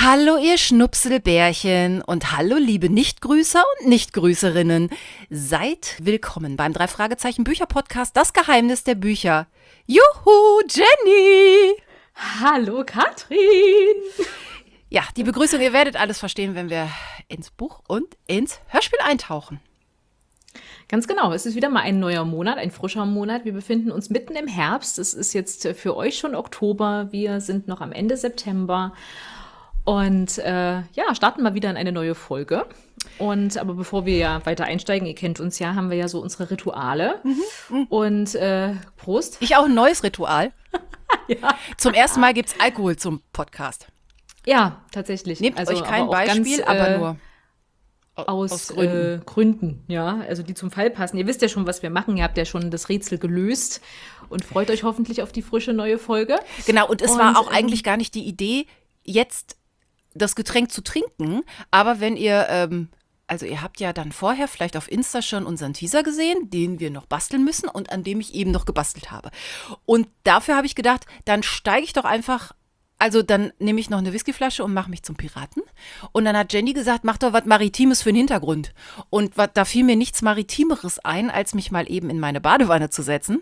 Hallo ihr Schnupselbärchen und hallo liebe Nichtgrüßer und Nichtgrüßerinnen. Seid willkommen beim 3-Fragezeichen-Bücher-Podcast Das Geheimnis der Bücher. Juhu, Jenny! Hallo Katrin! Ja, die Begrüßung, ihr werdet alles verstehen, wenn wir ins Buch und ins Hörspiel eintauchen. Ganz genau, es ist wieder mal ein neuer Monat, ein frischer Monat. Wir befinden uns mitten im Herbst. Es ist jetzt für euch schon Oktober. Wir sind noch am Ende September. Und starten mal wieder in eine neue Folge. Aber bevor wir ja weiter einsteigen, ihr kennt uns ja, haben wir ja so unsere Rituale. Und Prost. Ich auch ein neues Ritual. Ja. Zum ersten Mal gibt es Alkohol zum Podcast. Ja, tatsächlich. Nehmt euch kein Beispiel, aber nur aus Gründen, ja, also die zum Fall passen. Ihr wisst ja schon, was wir machen. Ihr habt ja schon das Rätsel gelöst und freut euch hoffentlich auf die frische neue Folge. Genau, und es war auch eigentlich gar nicht die Idee, jetzt das Getränk zu trinken, aber wenn ihr, ihr habt ja dann vorher vielleicht auf Insta schon unseren Teaser gesehen, den wir noch basteln müssen und an dem ich eben noch gebastelt habe. Und dafür habe ich gedacht, dann steige ich doch einfach, also dann nehme ich noch eine Whiskyflasche und mache mich zum Piraten. Und dann hat Jenny gesagt, mach doch was Maritimes für den Hintergrund. Und da fiel mir nichts Maritimeres ein, als mich mal eben in meine Badewanne zu setzen,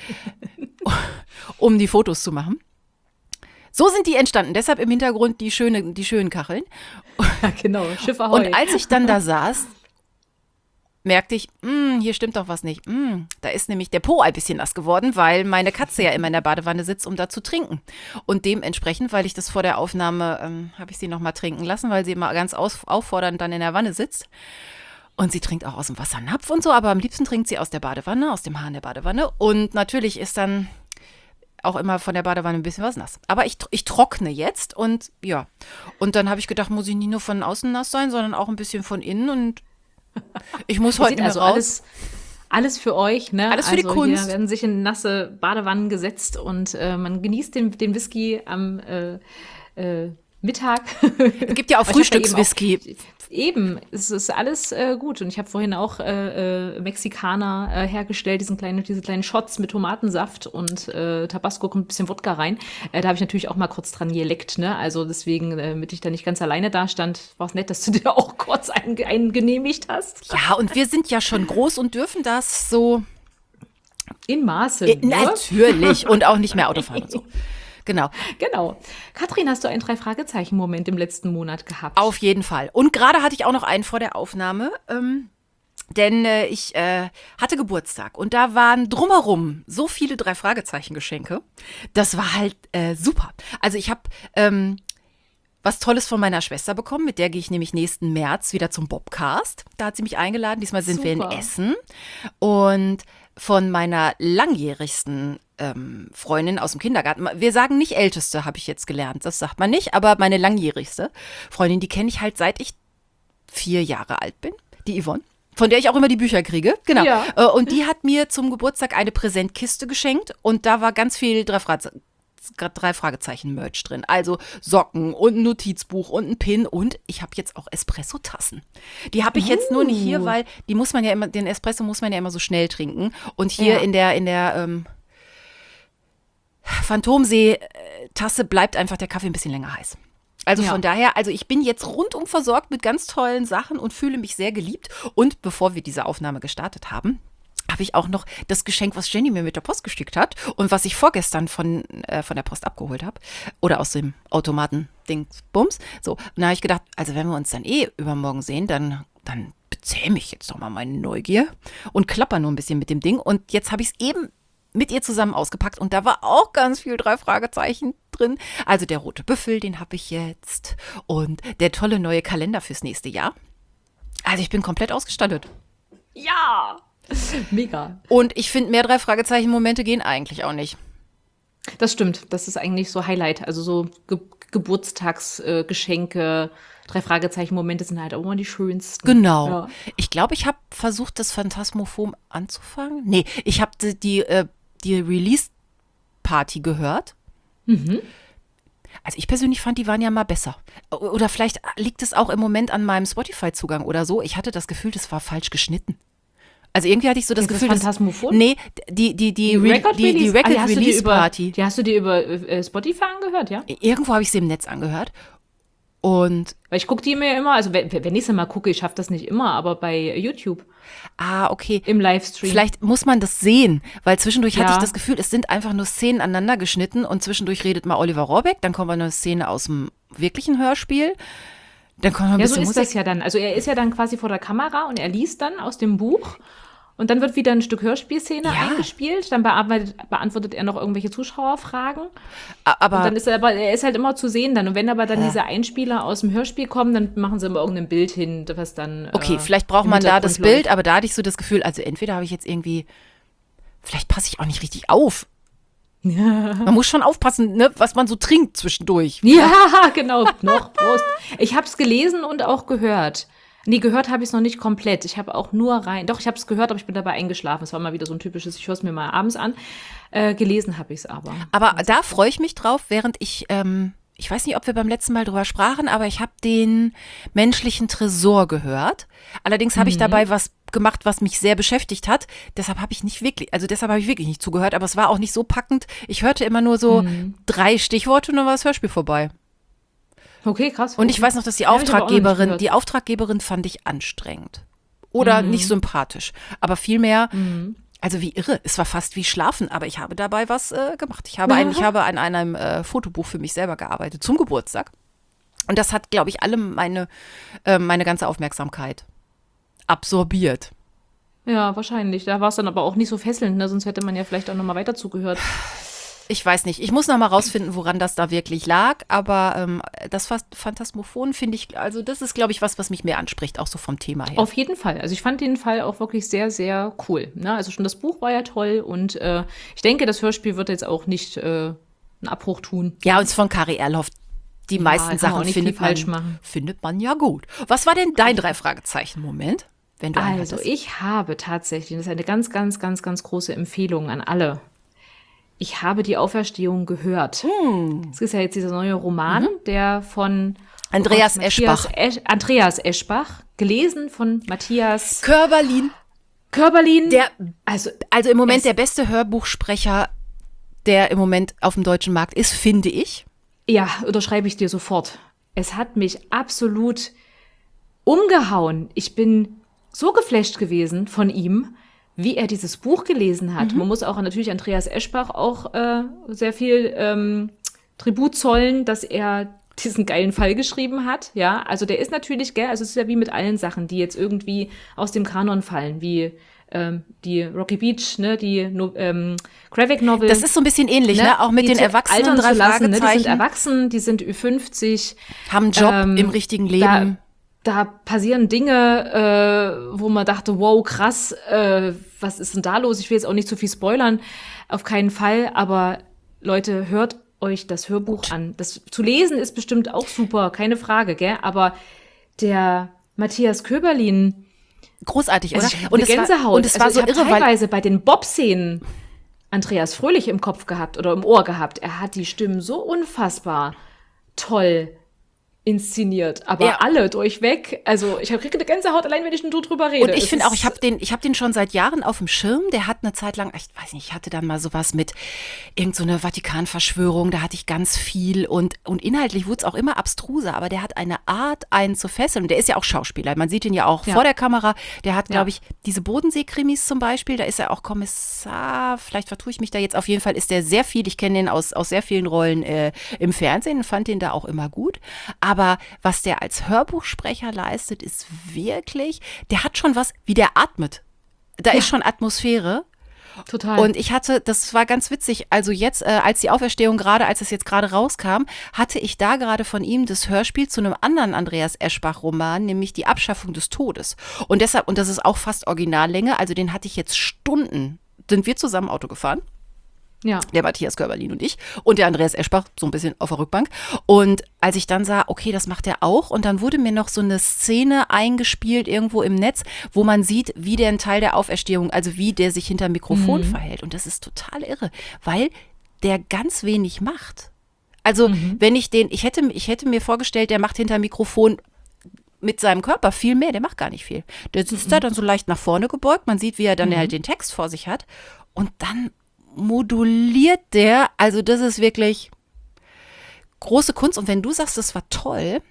um die Fotos zu machen. So sind die entstanden, deshalb im Hintergrund die schönen Kacheln. Ja, genau, Schiff Ahoi. Und als ich dann da saß, merkte ich, hier stimmt doch was nicht. Da ist nämlich der Po ein bisschen nass geworden, weil meine Katze ja immer in der Badewanne sitzt, um da zu trinken. Und dementsprechend, weil ich das vor der Aufnahme, habe ich sie noch mal trinken lassen, weil sie immer ganz auffordernd dann in der Wanne sitzt. Und sie trinkt auch aus dem Wassernapf und so, aber am liebsten trinkt sie aus der Badewanne, aus dem Hahn der Badewanne. Und natürlich ist dann auch immer von der Badewanne ein bisschen was nass. Aber ich trockne jetzt und ja. Und dann habe ich gedacht, muss ich nicht nur von außen nass sein, sondern auch ein bisschen von innen. Und ich muss heute also raus. Alles für euch, ne? Alles für die Kunst. Hier werden sich in nasse Badewannen gesetzt und man genießt den Whisky am Mittag. Es gibt ja auch Frühstückswhisky. Eben, es ist alles gut. Und ich habe vorhin auch Mexikaner hergestellt, diese kleinen Shots mit Tomatensaft und Tabasco, kommt ein bisschen Wodka rein. Da habe ich natürlich auch mal kurz dran geleckt, ne? Also deswegen, damit ich da nicht ganz alleine da stand, war es nett, dass du dir auch kurz einen genehmigt hast. Ja, und wir sind ja schon groß und dürfen das so in Maße. Natürlich. Und auch nicht mehr Autofahren und so. Genau. Katrin, hast du einen 3-Fragezeichen-Moment im letzten Monat gehabt? Auf jeden Fall. Und gerade hatte ich auch noch einen vor der Aufnahme, denn ich hatte Geburtstag und da waren drumherum so viele 3-Fragezeichen-Geschenke. Das war halt super. Also ich habe was Tolles von meiner Schwester bekommen, mit der gehe ich nämlich nächsten März wieder zum Bobcast. Da hat sie mich eingeladen, diesmal sind wir in Essen. Und von meiner langjährigsten Freundin aus dem Kindergarten. Wir sagen nicht älteste, habe ich jetzt gelernt. Das sagt man nicht, aber meine langjährigste Freundin, die kenne ich halt seit ich 4 Jahre alt bin, die Yvonne, von der ich auch immer die Bücher kriege. Genau. Ja. Und die hat mir zum Geburtstag eine Präsentkiste geschenkt und da war ganz viel 3-Fragezeichen-Merch drin. Also Socken und ein Notizbuch und ein Pin und ich habe jetzt auch Espresso-Tassen. Die habe ich jetzt nur nicht hier, weil den Espresso muss man ja immer so schnell trinken. Und hier in der Phantomsee-Tasse bleibt einfach der Kaffee ein bisschen länger heiß. Also von daher, ich bin jetzt rundum versorgt mit ganz tollen Sachen und fühle mich sehr geliebt. Und bevor wir diese Aufnahme gestartet haben, habe ich auch noch das Geschenk, was Jenny mir mit der Post geschickt hat und was ich vorgestern von der Post abgeholt habe oder aus dem Automaten-Dingsbums. So, und da habe ich gedacht, also wenn wir uns dann übermorgen sehen, dann bezähme ich jetzt doch mal meine Neugier und klapper nur ein bisschen mit dem Ding. Und jetzt habe ich es eben mit ihr zusammen ausgepackt und da war auch ganz viel 3-Fragezeichen drin. Also der rote Büffel, den habe ich jetzt und der tolle neue Kalender fürs nächste Jahr. Also ich bin komplett ausgestattet. Ja! Mega. Und ich finde, mehr 3-Fragezeichen-Momente gehen eigentlich auch nicht. Das stimmt. Das ist eigentlich so Highlight. Also so Geburtstagsgeschenke, 3-Fragezeichen-Momente sind halt auch immer die schönsten. Genau. Ja. Ich glaube, ich habe versucht, das Phantasmophon anzufangen. Nee, ich habe die Release-Party gehört. Mhm. Also ich persönlich fand, die waren ja mal besser. Oder vielleicht liegt es auch im Moment an meinem Spotify-Zugang oder so. Ich hatte das Gefühl, das war falsch geschnitten. Also irgendwie hatte ich so das Gefühl, das Phantasmophon? Nee, die Record-Release-Party. Die hast du dir über Spotify angehört, ja? Irgendwo habe ich sie im Netz angehört. Und Weil ich gucke die mir immer, also wenn ich sie mal gucke, ich schaffe das nicht immer, aber bei YouTube okay. im Livestream. Vielleicht muss man das sehen, weil zwischendurch hatte Ja. ich das Gefühl, es sind einfach nur Szenen aneinander geschnitten und zwischendurch redet mal Oliver Rohrbeck, dann kommt mal eine Szene aus dem wirklichen Hörspiel, dann kommt noch ein Ja, so bisschen ist Musik. das ja dann. Also er ist ja dann quasi vor der Kamera und er liest dann aus dem Buch und dann wird wieder ein Stück Hörspielszene Ja. eingespielt. Dann beantwortet er noch irgendwelche Zuschauerfragen. Und Aber dann er ist halt immer zu sehen dann. Und wenn aber dann diese Einspieler aus dem Hörspiel kommen, dann machen sie immer irgendein Bild hin, was dann okay, vielleicht braucht im man da das Hintergrund Bild, aber da hatte ich so das Gefühl, also entweder habe ich jetzt irgendwie, vielleicht passe ich auch nicht richtig auf. Man muss schon aufpassen, ne, was man so trinkt zwischendurch. Ja, genau. Noch Prost. Ich habe es gelesen und auch gehört. Nee, gehört habe ich es noch nicht komplett. Ich habe auch nur rein. Doch, ich habe es gehört, aber ich bin dabei eingeschlafen. Es war mal wieder so ein typisches, ich höre es mir mal abends an. Gelesen habe ich es aber. Aber da freue ich mich drauf, während ich weiß nicht, ob wir beim letzten Mal drüber sprachen, aber ich habe den menschlichen Tresor gehört. Allerdings habe ich dabei was gemacht, was mich sehr beschäftigt hat. Deshalb habe ich wirklich nicht zugehört, aber es war auch nicht so packend. Ich hörte immer nur so 3 Stichworte und dann war das Hörspiel vorbei. Okay, krass. Und ich weiß noch, dass die Ja, hab ich aber auch noch nicht gehört. die Auftraggeberin fand ich anstrengend. Oder nicht sympathisch. Aber vielmehr, also wie irre, es war fast wie Schlafen, aber ich habe dabei was gemacht. Ich habe an einem Fotobuch für mich selber gearbeitet, zum Geburtstag. Und das hat, glaube ich, meine ganze Aufmerksamkeit absorbiert. Ja, wahrscheinlich. Da war es dann aber auch nicht so fesselnd, ne? Sonst hätte man ja vielleicht auch noch mal weiter zugehört. Ich weiß nicht, ich muss noch mal rausfinden, woran das da wirklich lag, aber das Phantasmophon finde ich, also das ist, glaube ich, was mich mehr anspricht, auch so vom Thema her. Auf jeden Fall. Also ich fand den Fall auch wirklich sehr, sehr cool. Ne? Also schon das Buch war ja toll und ich denke, das Hörspiel wird jetzt auch nicht einen Abbruch tun. Ja, und es ist von Kari Erlhoff. Die meisten kann man auch Sachen nicht viel machen. findet man ja gut. Was war denn dein 3-Fragezeichen-Moment, wenn du einen Also hattest? ich habe tatsächlich, das ist eine ganz, ganz, ganz, ganz große Empfehlung an alle. Ich habe die Auferstehung gehört. Es ist ja jetzt dieser neue Roman, der von Andreas Eschbach. Andreas Eschbach, gelesen von Matthias Körberlin, Körberlin. also im Moment der beste Hörbuchsprecher, der im Moment auf dem deutschen Markt ist, finde ich. Ja, unterschreibe ich dir sofort. Es hat mich absolut umgehauen. Ich bin so geflasht gewesen von ihm, wie er dieses Buch gelesen hat. Man muss auch natürlich Andreas Eschbach auch sehr viel Tribut zollen, dass er diesen geilen Fall geschrieben hat. Ja, also der ist natürlich, also es ist ja wie mit allen Sachen, die jetzt irgendwie aus dem Kanon fallen, wie die Rocky Beach, ne, die Graphic-Novel. Das ist so ein bisschen ähnlich, ne? Auch mit die den Erwachsenen, altern 3 zu lassen, ne? Die Fragezeichen. sind erwachsen, die sind Ü50. Haben einen Job im richtigen Leben. Da passieren Dinge, wo man dachte, wow, krass, was ist denn da los? Ich will jetzt auch nicht zu viel spoilern, auf keinen Fall, aber Leute, hört euch das Hörbuch an. Das zu lesen ist bestimmt auch super, keine Frage, gell? Aber der Matthias Köberlin, Großartig, oder? also ich und Gänsehaut. Und es war so ich irre, habe weil teilweise bei den Bob-Szenen Andreas Fröhlich im Kopf gehabt oder im Ohr gehabt. Er hat die Stimmen so unfassbar toll inszeniert, aber alle durchweg. Also ich kriege eine Gänsehaut allein, wenn ich nur drüber rede. Und ich finde auch, ich habe den schon seit Jahren auf dem Schirm. Der hat eine Zeit lang, ich weiß nicht, ich hatte dann mal sowas mit irgend so eine Vatikanverschwörung, da hatte ich ganz viel und inhaltlich wurde es auch immer abstruser, aber der hat eine Art, einen zu fesseln. Und der ist ja auch Schauspieler. Man sieht ihn ja auch vor der Kamera. Der hat, glaube ich, diese Bodensee-Krimis zum Beispiel, da ist er auch Kommissar. Vielleicht vertue ich mich da jetzt. Auf jeden Fall ist der sehr viel, ich kenne den aus sehr vielen Rollen im Fernsehen, fand den da auch immer gut. Aber was der als Hörbuchsprecher leistet, ist wirklich, der hat schon was, wie der atmet. Da ist schon Atmosphäre. Total. Und das war ganz witzig, also jetzt, als die Auferstehung als es jetzt gerade rauskam, hatte ich da gerade von ihm das Hörspiel zu einem anderen Andreas Eschbach-Roman, nämlich Die Abschaffung des Todes. Und deshalb, und das ist auch fast Originallänge, also den hatte ich jetzt Stunden, sind wir zusammen Auto gefahren. Ja. Der Matthias Körberlin und ich und der Andreas Eschbach so ein bisschen auf der Rückbank. Und als ich dann sah, okay, das macht er auch und dann wurde mir noch so eine Szene eingespielt irgendwo im Netz, wo man sieht, wie der ein Teil der Auferstehung, also wie der sich hinter Mikrofon verhält. Und das ist total irre, weil der ganz wenig macht. Also wenn ich hätte mir vorgestellt, der macht hinter Mikrofon mit seinem Körper viel mehr, der macht gar nicht viel. Der sitzt da dann so leicht nach vorne gebeugt, man sieht, wie er dann halt den Text vor sich hat und dann moduliert der, also das ist wirklich große Kunst. Und wenn du sagst, das war toll,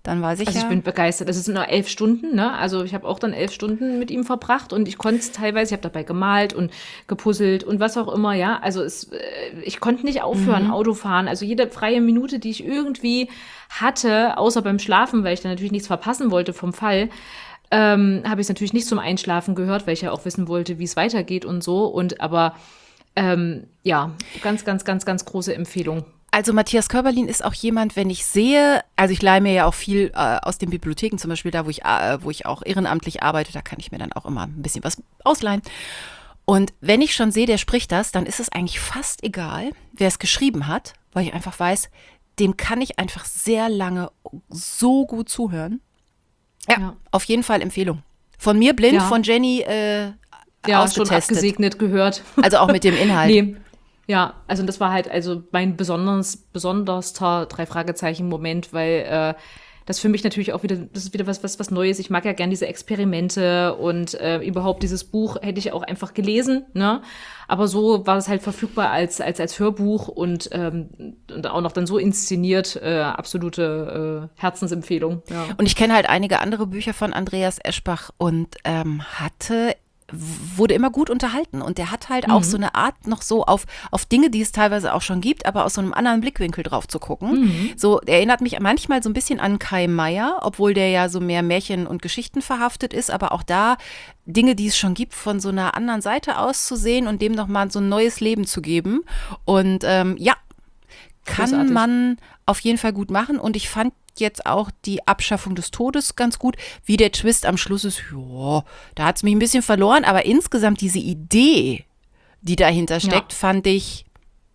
Dann weiß ich Also ich bin begeistert. Das sind nur 11 Stunden, ne? Also ich habe auch dann 11 Stunden mit ihm verbracht und ich konnte es teilweise, ich habe dabei gemalt und gepuzzelt und was auch immer, ja. Also ich konnte nicht aufhören, Autofahren. Also jede freie Minute, die ich irgendwie hatte, außer beim Schlafen, weil ich dann natürlich nichts verpassen wollte vom Fall, habe ich es natürlich nicht zum Einschlafen gehört, weil ich ja auch wissen wollte, wie es weitergeht und so. Aber ja, ganz, ganz, ganz, ganz große Empfehlung. Also Matthias Körberlin ist auch jemand, wenn ich sehe, also ich leihe mir ja auch viel aus den Bibliotheken, zum Beispiel da, wo ich auch ehrenamtlich arbeite, da kann ich mir dann auch immer ein bisschen was ausleihen. Und wenn ich schon sehe, der spricht das, dann ist es eigentlich fast egal, wer es geschrieben hat, weil ich einfach weiß, dem kann ich einfach sehr lange so gut zuhören. Ja. Auf jeden Fall Empfehlung. Von mir blind, von Jenny ausgetestet. Schon abgesegnet gehört. Also auch mit dem Inhalt. Nee. Ja, also das war halt also mein besonderster Drei-Fragezeichen-Moment, weil das für mich natürlich auch wieder, das ist wieder was Neues. Ich mag ja gern diese Experimente und überhaupt dieses Buch hätte ich auch einfach gelesen, ne? Aber so war es halt verfügbar als Hörbuch und auch noch dann so inszeniert, absolute Herzensempfehlung. Ja. Und ich kenne halt einige andere Bücher von Andreas Eschbach und wurde immer gut unterhalten und der hat halt auch so eine Art noch so auf Dinge, die es teilweise auch schon gibt, aber aus so einem anderen Blickwinkel drauf zu gucken. So, der erinnert mich manchmal so ein bisschen an Kai Meier, obwohl der ja so mehr Märchen und Geschichten verhaftet ist, aber auch da Dinge, die es schon gibt, von so einer anderen Seite aus zu sehen und dem nochmal so ein neues Leben zu geben. Und kann großartig. Man auf jeden Fall gut machen und ich fand jetzt auch die Abschaffung des Todes ganz gut. Wie der Twist am Schluss ist, ja, da hat es mich ein bisschen verloren, aber insgesamt diese Idee, die dahinter steckt, fand ich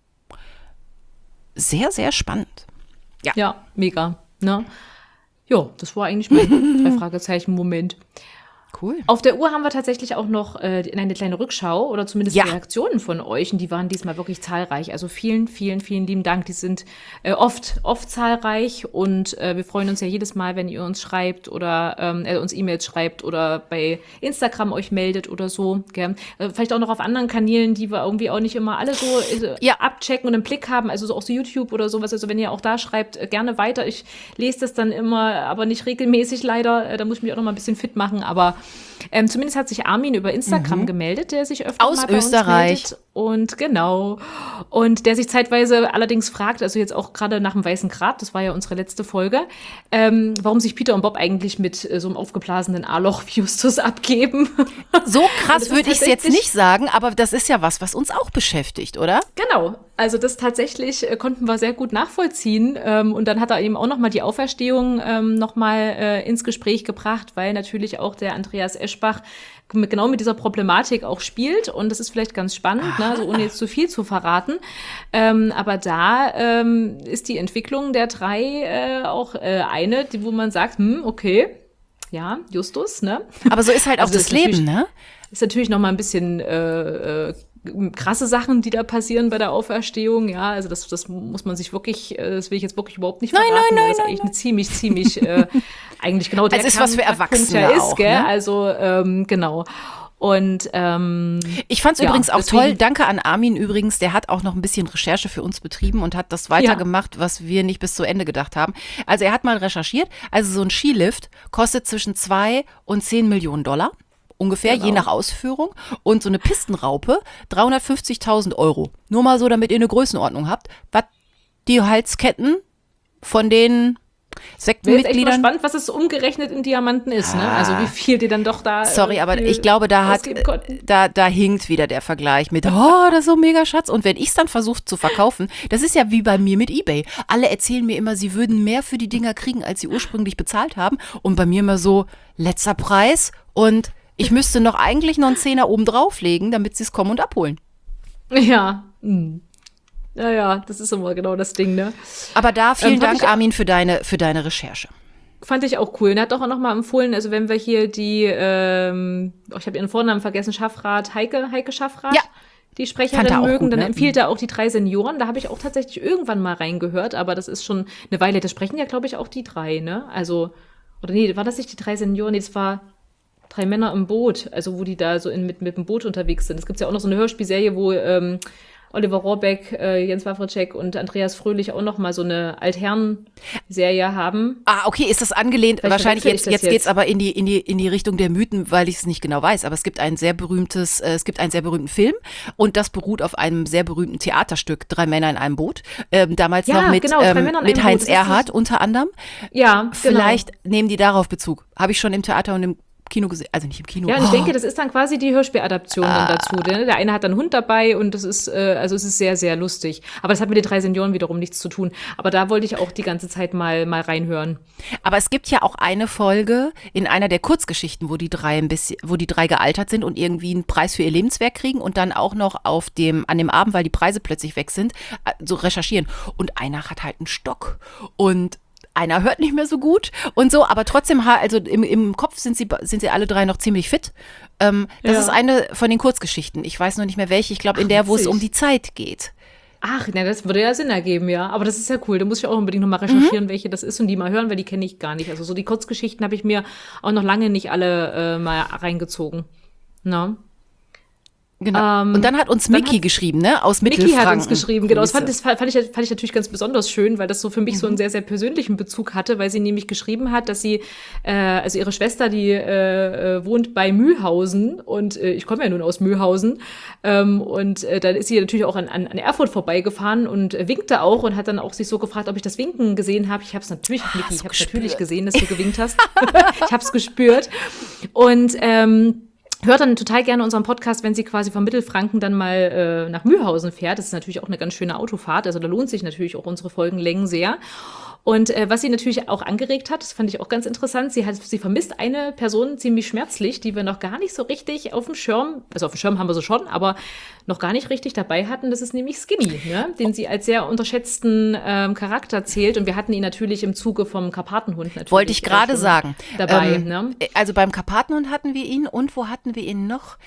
sehr, sehr spannend. Ja, mega. Ne? Ja, das war eigentlich mein Drei-Fragezeichen-Moment. Cool. Auf der Uhr haben wir tatsächlich auch noch eine kleine Rückschau oder zumindest Reaktionen von euch und die waren diesmal wirklich zahlreich. Also vielen, vielen, vielen lieben Dank. Die sind oft zahlreich und wir freuen uns ja jedes Mal, wenn ihr uns schreibt oder uns E-Mails schreibt oder bei Instagram euch meldet oder so. Gell? Vielleicht auch noch auf anderen Kanälen, die wir irgendwie auch nicht immer alle so abchecken und im Blick haben, also so auch so YouTube oder sowas. Also wenn ihr auch da schreibt, gerne weiter. Ich lese das dann immer, aber nicht regelmäßig leider. Da muss ich mich auch noch mal ein bisschen fit machen, aber zumindest hat sich Armin über Instagram gemeldet, der sich öfter aus mal bei Österreich uns meldet. Und genau. Und der sich zeitweise allerdings fragt, also jetzt auch gerade nach dem Weißen Grat, das war ja unsere letzte Folge, warum sich Peter und Bob eigentlich mit so einem aufgeblasenen A-Loch wie Justus abgeben. So krass würde ich es jetzt nicht sagen, aber das ist ja was uns auch beschäftigt, oder? Genau. Also das tatsächlich konnten wir sehr gut nachvollziehen. Und dann hat er eben auch nochmal die Auferstehung nochmal ins Gespräch gebracht, weil natürlich auch der Andreas Eschbach genau mit dieser Problematik auch spielt. Und das ist vielleicht ganz spannend, ne? Also ohne jetzt zu viel zu verraten. Aber da ist die Entwicklung der drei auch eine, wo man sagt, okay, ja, Justus, ne? Aber so ist halt auch also das Leben, ne? Ist natürlich noch mal ein bisschen krasse Sachen, die da passieren bei der Auferstehung. Ja, also das muss man sich wirklich, das will ich jetzt wirklich überhaupt nicht verraten. Nein, das ist eigentlich eine ziemlich eigentlich genau der also ist was für Erwachsene ja auch, ist, gell? Ne? Also genau. Und ich fand es übrigens auch toll, danke an Armin übrigens, der hat auch noch ein bisschen Recherche für uns betrieben und hat das weitergemacht, was wir nicht bis zu Ende gedacht haben. Also er hat mal recherchiert, also so ein Skilift kostet zwischen 2 und 10 Millionen $, ungefähr, je nach Ausführung. Und so eine Pistenraupe 350.000 €. Nur mal so, damit ihr eine Größenordnung habt, was die Halsketten von den Sektenmitgliedern. Wäre jetzt echt mal spannend, was es umgerechnet in Diamanten ist, ne? Also wie viel die dann doch da sorry, aber ich glaube, da hinkt wieder der Vergleich mit, das ist so ein mega Schatz. Und wenn ich es dann versuche zu verkaufen, das ist ja wie bei mir mit eBay. Alle erzählen mir immer, sie würden mehr für die Dinger kriegen, als sie ursprünglich bezahlt haben. Und bei mir immer so, letzter Preis und ich müsste eigentlich noch einen Zehner oben drauflegen, damit sie es kommen und abholen. Ja. Ja, das ist immer genau das Ding, ne? Aber da vielen Dank, Armin, für deine Recherche. Fand ich auch cool. Und er hat doch auch noch mal empfohlen, also wenn wir hier die, ich habe ihren Vornamen vergessen, Schaffrath, Heike Schaffrath, die Sprecherin mögen, gut, dann empfiehlt er auch die 3 Senioren. Da habe ich auch tatsächlich irgendwann mal reingehört, aber das ist schon eine Weile. Das sprechen ja, glaube ich, auch die 3, ne? Also, oder nee, war das nicht die 3 Senioren? Nee, das war 3 Männer im Boot, also wo die da so mit dem Boot unterwegs sind. Es gibt ja auch noch so eine Hörspielserie, wo Oliver Rohrbeck, Jens Wawrczeck und Andreas Fröhlich auch noch mal so eine Altherren-Serie haben. Okay, ist das angelehnt? Vielleicht Wahrscheinlich verwechsel ich jetzt das geht's aber in die Richtung der Mythen, weil ich es nicht genau weiß. Aber es gibt einen sehr berühmten Film und das beruht auf einem sehr berühmten Theaterstück, Drei Männer in einem Boot. Damals Ja, noch mit, genau, Drei Männer in mit einem Heinz Boot. Das ist Erhardt unter anderem. Ja, genau. Vielleicht nehmen die darauf Bezug. Habe ich schon im Theater und im Kino gesehen, also nicht im Kino. Ja, und ich denke, das ist dann quasi die Hörspieladaption dann dazu. Ne? Der eine hat dann einen Hund dabei und das ist, also es ist sehr, sehr lustig. Aber das hat mit den 3 Senioren wiederum nichts zu tun. Aber da wollte ich auch die ganze Zeit mal reinhören. Aber es gibt ja auch eine Folge in einer der Kurzgeschichten, wo die drei gealtert sind und irgendwie einen Preis für ihr Lebenswerk kriegen und dann auch noch an dem Abend, weil die Preise plötzlich weg sind, so recherchieren. Und einer hat halt einen Stock und einer hört nicht mehr so gut und so, aber trotzdem, also im Kopf sind sie alle drei noch ziemlich fit. Das ist eine von den Kurzgeschichten. Ich weiß noch nicht mehr welche. Ich glaube, in der, wo es um die Zeit geht. Ach, na, das würde ja Sinn ergeben, ja. Aber das ist ja cool. Da muss ich auch unbedingt noch mal recherchieren, welche das ist und die mal hören, weil die kenne ich gar nicht. Also so die Kurzgeschichten habe ich mir auch noch lange nicht alle mal reingezogen. Na? Genau. Und dann hat uns Micky geschrieben, ne? Aus Mittelfranken. Micky hat uns geschrieben, genau. Das fand ich natürlich ganz besonders schön, weil das so für mich so einen sehr, sehr persönlichen Bezug hatte, weil sie nämlich geschrieben hat, dass sie, also ihre Schwester, die wohnt bei Mühlhausen und ich komme ja nun aus Mühlhausen und dann ist sie natürlich auch an Erfurt vorbeigefahren und winkte auch und hat dann auch sich so gefragt, ob ich das Winken gesehen habe. Ich habe es natürlich, Micky, ich habe natürlich gesehen, dass du gewinkt hast. Ich habe es gespürt und hört dann total gerne unseren Podcast, wenn sie quasi von Mittelfranken dann mal nach Mühlhausen fährt. Das ist natürlich auch eine ganz schöne Autofahrt. Also da lohnt sich natürlich auch unsere Folgenlängen sehr. Und was sie natürlich auch angeregt hat, das fand ich auch ganz interessant, sie vermisst eine Person ziemlich schmerzlich, die wir noch gar nicht so richtig auf dem Schirm, also auf dem Schirm haben wir sie schon, aber noch gar nicht richtig dabei hatten. Das ist nämlich Skinny, ne? Den sie als sehr unterschätzten Charakter zählt. Und wir hatten ihn natürlich im Zuge vom Karpatenhund natürlich. Wollte ich gerade sagen. Dabei, ne? Also beim Karpatenhund hatten wir ihn und wo hatten wir ihn noch?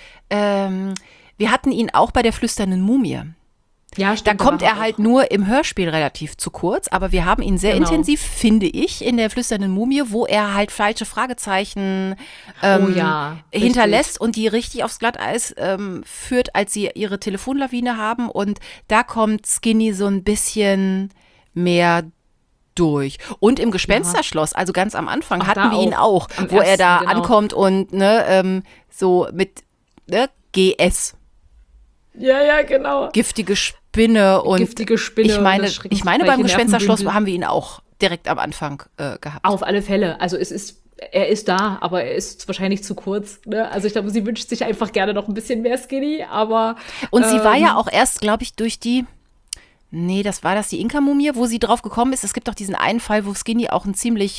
Wir hatten ihn auch bei der flüsternden Mumie. Ja, stimmt, da kommt er halt nur im Hörspiel relativ zu kurz, aber wir haben ihn sehr intensiv, finde ich, in der flüsternden Mumie, wo er halt falsche Fragezeichen hinterlässt und die richtig aufs Glatteis führt, als sie ihre Telefonlawine haben, und da kommt Skinny so ein bisschen mehr durch. Und im Gespensterschloss, also ganz am Anfang, hatten wir ihn auch, wo er da ankommt und so mit GS. Ja, genau. Giftige Spinne. Ich meine beim Gespensterschloss haben wir ihn auch direkt am Anfang gehabt. Auf alle Fälle. Also er ist da, aber er ist wahrscheinlich zu kurz. Ne? Also ich glaube, sie wünscht sich einfach gerne noch ein bisschen mehr Skinny, aber und sie war ja auch erst, glaube ich, durch die die Inka-Mumie, wo sie drauf gekommen ist. Es gibt doch diesen einen Fall, wo Skinny auch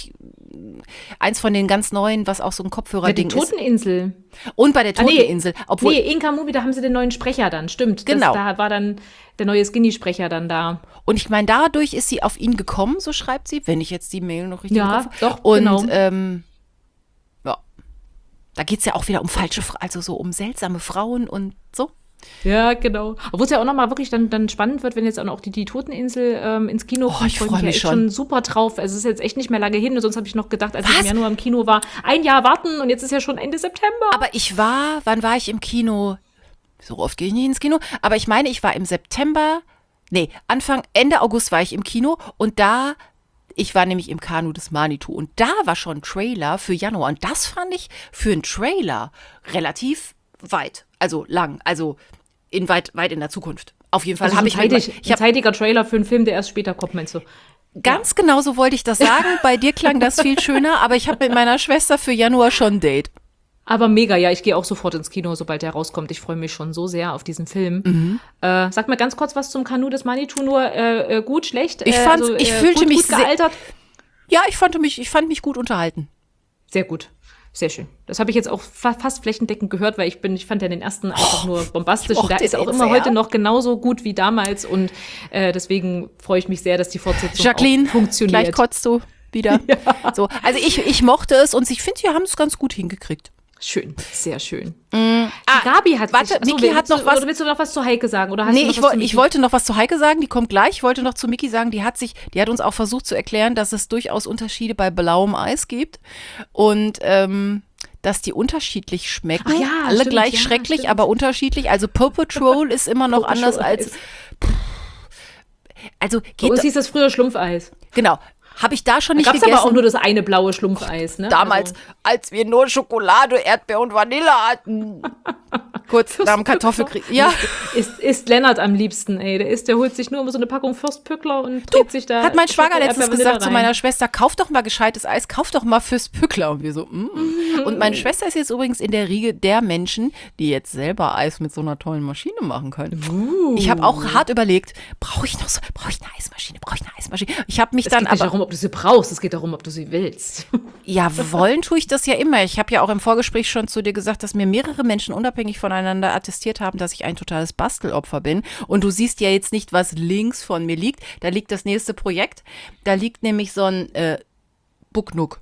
eins von den ganz neuen, was auch so ein Kopfhörer-Ding ist. Die Toteninsel. Und bei der Toteninsel. Inka-Mumie, da haben sie den neuen Sprecher dann, stimmt. Genau. Da war dann der neue Skinny-Sprecher dann da. Und ich meine, dadurch ist sie auf ihn gekommen, so schreibt sie, wenn ich jetzt die Mail noch richtig im Kopf habe. Doch, und, genau. Da geht es ja auch wieder um also so um seltsame Frauen und so. Ja, genau. Obwohl es ja auch nochmal wirklich dann spannend wird, wenn jetzt auch die Toteninsel ins Kino kommt. Ich freue mich schon super drauf. Also es ist jetzt echt nicht mehr lange hin. Sonst habe ich noch gedacht, als ich im Januar im Kino war, ein Jahr warten und jetzt ist ja schon Ende September. Aber wann war ich im Kino? So oft gehe ich nicht ins Kino. Aber ich meine, ich war im September, Ende August war ich im Kino und ich war nämlich im Kanu des Manitou und da war schon ein Trailer für Januar. Und das fand ich für einen Trailer relativ weit, also lang, also weit in der Zukunft. Auf jeden Fall also habe ich ein zeitiger Trailer für einen Film, der erst später kommt, meinst du? Ganz genau so wollte ich das sagen. Bei dir klang das viel schöner, aber ich habe mit meiner Schwester für Januar schon ein Date. Aber mega, ja, ich gehe auch sofort ins Kino, sobald der rauskommt. Ich freue mich schon so sehr auf diesen Film. Sag mal ganz kurz was zum Kanu des Manitou, nur gut, schlecht? Ich fühlte mich gut gealtert. Ja, ich fand mich gut unterhalten. Sehr gut. Sehr schön. Das habe ich jetzt auch fast flächendeckend gehört, weil ich fand ja den ersten einfach nur bombastisch. Und der ist auch immer heute noch genauso gut wie damals. Und deswegen freue ich mich sehr, dass die Fortsetzung Jacqueline, auch funktioniert. Gleich kotzt du wieder. Ja. So, also ich mochte es und ich finde, wir haben es ganz gut hingekriegt. Schön, sehr schön. Gabi hat Miki hat noch was. Oder willst du noch was zu Heike sagen? Oder ich wollte noch was zu Heike sagen, die kommt gleich. Ich wollte noch zu Miki sagen, die hat uns auch versucht zu erklären, dass es durchaus Unterschiede bei blauem Eis gibt. Und dass die unterschiedlich schmecken. Ach ja, Alle stimmt, gleich ja, schrecklich, stimmt. aber unterschiedlich. Also Paw Patrol ist immer noch Paw anders Patrol als. ist- Also Bei geht. uns hieß das früher Schlumpfeis. Genau. Habe ich da schon Da nicht gab es gegessen. aber auch nur das eine blaue Schlumpfeis, ne? Damals, Also, als wir nur Schokolade, Erdbeer und Vanille hatten. Kurz nach dem Kartoffelkrieg. Ja, isst Lennart am liebsten, ey. Der holt sich nur immer so eine Packung Fürstpückler und dreht sich da. hat mein Schwager Schoko, letztens Erdbeer, gesagt Vanille zu rein. meiner Schwester, kauf doch mal gescheites Eis, kauf doch mal fürs Pückler. Und wir so, Und meine Schwester ist jetzt übrigens in der Riege der Menschen, die jetzt selber Eis mit so einer tollen Maschine machen können. Ich habe auch hart überlegt, brauche ich eine Eismaschine, Ich habe mich Es dann geht nicht aber, darum, ob du sie brauchst, es geht darum, ob du sie willst. ja, wollen tue ich das ja immer. Ich habe ja auch im Vorgespräch schon zu dir gesagt, dass mir mehrere Menschen unabhängig voneinander attestiert haben, dass ich ein totales Bastelopfer bin. Und du siehst ja jetzt nicht, was links von mir liegt. Da liegt das nächste Projekt. Da liegt nämlich so ein Bucknuck.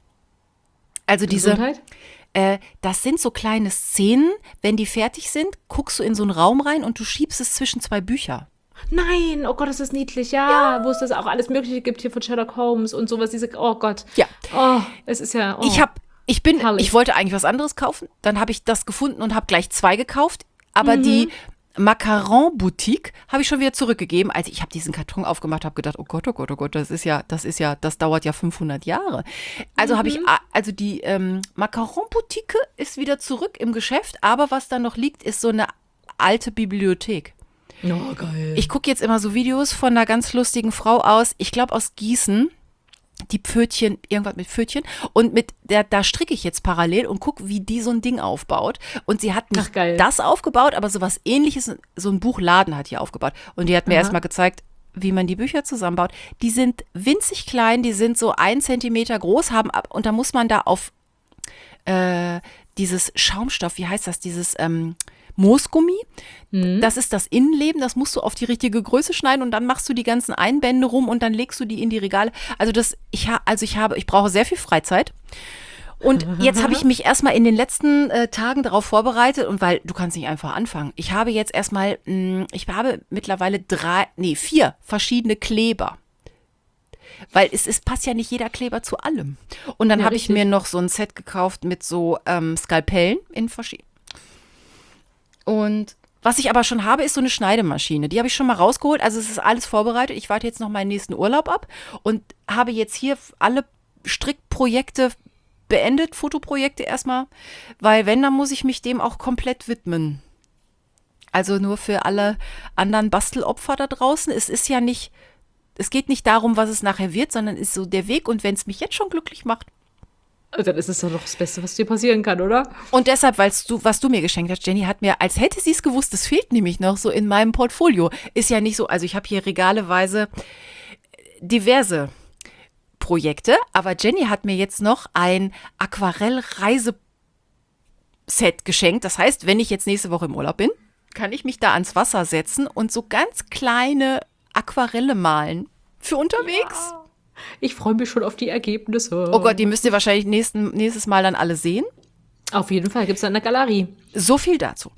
Also diese, Gesundheit? das sind so kleine Szenen. Wenn die fertig sind, guckst du in so einen Raum rein und du schiebst es zwischen zwei Bücher. Nein, oh Gott, das ist niedlich, ja. Wo es das auch alles Mögliche gibt hier von Sherlock Holmes und sowas. Oh Gott. Ja. Oh, es ist ja. Oh. Herrlich. Ich wollte eigentlich was anderes kaufen. Dann habe ich das gefunden und habe gleich 2 gekauft. Aber die Macaron-Boutique habe ich schon wieder zurückgegeben. Als ich habe diesen Karton aufgemacht, habe gedacht, oh Gott, das dauert ja 500 Jahre. Also habe ich, also die Macaron-Boutique ist wieder zurück im Geschäft. Aber was da noch liegt, ist so eine alte Bibliothek. Oh, geil. Ich gucke jetzt immer so Videos von einer ganz lustigen Frau aus, ich glaube aus Gießen, die Pfötchen, irgendwas mit Pfötchen. Und da stricke ich jetzt parallel und gucke, wie die so ein Ding aufbaut. Und sie hat nicht geil. das aufgebaut, aber so was Ähnliches, so ein Buchladen hat die aufgebaut. Und die hat mir erstmal gezeigt, wie man die Bücher zusammenbaut. Die sind winzig klein, die sind so 1 Zentimeter groß, und da muss man da auf dieses Schaumstoff, wie heißt das, dieses Moosgummi, das ist das Innenleben, das musst du auf die richtige Größe schneiden und dann machst du die ganzen Einbände rum und dann legst du die in die Regale. Also ich brauche sehr viel Freizeit. Und jetzt habe ich mich erstmal in den letzten Tagen darauf vorbereitet und weil du kannst nicht einfach anfangen. Ich habe jetzt erstmal, ich habe mittlerweile 4 verschiedene Kleber. Weil es passt ja nicht jeder Kleber zu allem. Und dann habe ich richtig. mir noch so ein Set gekauft mit so Skalpellen in verschiedenen. Und was ich aber schon habe, ist so eine Schneidemaschine. Die habe ich schon mal rausgeholt. Also es ist alles vorbereitet. Ich warte jetzt noch meinen nächsten Urlaub ab und habe jetzt hier alle Strickprojekte beendet, Fotoprojekte erstmal. Weil wenn, dann muss ich mich dem auch komplett widmen. Also nur für alle anderen Bastelopfer da draußen. Es geht nicht darum, was es nachher wird, sondern ist so der Weg. Und wenn es mich jetzt schon glücklich macht. Dann ist es doch noch das Beste, was dir passieren kann, oder? Und deshalb, was du mir geschenkt hast, Jenny, hat mir, als hätte sie es gewusst, das fehlt nämlich noch so in meinem Portfolio. Ist ja nicht so, also ich habe hier regaleweise diverse Projekte, aber Jenny hat mir jetzt noch ein Aquarell-Reiseset geschenkt. Das heißt, wenn ich jetzt nächste Woche im Urlaub bin, kann ich mich da ans Wasser setzen und so ganz kleine Aquarelle malen. Für unterwegs. Ja. Ich freue mich schon auf die Ergebnisse. Oh Gott, die müsst ihr wahrscheinlich nächstes Mal dann alle sehen. Auf jeden Fall gibt es da eine Galerie. So viel dazu.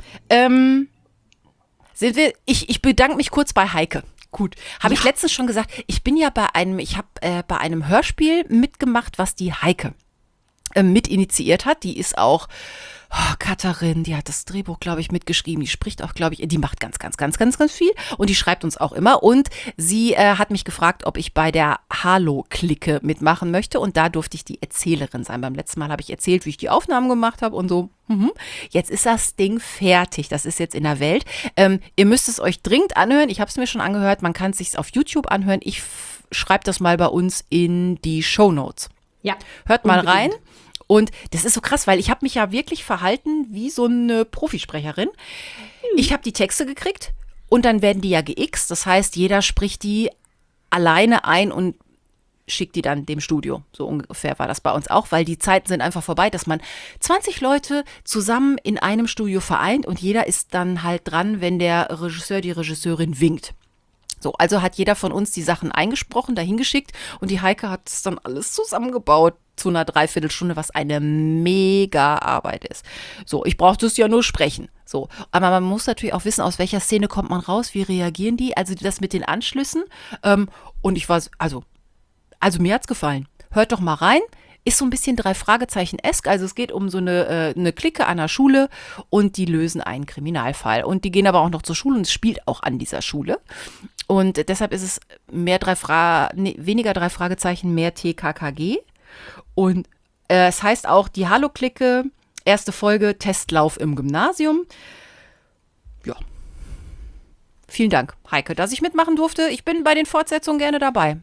Ich bedanke mich kurz bei Heike. Gut, habe ich letztens schon gesagt, ich habe bei einem Hörspiel mitgemacht, was die Heike mit initiiert hat. Die ist auch Katharin, die hat das Drehbuch, glaube ich, mitgeschrieben. Die spricht auch, glaube ich, die macht ganz, ganz, ganz, ganz, ganz viel. Und die schreibt uns auch immer. Und sie hat mich gefragt, ob ich bei der Halo-Clique mitmachen möchte. Und da durfte ich die Erzählerin sein. Beim letzten Mal habe ich erzählt, wie ich die Aufnahmen gemacht habe und so. Jetzt ist das Ding fertig. Das ist jetzt in der Welt. Ihr müsst es euch dringend anhören. Ich habe es mir schon angehört. Man kann es sich auf YouTube anhören. Ich schreibe das mal bei uns in die Shownotes. Ja. Hört mal rein. Und das ist so krass, weil ich habe mich ja wirklich verhalten wie so eine Profisprecherin. Ich habe die Texte gekriegt und dann werden die ja geixt. Das heißt, jeder spricht die alleine ein und schickt die dann dem Studio. So ungefähr war das bei uns auch, weil die Zeiten sind einfach vorbei, dass man 20 Leute zusammen in einem Studio vereint und jeder ist dann halt dran, wenn der Regisseur, die Regisseurin winkt. So, also hat jeder von uns die Sachen eingesprochen, dahin geschickt und die Heike hat es dann alles zusammengebaut zu einer Dreiviertelstunde, was eine mega Arbeit ist. So, ich brauchte es ja nur sprechen. So, aber man muss natürlich auch wissen, aus welcher Szene kommt man raus, wie reagieren die, also das mit den Anschlüssen. Und ich war, also mir hat's gefallen. Hört doch mal rein. ist so ein bisschen 3-Fragezeichen-esk. Also es geht um so eine Clique an der Schule und die lösen einen Kriminalfall. Und die gehen aber auch noch zur Schule und es spielt auch an dieser Schule. Und deshalb ist es weniger 3 Fragezeichen, mehr TKKG. Und es heißt auch die Hallo-Clique, erste Folge, Testlauf im Gymnasium. Ja. Vielen Dank, Heike, dass ich mitmachen durfte. Ich bin bei den Fortsetzungen gerne dabei.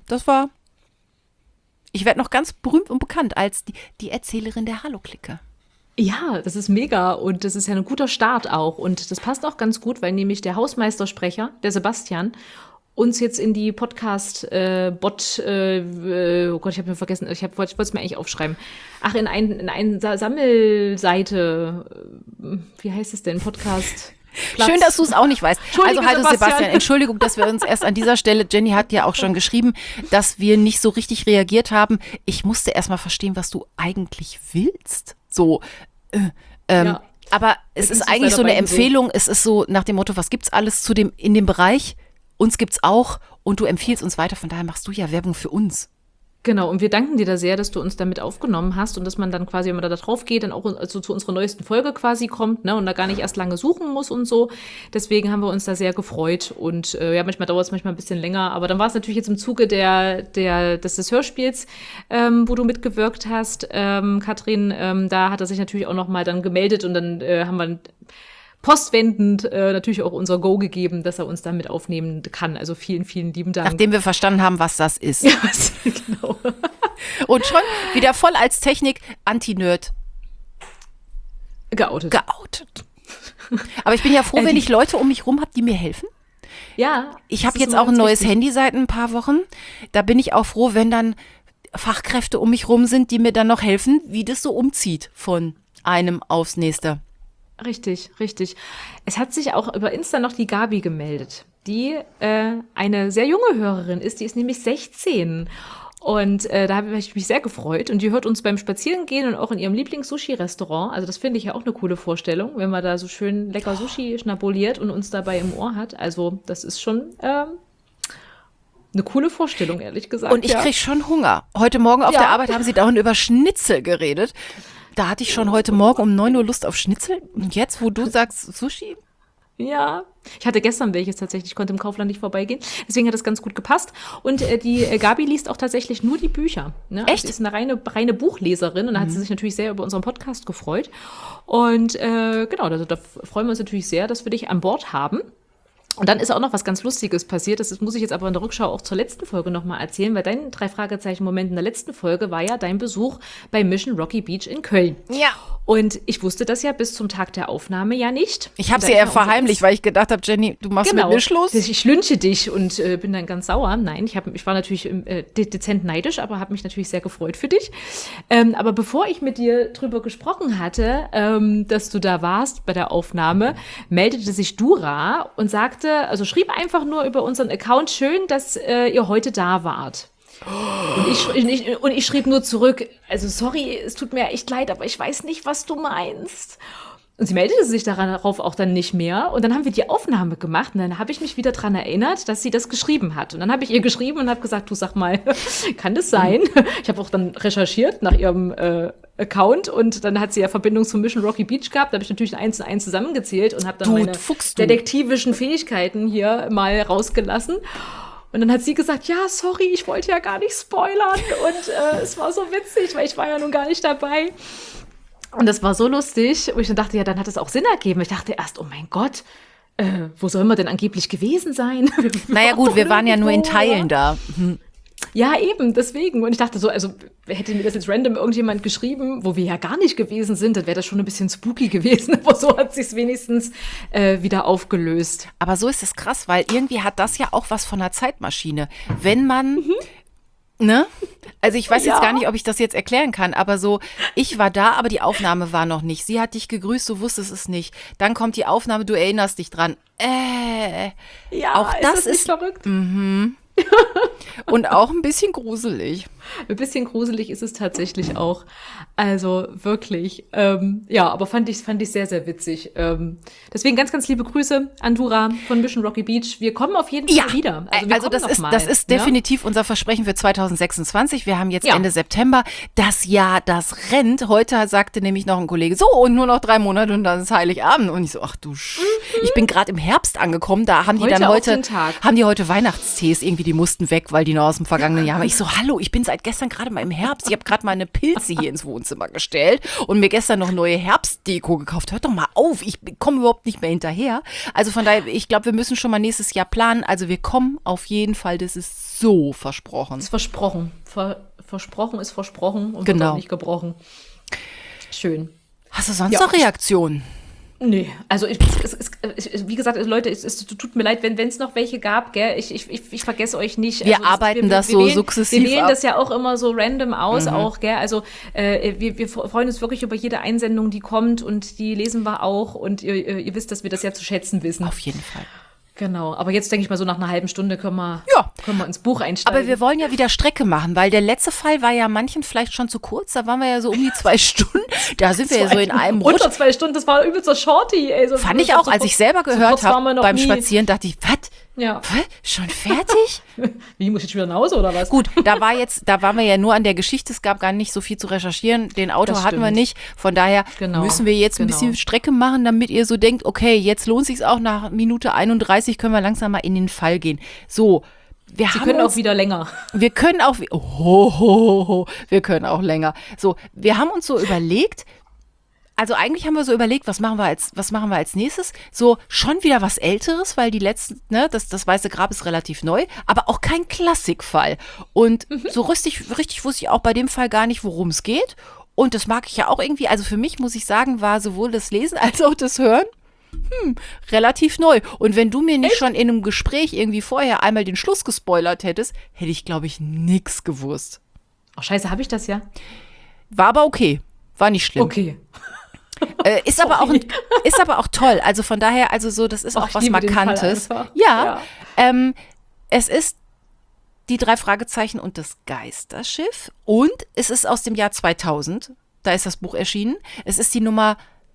Ich werde noch ganz berühmt und bekannt als die Erzählerin der Hallo-Clique. Ja, das ist mega und das ist ja ein guter Start auch. Und das passt auch ganz gut, weil nämlich der Hausmeistersprecher, der Sebastian, uns jetzt in die Podcast-Bot, oh Gott, ich habe mir vergessen, ich wollte es mir eigentlich aufschreiben. Ach, in eine Sammelseite, wie heißt es denn, Podcast? Platz. Schön, dass du es auch nicht weißt. Also halt, Sebastian, Entschuldigung, dass wir uns erst an dieser Stelle, Jenny hat ja auch schon geschrieben, dass wir nicht so richtig reagiert haben. Ich musste erst mal verstehen, was du eigentlich willst. So, Ja. aber es ist eigentlich so eine Empfehlung, es ist so nach dem Motto, was gibt's alles in dem Bereich? Uns gibt's auch und du empfiehlst uns weiter, von daher machst du ja Werbung für uns. Genau, und wir danken dir da sehr, dass du uns damit aufgenommen hast und dass man dann quasi, wenn man da drauf geht, dann auch also zu unserer neuesten Folge quasi kommt, ne, und da gar nicht erst lange suchen muss und so. Deswegen haben wir uns da sehr gefreut und ja, manchmal dauert es manchmal ein bisschen länger, aber dann war es natürlich jetzt im Zuge des Hörspiels, wo du mitgewirkt hast, Katrin, da hat er sich natürlich auch noch mal dann gemeldet und dann haben wir postwendend natürlich auch unser Go gegeben, dass er uns damit aufnehmen kann. Also vielen, vielen lieben Dank. Nachdem wir verstanden haben, was das ist. Ja, genau. Und schon wieder voll als Technik Anti-Nerd geoutet. Aber ich bin ja froh, wenn ich Leute um mich rum habe, die mir helfen. Ja. Ich habe jetzt auch ein neues Handy seit ein paar Wochen. Da bin ich auch froh, wenn dann Fachkräfte um mich rum sind, die mir dann noch helfen, wie das so umzieht von einem aufs nächste. Richtig, richtig. Es hat sich auch über Insta noch die Gabi gemeldet, die eine sehr junge Hörerin ist, die ist nämlich 16. Und da habe ich mich sehr gefreut. Und die hört uns beim Spazierengehen und auch in ihrem Lieblings-Sushi-Restaurant. Also das finde ich ja auch eine coole Vorstellung, wenn man da so schön lecker Sushi schnabuliert und uns dabei im Ohr hat. Also das ist schon eine coole Vorstellung, ehrlich gesagt. Und ich kriege schon Hunger. Heute Morgen auf der Arbeit haben sie dauernd über Schnitzel geredet. Da hatte ich schon heute Morgen um 9 Uhr Lust auf Schnitzel. Und jetzt, wo du sagst Sushi? Ja, ich hatte gestern welches tatsächlich, ich konnte im Kaufland nicht vorbeigehen. Deswegen hat das ganz gut gepasst. Und die Gabi liest auch tatsächlich nur die Bücher. Ne? Echt? Sie ist eine reine Buchleserin und da hat sie sich natürlich sehr über unseren Podcast gefreut. Und genau, also da freuen wir uns natürlich sehr, dass wir dich an Bord haben. Und dann ist auch noch was ganz Lustiges passiert. Das muss ich jetzt aber in der Rückschau auch zur letzten Folge nochmal erzählen, weil dein 3-Fragezeichen-Moment in der letzten Folge war ja dein Besuch bei Mission Rocky Beach in Köln. Ja. Und ich wusste das ja bis zum Tag der Aufnahme ja nicht. Ich habe sie eher verheimlicht, weil ich gedacht habe, Jenny, du machst mit mir Schluss. Ich lynche dich und bin dann ganz sauer. Nein, ich war natürlich dezent neidisch, aber habe mich natürlich sehr gefreut für dich. Aber bevor ich mit dir drüber gesprochen hatte, dass du da warst bei der Aufnahme, meldete sich Dura und sagte, also schrieb einfach nur über unseren Account, schön, dass ihr heute da wart. Und ich schrieb nur zurück, also sorry, es tut mir echt leid, aber ich weiß nicht, was du meinst. Und sie meldete sich darauf auch dann nicht mehr. Und dann haben wir die Aufnahme gemacht und dann habe ich mich wieder dran erinnert, dass sie das geschrieben hat. Und dann habe ich ihr geschrieben und habe gesagt, du sag mal, kann das sein? Ich habe auch dann recherchiert nach ihrem Account und dann hat sie ja Verbindung zum Mission Rocky Beach gehabt. Da habe ich natürlich 1 und 1 zusammengezählt und habe dann meine detektivischen Fähigkeiten hier mal rausgelassen. Und dann hat sie gesagt, ja, sorry, ich wollte ja gar nicht spoilern. Und es war so witzig, weil ich war ja nun gar nicht dabei. Und das war so lustig. Und ich dann dachte, ja, dann hat es auch Sinn ergeben. Ich dachte erst, oh mein Gott, wo soll man denn angeblich gewesen sein? Naja gut, wir waren ja nur in Teilen da. Ja, eben, deswegen. Und ich dachte so, also hätte mir das jetzt random irgendjemand geschrieben, wo wir ja gar nicht gewesen sind, dann wäre das schon ein bisschen spooky gewesen. Aber so hat sich's wenigstens wieder aufgelöst. Aber so ist es krass, weil irgendwie hat das ja auch was von einer Zeitmaschine. Wenn man, ne? Also ich weiß jetzt gar nicht, ob ich das jetzt erklären kann, aber so, ich war da, aber die Aufnahme war noch nicht. Sie hat dich gegrüßt, du wusstest es nicht. Dann kommt die Aufnahme, du erinnerst dich dran. Ja, auch das ist verrückt. Und auch ein bisschen gruselig. Ein bisschen gruselig ist es tatsächlich auch. Also wirklich. Ja, aber fand ich sehr, sehr witzig. Deswegen ganz, ganz liebe Grüße an Dura von Mission Rocky Beach. Wir kommen auf jeden Fall wieder. Also das ist definitiv unser Versprechen für 2026. Wir haben jetzt Ende September. Das Jahr, das rennt. Heute sagte nämlich noch ein Kollege, so, und nur noch 3 Monate und dann ist Heiligabend. Und ich so, ach du ich bin gerade im Herbst angekommen. Da haben die haben die heute Weihnachtstees irgendwie, die mussten weg, weil die noch aus dem vergangenen Jahr waren. Ich so, hallo, ich bin seit gestern gerade mal im Herbst. Ich habe gerade meine Pilze hier ins Wohnzimmer gestellt und mir gestern noch neue Herbstdeko gekauft. Hört doch mal auf, ich komme überhaupt nicht mehr hinterher. Also von daher, ich glaube, wir müssen schon mal nächstes Jahr planen. Also wir kommen auf jeden Fall, das ist so versprochen. Das ist versprochen. Versprochen ist versprochen und wird auch nicht gebrochen. Schön. Hast du sonst noch Reaktionen? Nee, also wie gesagt, Leute, es tut mir leid, wenn es noch welche gab, gell? Ich vergesse euch nicht. Wir arbeiten das so sukzessiv Wir wählen das ja auch immer so random aus, auch, gell? Also wir freuen uns wirklich über jede Einsendung, die kommt und die lesen wir auch und ihr wisst, dass wir das ja zu schätzen wissen. Auf jeden Fall. Genau, aber jetzt denke ich mal, so nach einer halben Stunde können wir ins Buch einsteigen. Aber wir wollen ja wieder Strecke machen, weil der letzte Fall war ja manchen vielleicht schon zu kurz. Da waren wir ja so um die 2 Stunden. Da sind wir ja so in einem Rutsch. Unter 2 Stunden, das war übelst so Shorty. Ey, so fand ich auch, als ich selber gehört habe beim Spazieren, dachte ich, was? Ja. Schon fertig? Wie, muss ich jetzt wieder nach Hause oder was? Gut, da waren wir ja nur an der Geschichte. Es gab gar nicht so viel zu recherchieren. Den Autor hatten wir nicht. Von daher müssen wir jetzt ein bisschen Strecke machen, damit ihr so denkt, okay, jetzt lohnt sich's auch. Nach Minute 31 können wir langsam mal in den Fall gehen. So. Sie können auch wieder länger. Wir können auch, wir können auch länger. So, wir haben uns so überlegt, also eigentlich haben wir so überlegt, was machen wir als nächstes? So, schon wieder was Älteres, weil die letzten, ne, das Weiße Grab ist relativ neu, aber auch kein Klassikfall. Und so richtig wusste ich auch bei dem Fall gar nicht, worum es geht. Und das mag ich ja auch irgendwie. Also für mich, muss ich sagen, war sowohl das Lesen als auch das Hören relativ neu. Und wenn du mir nicht schon in einem Gespräch irgendwie vorher einmal den Schluss gespoilert hättest, hätte ich, glaube ich, nix gewusst. Oh, scheiße, habe ich das ja? War aber okay. War nicht schlimm. Okay. Ist aber auch toll. Also von daher, also so, das ist auch was Markantes. Ja. Es ist die 3 Fragezeichen und das Geisterschiff. Und es ist aus dem Jahr 2000. Da ist das Buch erschienen. Es ist die Nummer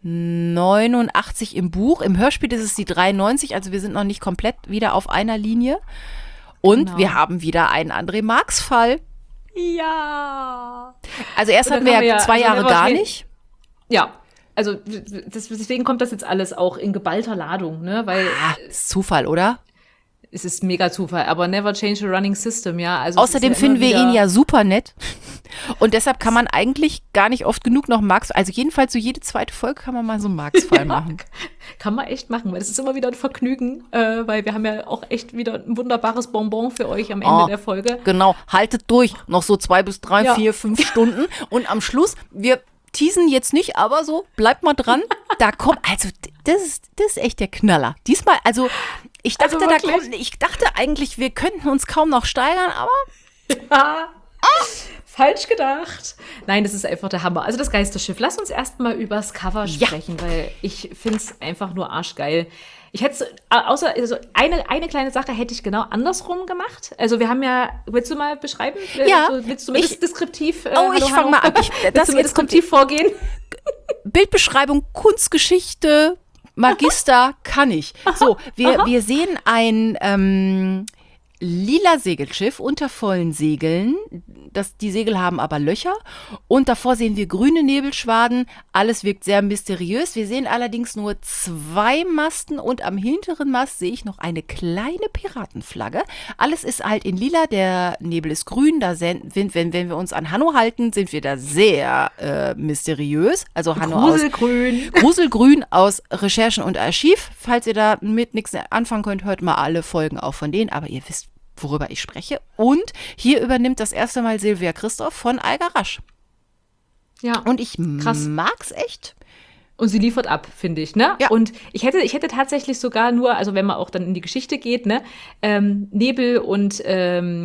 89 im Buch. Im Hörspiel ist es die 93, also wir sind noch nicht komplett wieder auf einer Linie. Und wir haben wieder einen André Marx-Fall. Ja. Also erst hatten wir ja 2 Jahre gar nicht. Ja. Also deswegen kommt das jetzt alles auch in geballter Ladung, ne? Weil ist Zufall, oder? Es ist mega Zufall, aber never change a running system, ja. Also außerdem finden wir ihn ja super nett. Und deshalb kann man eigentlich gar nicht oft genug noch Marx, also jedenfalls so jede zweite Folge kann man mal so einen Marx-Fall machen. Kann man echt machen, weil es ist immer wieder ein Vergnügen, weil wir haben ja auch echt wieder ein wunderbares Bonbon für euch am Ende der Folge. Genau, haltet durch, noch so 2 bis 3, 4, 5 Stunden und am Schluss, wir teasen jetzt nicht, aber so, bleibt mal dran, da kommt, also das ist echt der Knaller. Diesmal, also ich dachte, ich dachte eigentlich, wir könnten uns kaum noch steigern, aber falsch gedacht. Nein, das ist einfach der Hammer. Also das Geisterschiff. Lass uns erstmal übers Cover sprechen, weil ich finde es einfach nur arschgeil. Ich hätte also eine kleine Sache hätte ich genau andersrum gemacht. Also wir haben ja, willst du mal beschreiben? Ja. Willst du mir das deskriptiv? Ich fange mal an. Das jetzt deskriptiv vorgehen. Bildbeschreibung, Kunstgeschichte, Magister kann ich. So, wir sehen ein lila Segelschiff unter vollen Segeln. Die Segel haben aber Löcher. Und davor sehen wir grüne Nebelschwaden. Alles wirkt sehr mysteriös. Wir sehen allerdings nur 2 Masten und am hinteren Mast sehe ich noch eine kleine Piratenflagge. Alles ist halt in lila, der Nebel ist grün. Da wenn wir uns an Hanno halten, sind wir da sehr mysteriös. Also Hanno Gruselgrün aus Recherchen und Archiv. Falls ihr da mit nichts anfangen könnt, hört mal alle Folgen auch von denen. Aber ihr wisst, worüber ich spreche. Und hier übernimmt das erste Mal Silvia Christoph von Algarasch. Ja. Und ich mag's echt. Und sie liefert ab, finde ich, ne? Ja. Und ich hätte tatsächlich sogar nur, also wenn man auch dann in die Geschichte geht, ne, Nebel und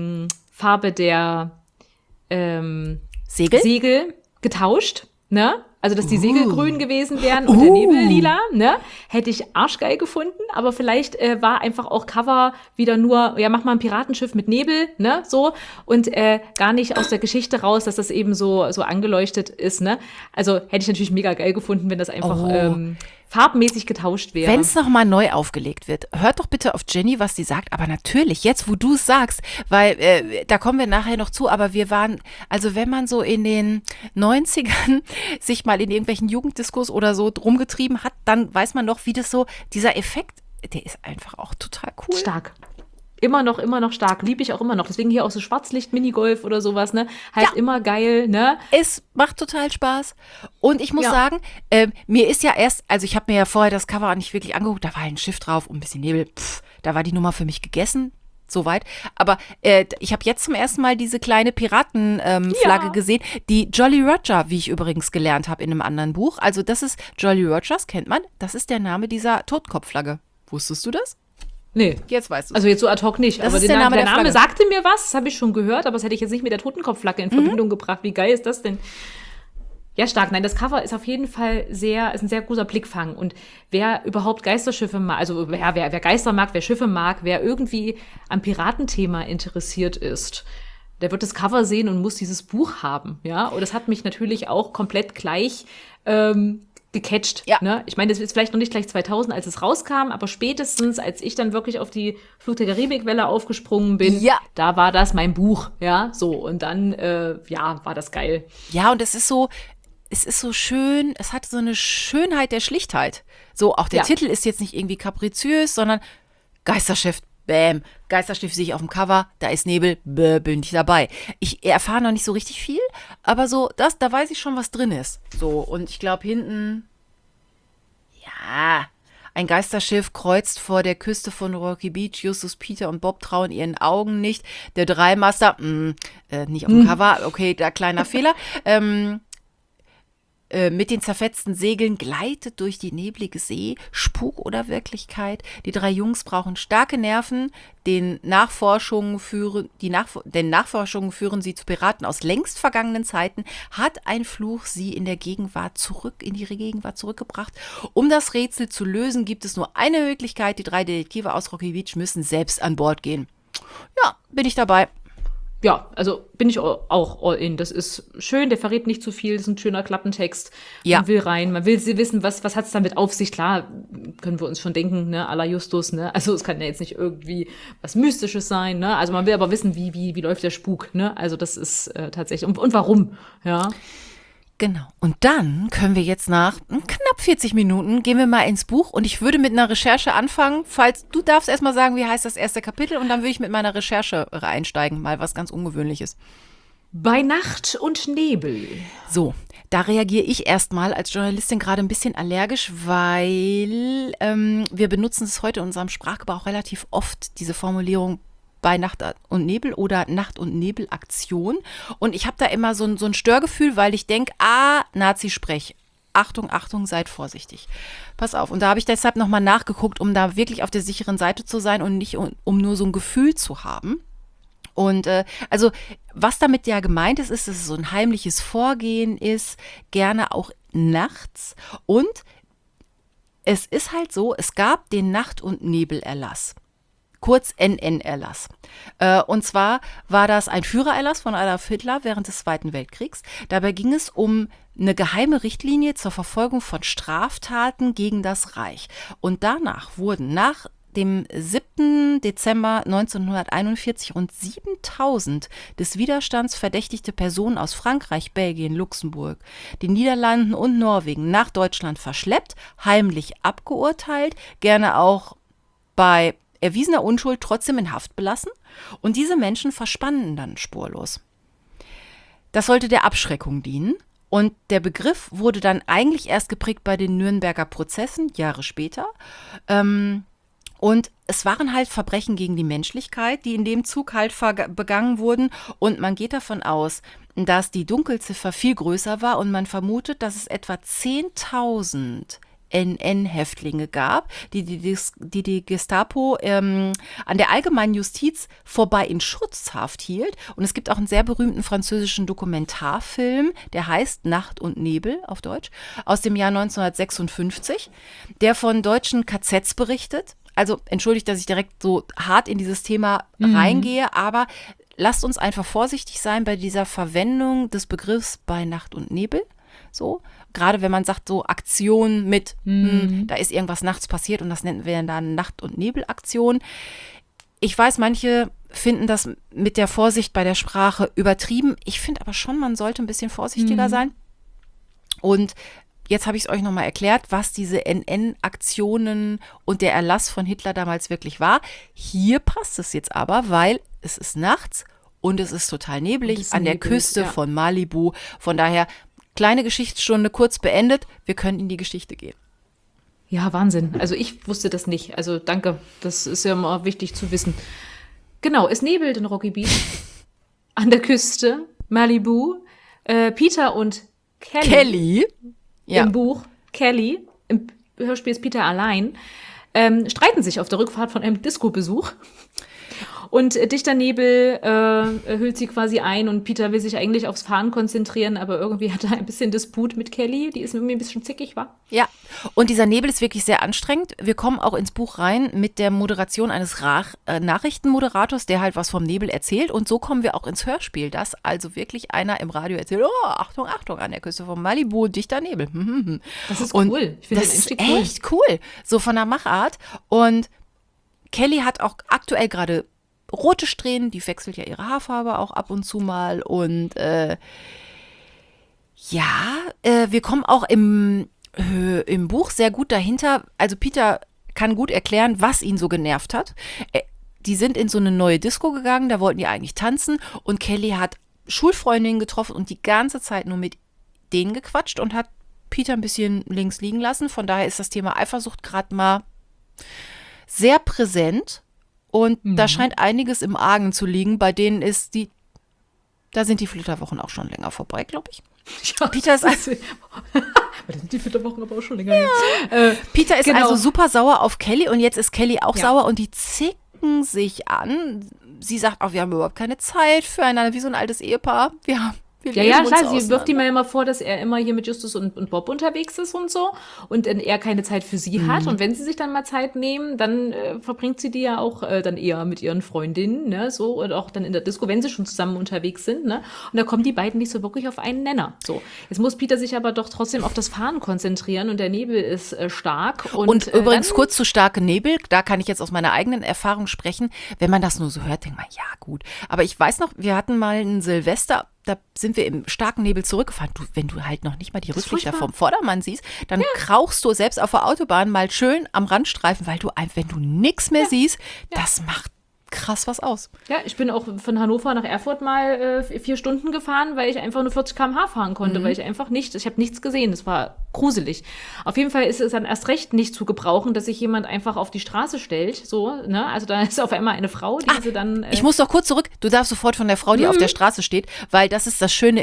Farbe der Segel getauscht, ne? Also, dass die Segel grün gewesen wären und der Nebel lila, ne? Hätte ich arschgeil gefunden, aber vielleicht war einfach auch Cover wieder nur, ja, mach mal ein Piratenschiff mit Nebel, ne? So. Und gar nicht aus der Geschichte raus, dass das eben so angeleuchtet ist, ne? Also, hätte ich natürlich mega geil gefunden, wenn das einfach farbmäßig getauscht wäre. Wenn es nochmal neu aufgelegt wird, hört doch bitte auf Jenny, was sie sagt. Aber natürlich, jetzt wo du es sagst, weil da kommen wir nachher noch zu, aber wir waren, also wenn man so in den 90ern sich mal in irgendwelchen Jugenddiskos oder so rumgetrieben hat, dann weiß man noch, wie das so, dieser Effekt, der ist einfach auch total cool. Stark. Immer noch stark. Liebe ich auch immer noch. Deswegen hier auch so Schwarzlicht-Minigolf oder sowas, ne? Halt immer geil, ne? Es macht total Spaß. Und ich muss sagen, mir ist ja erst, also ich habe mir ja vorher das Cover nicht wirklich angeguckt, da war ein Schiff drauf und ein bisschen Nebel. Da war die Nummer für mich gegessen. Soweit. Aber ich habe jetzt zum ersten Mal diese kleine Piratenflagge gesehen, die Jolly Roger, wie ich übrigens gelernt habe in einem anderen Buch. Also das ist Jolly Rogers, kennt man. Das ist der Name dieser Totenkopfflagge. Wusstest du das? Nee. Jetzt weißt du. Also jetzt so ad hoc nicht. Das aber ist der Name sagte mir was, das habe ich schon gehört, aber das hätte ich jetzt nicht mit der Totenkopfflagge in Verbindung gebracht. Wie geil ist das denn? Ja, stark. Nein, das Cover ist auf jeden Fall ist ein sehr guter Blickfang. Und wer überhaupt Geisterschiffe mag, also wer Geister mag, wer Schiffe mag, wer irgendwie am Piratenthema interessiert ist, der wird das Cover sehen und muss dieses Buch haben. Ja, und das hat mich natürlich auch komplett gleich gecatcht. Ja. Ne? Ich meine, das ist vielleicht noch nicht gleich 2000, als es rauskam, aber spätestens, als ich dann wirklich auf die Fluch der Karibik-Welle aufgesprungen bin, da war das mein Buch. Ja, so. Und dann, war das geil. Ja, und es ist so schön, es hat so eine Schönheit der Schlichtheit. So, auch der Titel ist jetzt nicht irgendwie kapriziös, sondern Geisterschiff, bäm. Geisterschiff sehe ich auf dem Cover, da ist Nebel, bin ich dabei. Ich erfahre noch nicht so richtig viel, aber so, da weiß ich schon, was drin ist. So, und ich glaube hinten, ein Geisterschiff kreuzt vor der Küste von Rocky Beach. Justus, Peter und Bob trauen ihren Augen nicht. Der Dreimaster, nicht auf dem Cover, okay, da kleiner Fehler. Mit den zerfetzten Segeln gleitet durch die neblige See, Spuk oder Wirklichkeit. Die drei Jungs brauchen starke Nerven, denn Nachforschungen führen sie zu Piraten aus längst vergangenen Zeiten. Hat ein Fluch sie in die Gegenwart zurückgebracht? Um das Rätsel zu lösen, gibt es nur eine Möglichkeit. Die drei Detektive aus Rocky Beach müssen selbst an Bord gehen. Ja, bin ich dabei. Ja, also bin ich auch all in. Das ist schön, der verrät nicht zu viel, das ist ein schöner Klappentext. Ja. Man will rein, man will wissen, was hat es damit auf sich. Klar, können wir uns schon denken, ne, à la Justus, ne. Also es kann ja jetzt nicht irgendwie was Mystisches sein, ne. Also man will aber wissen, wie läuft der Spuk, ne. Also das ist tatsächlich, und warum, ja. Genau. Und dann können wir jetzt nach knapp 40 Minuten, gehen wir mal ins Buch und ich würde mit einer Recherche anfangen. Du darfst erstmal sagen, wie heißt das erste Kapitel und dann würde ich mit meiner Recherche einsteigen, mal was ganz Ungewöhnliches. Bei Nacht und Nebel. So, da reagiere ich erstmal als Journalistin gerade ein bisschen allergisch, weil wir benutzen es heute in unserem Sprachgebrauch relativ oft, diese Formulierung bei Nacht und Nebel oder Nacht- und Nebelaktion. Und ich habe da immer so ein Störgefühl, weil ich denke, Nazi-Sprech. Achtung, Achtung, seid vorsichtig. Pass auf. Und da habe ich deshalb nochmal nachgeguckt, um da wirklich auf der sicheren Seite zu sein und nicht um nur so ein Gefühl zu haben. Und also was damit ja gemeint ist, dass es so ein heimliches Vorgehen ist, gerne auch nachts. Und es ist halt so, es gab den Nacht- und Nebelerlass. Kurz NN-Erlass. Und zwar war das ein Führererlass von Adolf Hitler während des Zweiten Weltkriegs. Dabei ging es um eine geheime Richtlinie zur Verfolgung von Straftaten gegen das Reich. Und danach wurden nach dem 7. Dezember 1941 rund 7.000 des Widerstands verdächtigte Personen aus Frankreich, Belgien, Luxemburg, den Niederlanden und Norwegen nach Deutschland verschleppt, heimlich abgeurteilt, gerne auch bei erwiesener Unschuld trotzdem in Haft belassen und diese Menschen verschwanden dann spurlos. Das sollte der Abschreckung dienen und der Begriff wurde dann eigentlich erst geprägt bei den Nürnberger Prozessen, Jahre später. Und es waren halt Verbrechen gegen die Menschlichkeit, die in dem Zug halt begangen wurden und man geht davon aus, dass die Dunkelziffer viel größer war und man vermutet, dass es etwa 10.000 NN-Häftlinge gab, die Gestapo an der allgemeinen Justiz vorbei in Schutzhaft hielt. Und es gibt auch einen sehr berühmten französischen Dokumentarfilm, der heißt Nacht und Nebel auf Deutsch, aus dem Jahr 1956, der von deutschen KZs berichtet. Also entschuldigt, dass ich direkt so hart in dieses Thema reingehe, aber lasst uns einfach vorsichtig sein bei dieser Verwendung des Begriffs bei Nacht und Nebel. So, gerade wenn man sagt, so Aktion mit, da ist irgendwas nachts passiert und das nennen wir dann Nacht- und Nebelaktion. Ich weiß, manche finden das mit der Vorsicht bei der Sprache übertrieben. Ich finde aber schon, man sollte ein bisschen vorsichtiger sein. Und jetzt habe ich es euch nochmal erklärt, was diese NN-Aktionen und der Erlass von Hitler damals wirklich war. Hier passt es jetzt aber, weil es ist nachts und es ist total neblig an der Küste von Malibu. Von daher, kleine Geschichtsstunde kurz beendet. Wir können in die Geschichte gehen. Ja, Wahnsinn. Also ich wusste das nicht. Also danke. Das ist ja immer wichtig zu wissen. Genau, es nebelt in Rocky Beach an der Küste, Malibu. Peter und Kelly. Ja. Im Buch Kelly, im Hörspiel ist Peter allein, streiten sich auf der Rückfahrt von einem Disco-Besuch. Und dichter Nebel hüllt sie quasi ein und Peter will sich eigentlich aufs Fahren konzentrieren, aber irgendwie hat er ein bisschen Disput mit Kelly, die ist irgendwie ein bisschen zickig, wa? Ja, und dieser Nebel ist wirklich sehr anstrengend. Wir kommen auch ins Buch rein mit der Moderation eines Nachrichtenmoderators, der halt was vom Nebel erzählt, und so kommen wir auch ins Hörspiel, dass also wirklich einer im Radio erzählt, oh, Achtung, Achtung, an der Küste von Malibu, dichter Nebel. Das ist und cool. Ich finde das ist echt cool, so von der Machart. Und Kelly hat auch aktuell gerade rote Strähnen, die wechselt ja ihre Haarfarbe auch ab und zu mal. Und wir kommen auch im Buch sehr gut dahinter. Also Peter kann gut erklären, was ihn so genervt hat. Die sind in so eine neue Disco gegangen, da wollten die eigentlich tanzen. Und Kelly hat Schulfreundinnen getroffen und die ganze Zeit nur mit denen gequatscht und hat Peter ein bisschen links liegen lassen. Von daher ist das Thema Eifersucht gerade mal sehr präsent. Und da scheint einiges im Argen zu liegen, bei denen da sind die Flitterwochen auch schon länger vorbei, glaube ich. Ja, Peter ist da sind die Flitterwochen aber auch schon länger her. Peter ist genau. also super sauer auf Kelly und jetzt ist Kelly auch Ja. sauer und die zicken sich an. Sie sagt auch, wir haben überhaupt keine Zeit füreinander, wie so ein altes Ehepaar. Wir Ja, leben uns klar, sie auseinander. wirft ihm ja immer vor, dass er immer hier mit Justus und Bob unterwegs ist und so und er keine Zeit für sie hat. Und wenn sie sich dann mal Zeit nehmen, dann verbringt sie die ja auch dann eher mit ihren Freundinnen, ne, so, und auch dann in der Disco, wenn sie schon zusammen unterwegs sind, ne. Und da kommen die beiden nicht so wirklich auf einen Nenner. So, jetzt muss Peter sich aber doch trotzdem auf das Fahren konzentrieren und der Nebel ist stark. Und übrigens dann, kurz zu starke Nebel, da kann ich jetzt aus meiner eigenen Erfahrung sprechen. Wenn man das nur so hört, denkt man, ja gut. Aber ich weiß noch, wir hatten mal ein Silvester, da sind wir im starken Nebel zurückgefahren. Wenn du halt noch nicht mal die Rücklichter vom Vordermann siehst, dann krauchst du selbst auf der Autobahn mal schön am Randstreifen, weil wenn du nichts mehr siehst, das macht krass was aus. Ja, ich bin auch von Hannover nach Erfurt mal 4 Stunden gefahren, weil ich einfach nur 40 km/h fahren konnte, weil ich habe nichts gesehen. Das war gruselig. Auf jeden Fall ist es dann erst recht nicht zu gebrauchen, dass sich jemand einfach auf die Straße stellt, so, ne? Also da ist auf einmal eine Frau, die sie dann... Ich muss doch kurz zurück. Du darfst sofort von der Frau, die auf der Straße steht, weil das ist das Schöne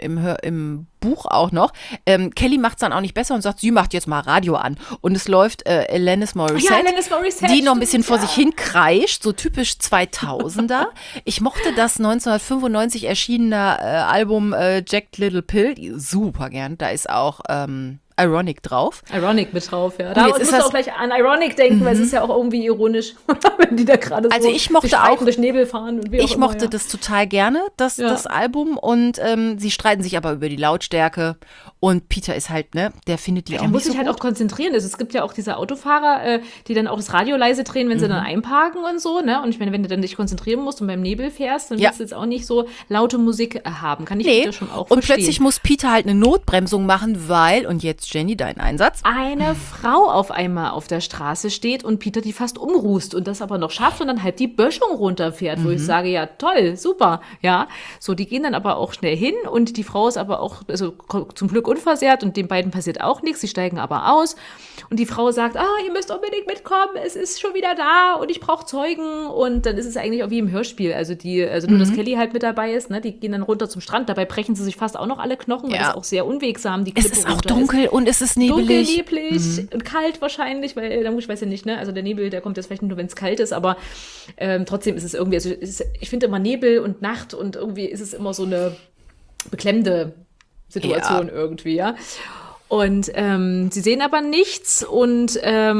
im Buch auch noch. Kelly macht es dann auch nicht besser und sagt, sie macht jetzt mal Radio an. Und es läuft Alanis Morissette, Alanis Morissette, die noch ein bisschen vor sich hin kreischt, so typisch 2000er. Ich mochte das 1995 erschienene Album Jagged Little Pill super gern. Da ist auch Ironic drauf. Ironic mit drauf, ja. Da jetzt musst ist du das- auch gleich an Ironic denken, weil es ist ja auch irgendwie ironisch, wenn die da gerade so Also ich mochte sich streiten, auch- durch Nebel fahren und wie auch Ich immer, mochte ja. das total gerne, das Album. Und sie streiten sich aber über die Lautstärke. Und Peter ist halt, ne, der findet die auch Der muss nicht so sich halt gut. auch konzentrieren. Also es gibt ja auch diese Autofahrer, die dann auch das Radio leise drehen, wenn sie dann einparken und so, ne? Und ich meine, wenn du dann dich konzentrieren musst und beim Nebel fährst, dann Ja. willst du jetzt auch nicht so laute Musik haben. Kann ich Nee, Peter schon auch und verstehen. plötzlich muss Peter halt eine Notbremsung machen, weil, und jetzt Jenny, dein Einsatz. eine Frau auf einmal auf der Straße steht und Peter die fast umrußt und das aber noch schafft und dann halt die Böschung runterfährt, wo ich sage, ja toll, super, ja. So, die gehen dann aber auch schnell hin und die Frau ist aber auch, also zum Glück unversehrt und den beiden passiert auch nichts, sie steigen aber aus und die Frau sagt, ihr müsst unbedingt mitkommen, es ist schon wieder da und ich brauche Zeugen und dann ist es eigentlich auch wie im Hörspiel, also nur, dass Kelly halt mit dabei ist, ne, die gehen dann runter zum Strand, dabei brechen sie sich fast auch noch alle Knochen, weil Ja. das auch sehr unwegsam die Es Klippe ist auch runter dunkel Und es ist dunkel, nebelig. neblig und kalt wahrscheinlich, weil, ich weiß ja nicht, ne? Also der Nebel, der kommt jetzt vielleicht nur, wenn es kalt ist, aber trotzdem ist es irgendwie, also ich finde immer Nebel und Nacht und irgendwie ist es immer so eine beklemmende Situation irgendwie, ja. Und sie sehen aber nichts und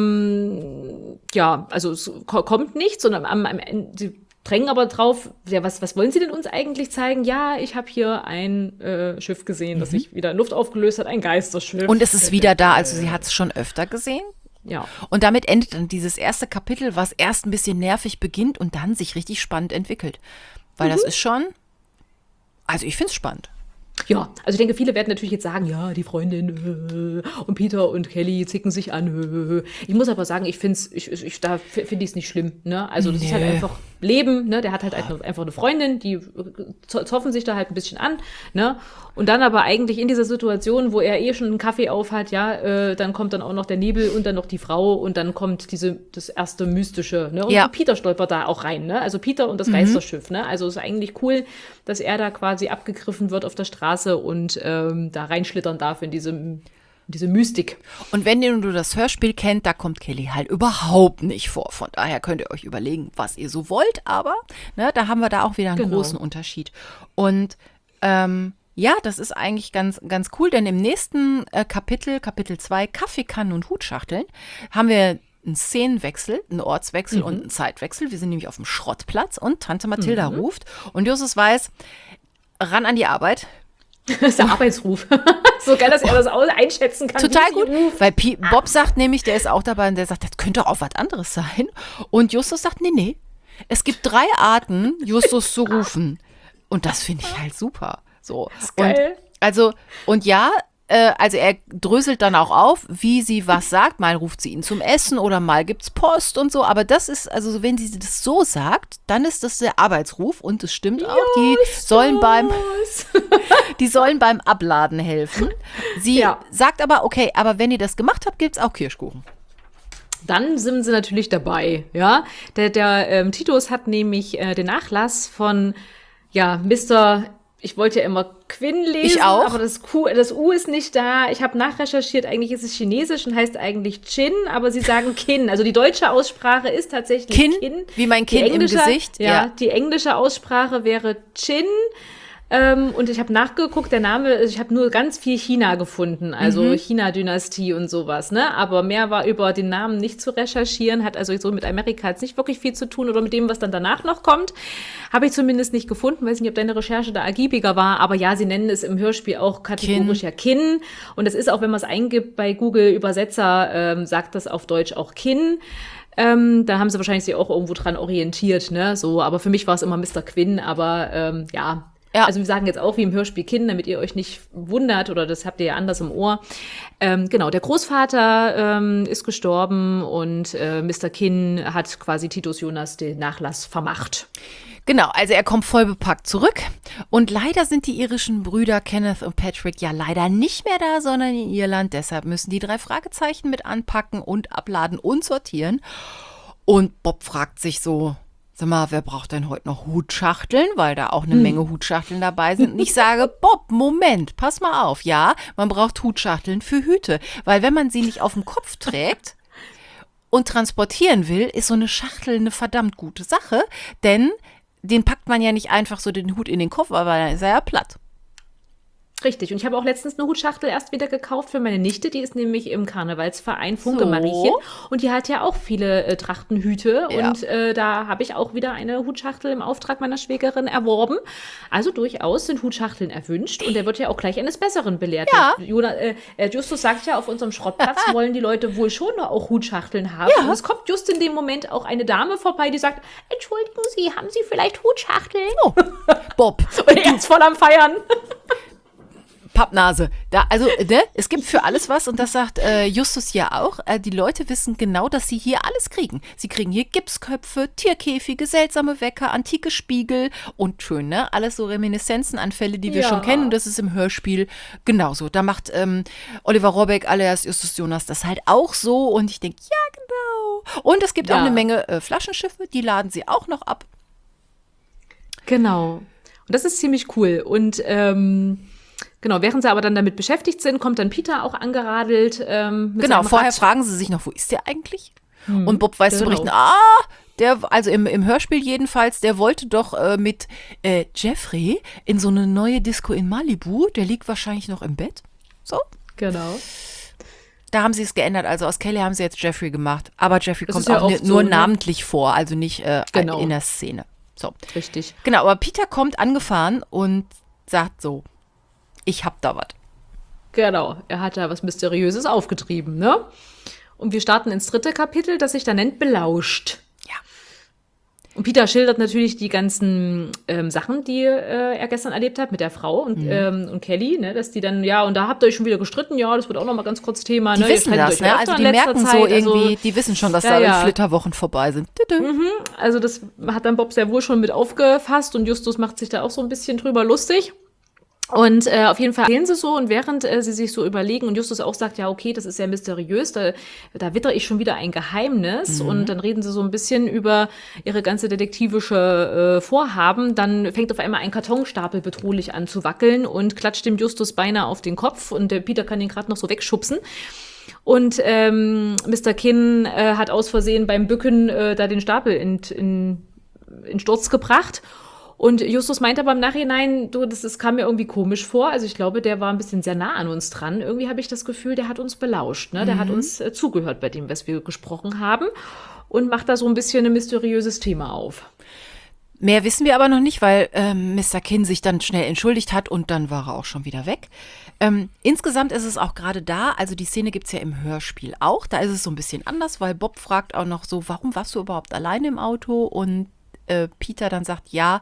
also es kommt nichts und am Ende, sie drängen aber drauf, ja, was wollen Sie denn uns eigentlich zeigen? Ja, ich habe hier ein Schiff gesehen, das sich wieder in Luft aufgelöst hat, ein Geisterschiff. Und es ist wieder da, also sie hat es schon öfter gesehen. Ja. Und damit endet dann dieses erste Kapitel, was erst ein bisschen nervig beginnt und dann sich richtig spannend entwickelt. Weil das ist schon, also ich finde es spannend. Ja, also ich denke, viele werden natürlich jetzt sagen, ja, die Freundin und Peter und Kelly zicken sich an. Ich muss aber sagen, ich finde es nicht schlimm. Ne? Also das ist halt einfach Leben. Ne? Der hat halt einfach eine Freundin, die zoffen sich da halt ein bisschen an. Ne? Und dann aber eigentlich in dieser Situation, wo er schon einen Kaffee auf hat, dann kommt dann auch noch der Nebel und dann noch die Frau und dann kommt das erste Mystische. Ne? Und Peter stolpert da auch rein. Ne? Also Peter und das Geisterschiff. Ne? Also es ist eigentlich cool, dass er da quasi abgegriffen wird auf der Straße und da reinschlittern darf in diese Mystik. Und wenn ihr nur das Hörspiel kennt, da kommt Kelly halt überhaupt nicht vor. Von daher könnt ihr euch überlegen, was ihr so wollt. Aber da haben wir da auch wieder einen großen Unterschied. Und das ist eigentlich ganz, ganz cool, denn im nächsten Kapitel 2, Kaffeekannen und Hutschachteln, haben wir einen Szenenwechsel, einen Ortswechsel und einen Zeitwechsel. Wir sind nämlich auf dem Schrottplatz und Tante Mathilda ruft und Justus weiß, ran an die Arbeit. Das ist der Arbeitsruf. So geil, dass er das einschätzen kann. Total gut, weil Bob sagt nämlich, der ist auch dabei und der sagt, das könnte auch was anderes sein. Und Justus sagt, nee, es gibt 3 Arten, Justus zu rufen. Und das finde ich halt super. So. Das ist geil. Also er dröselt dann auch auf, wie sie was sagt. Mal ruft sie ihn zum Essen oder mal gibt's Post und so. Aber das ist, also wenn sie das so sagt, dann ist das der Arbeitsruf. Und es stimmt auch, die sollen beim Abladen helfen. Sie sagt aber, okay, aber wenn ihr das gemacht habt, gibt's auch Kirschkuchen. Dann sind sie natürlich dabei, ja. Der Titus hat nämlich den Nachlass von, Mr. Ich wollte ja immer Quinn lesen, ich auch. Aber das U ist nicht da. Ich habe nachrecherchiert, eigentlich ist es chinesisch und heißt eigentlich Chin, aber sie sagen Kin. Also die deutsche Aussprache ist tatsächlich Kin. Wie mein Kind im Gesicht. Ja, die englische Aussprache wäre Chin. Und ich habe nachgeguckt, der Name, ich habe nur ganz viel China gefunden, also China-Dynastie und sowas, ne? Aber mehr war über den Namen nicht zu recherchieren, hat also so mit Amerika jetzt nicht wirklich viel zu tun oder mit dem, was dann danach noch kommt. Habe ich zumindest nicht gefunden, weiß nicht, ob deine Recherche da ergiebiger war, aber ja, sie nennen es im Hörspiel auch kategorisch Kin. Und das ist auch, wenn man es eingibt bei Google Übersetzer, sagt das auf Deutsch auch Kin. Da haben sie wahrscheinlich sich auch irgendwo dran orientiert, ne? So, aber für mich war es immer Mr. Quinn, aber Ja, also wir sagen jetzt auch wie im Hörspiel Kind, damit ihr euch nicht wundert oder das habt ihr ja anders im Ohr. Genau, der Großvater ist gestorben und Mr. Kin hat quasi Titus Jonas den Nachlass vermacht. Genau, also er kommt voll bepackt zurück und leider sind die irischen Brüder Kenneth und Patrick ja leider nicht mehr da, sondern in Irland. Deshalb müssen die 3 Fragezeichen mit anpacken und abladen und sortieren. Und Bob fragt sich so, sag mal, wer braucht denn heute noch Hutschachteln? Weil da auch eine Menge Hutschachteln dabei sind. Und ich sage, Bob, Moment, pass mal auf. Ja, man braucht Hutschachteln für Hüte. Weil wenn man sie nicht auf dem Kopf trägt und transportieren will, ist so eine Schachtel eine verdammt gute Sache. Denn den packt man ja nicht einfach so den Hut in den Koffer, weil dann ist er ja platt. Richtig. Und ich habe auch letztens eine Hutschachtel erst wieder gekauft für meine Nichte. Die ist nämlich im Karnevalsverein Funke Mariechen. Und die hat ja auch viele Trachtenhüte. Ja. Und da habe ich auch wieder eine Hutschachtel im Auftrag meiner Schwägerin erworben. Also durchaus sind Hutschachteln erwünscht. Und der wird ja auch gleich eines Besseren belehrt. Ja. Justus sagt ja, auf unserem Schrottplatz wollen die Leute wohl schon auch Hutschachteln haben. Ja. Und es kommt just in dem Moment auch eine Dame vorbei, die sagt, Entschuldigen Sie, haben Sie vielleicht Hutschachteln? Oh, Bob. Und er ist voll am Feiern. Pappnase. Es gibt für alles was und das sagt Justus ja auch. Die Leute wissen genau, dass sie hier alles kriegen. Sie kriegen hier Gipsköpfe, Tierkäfige, seltsame Wecker, antike Spiegel und schön, ne? Alles so Reminiszenzen an Fälle, die wir schon kennen und das ist im Hörspiel genauso. Da macht Oliver Rohrbeck alias Justus Jonas das halt auch so und ich denke, ja genau. Und es gibt auch eine Menge Flaschenschiffe, die laden sie auch noch ab. Genau. Und das ist ziemlich cool und Genau, während sie aber dann damit beschäftigt sind, kommt dann Peter auch angeradelt. Mit Genau, seinem vorher Rad. fragen sie sich noch, wo ist der eigentlich? Und Bob weiß zu genau. berichten, also im Hörspiel jedenfalls, der wollte doch mit Jeffrey in so eine neue Disco in Malibu, der liegt wahrscheinlich noch im Bett. So. Genau. Da haben sie es geändert, also aus Kelly haben sie jetzt Jeffrey gemacht, aber Jeffrey Das kommt ist ja auch oft nur so, ne? namentlich vor, also nicht Genau. in der Szene. So. Richtig. Genau, aber Peter kommt angefahren und sagt so, ich hab da was. Genau, er hat da was Mysteriöses aufgetrieben, ne? Und wir starten ins 3. Kapitel, das sich da nennt Belauscht. Ja. Und Peter schildert natürlich die ganzen Sachen, die er gestern erlebt hat mit der Frau und Kelly, ne, dass die dann, ja, und da habt ihr euch schon wieder gestritten, ja, das wird auch noch mal ganz kurz Thema. Die ne? wissen Ihr das, streitet ne? euch Also öfter die in letzter merken so Zeit, irgendwie, also, die wissen schon, dass Ja, da ja. die Flitterwochen vorbei sind. also das hat dann Bob sehr wohl schon mit aufgefasst und Justus macht sich da auch so ein bisschen drüber lustig. Und auf jeden Fall erzählen sie so und während sie sich so überlegen und Justus auch sagt, ja okay, das ist sehr mysteriös, da wittere ich schon wieder ein Geheimnis und dann reden sie so ein bisschen über ihre ganze detektivische Vorhaben, dann fängt auf einmal ein Kartonstapel bedrohlich an zu wackeln und klatscht dem Justus beinahe auf den Kopf und der Peter kann ihn gerade noch so wegschubsen. Und Mr. Kinn hat aus Versehen beim Bücken da den Stapel in Sturz gebracht. Und Justus meinte aber im Nachhinein, das kam mir irgendwie komisch vor. Also ich glaube, der war ein bisschen sehr nah an uns dran. Irgendwie habe ich das Gefühl, der hat uns belauscht. Ne? Der hat uns zugehört bei dem, was wir gesprochen haben. Und macht da so ein bisschen ein mysteriöses Thema auf. Mehr wissen wir aber noch nicht, weil Mr. Kinn sich dann schnell entschuldigt hat und dann war er auch schon wieder weg. Insgesamt ist es auch gerade da, also die Szene gibt es ja im Hörspiel auch, da ist es so ein bisschen anders, weil Bob fragt auch noch so, warum warst du überhaupt alleine im Auto? Und Peter dann sagt, ja,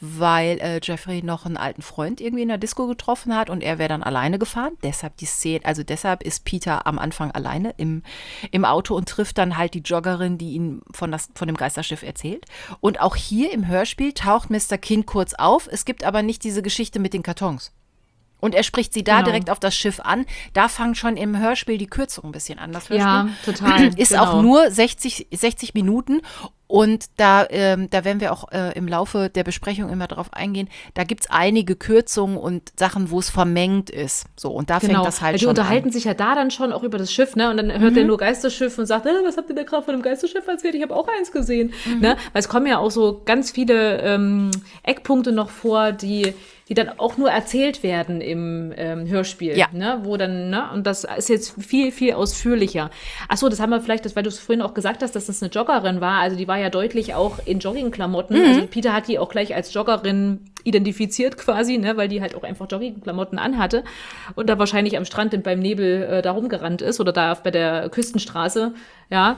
weil Jeffrey noch einen alten Freund irgendwie in der Disco getroffen hat und er wäre dann alleine gefahren. Deshalb die Szene, also deshalb ist Peter am Anfang alleine im Auto und trifft dann halt die Joggerin, die ihn von dem Geisterschiff erzählt. Und auch hier im Hörspiel taucht Mr. Kinn kurz auf. Es gibt aber nicht diese Geschichte mit den Kartons. Und er spricht sie da direkt auf das Schiff an. Da fangen schon im Hörspiel die Kürzungen ein bisschen an. Das Hörspiel Ja, total. ist auch nur 60 Minuten. Und da werden wir auch im Laufe der Besprechung immer drauf eingehen. Da gibt es einige Kürzungen und Sachen, wo es vermengt ist. So, und da fängt das halt Weil die schon unterhalten an. sich ja da dann schon auch über das Schiff, ne? Und dann hört er nur Geisterschiff und sagt, was habt ihr da gerade von dem Geisterschiff erzählt? Ich habe auch eins gesehen. Ne? Weil es kommen ja auch so ganz viele Eckpunkte noch vor, die dann auch nur erzählt werden im Hörspiel, Ja. ne? Wo dann, ne? Und das ist jetzt viel, viel ausführlicher. Ach so, das haben wir vielleicht, weil du es vorhin auch gesagt hast, dass das eine Joggerin war. Also die war ja deutlich auch in Joggingklamotten. Also Peter hat die auch gleich als Joggerin identifiziert quasi, ne? Weil die halt auch einfach Joggingklamotten anhatte und da wahrscheinlich am Strand beim Nebel da rumgerannt ist oder da bei der Küstenstraße, ja.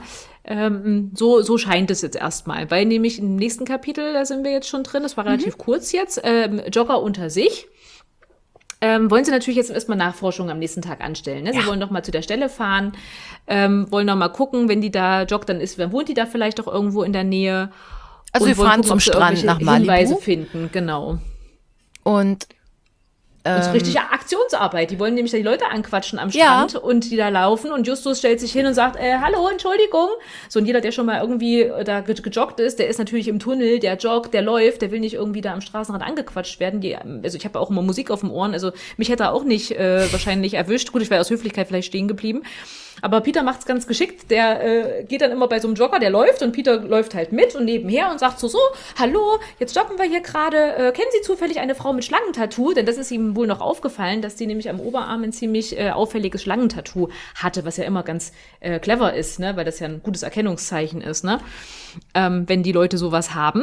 So scheint es jetzt erstmal, weil nämlich im nächsten Kapitel, da sind wir jetzt schon drin, das war relativ kurz jetzt, Jogger unter sich. Wollen sie natürlich jetzt erstmal Nachforschungen am nächsten Tag anstellen. Ne? Sie wollen noch mal zu der Stelle fahren, wollen noch mal gucken, wenn die da joggt, dann wohnt die da vielleicht auch irgendwo in der Nähe. Also und wir wollen fahren gucken, zum ob sie Strand irgendwelche nach Malibu. Hinweise finden, genau. Und Das ist richtige Aktionsarbeit. Die wollen nämlich die Leute anquatschen am Ja. Strand und die da laufen und Justus stellt sich hin und sagt, hallo, Entschuldigung. So, und jeder, der schon mal irgendwie da gejoggt ist, der ist natürlich im Tunnel, der joggt, der läuft, der will nicht irgendwie da am Straßenrand angequatscht werden. Also ich habe auch immer Musik auf den Ohren, also mich hätte er auch nicht wahrscheinlich erwischt. Gut, ich wäre aus Höflichkeit vielleicht stehen geblieben. Aber Peter macht's ganz geschickt. Der geht dann immer bei so einem Jogger, der läuft und Peter läuft halt mit und nebenher und sagt so, hallo, jetzt joggen wir hier gerade. Kennen Sie zufällig eine Frau mit Schlangentattoo? Denn das ist ihm wohl noch aufgefallen, dass die nämlich am Oberarm ein ziemlich auffälliges Schlangentattoo hatte, was ja immer ganz clever ist, ne? Weil das ja ein gutes Erkennungszeichen ist, ne? Wenn die Leute sowas haben.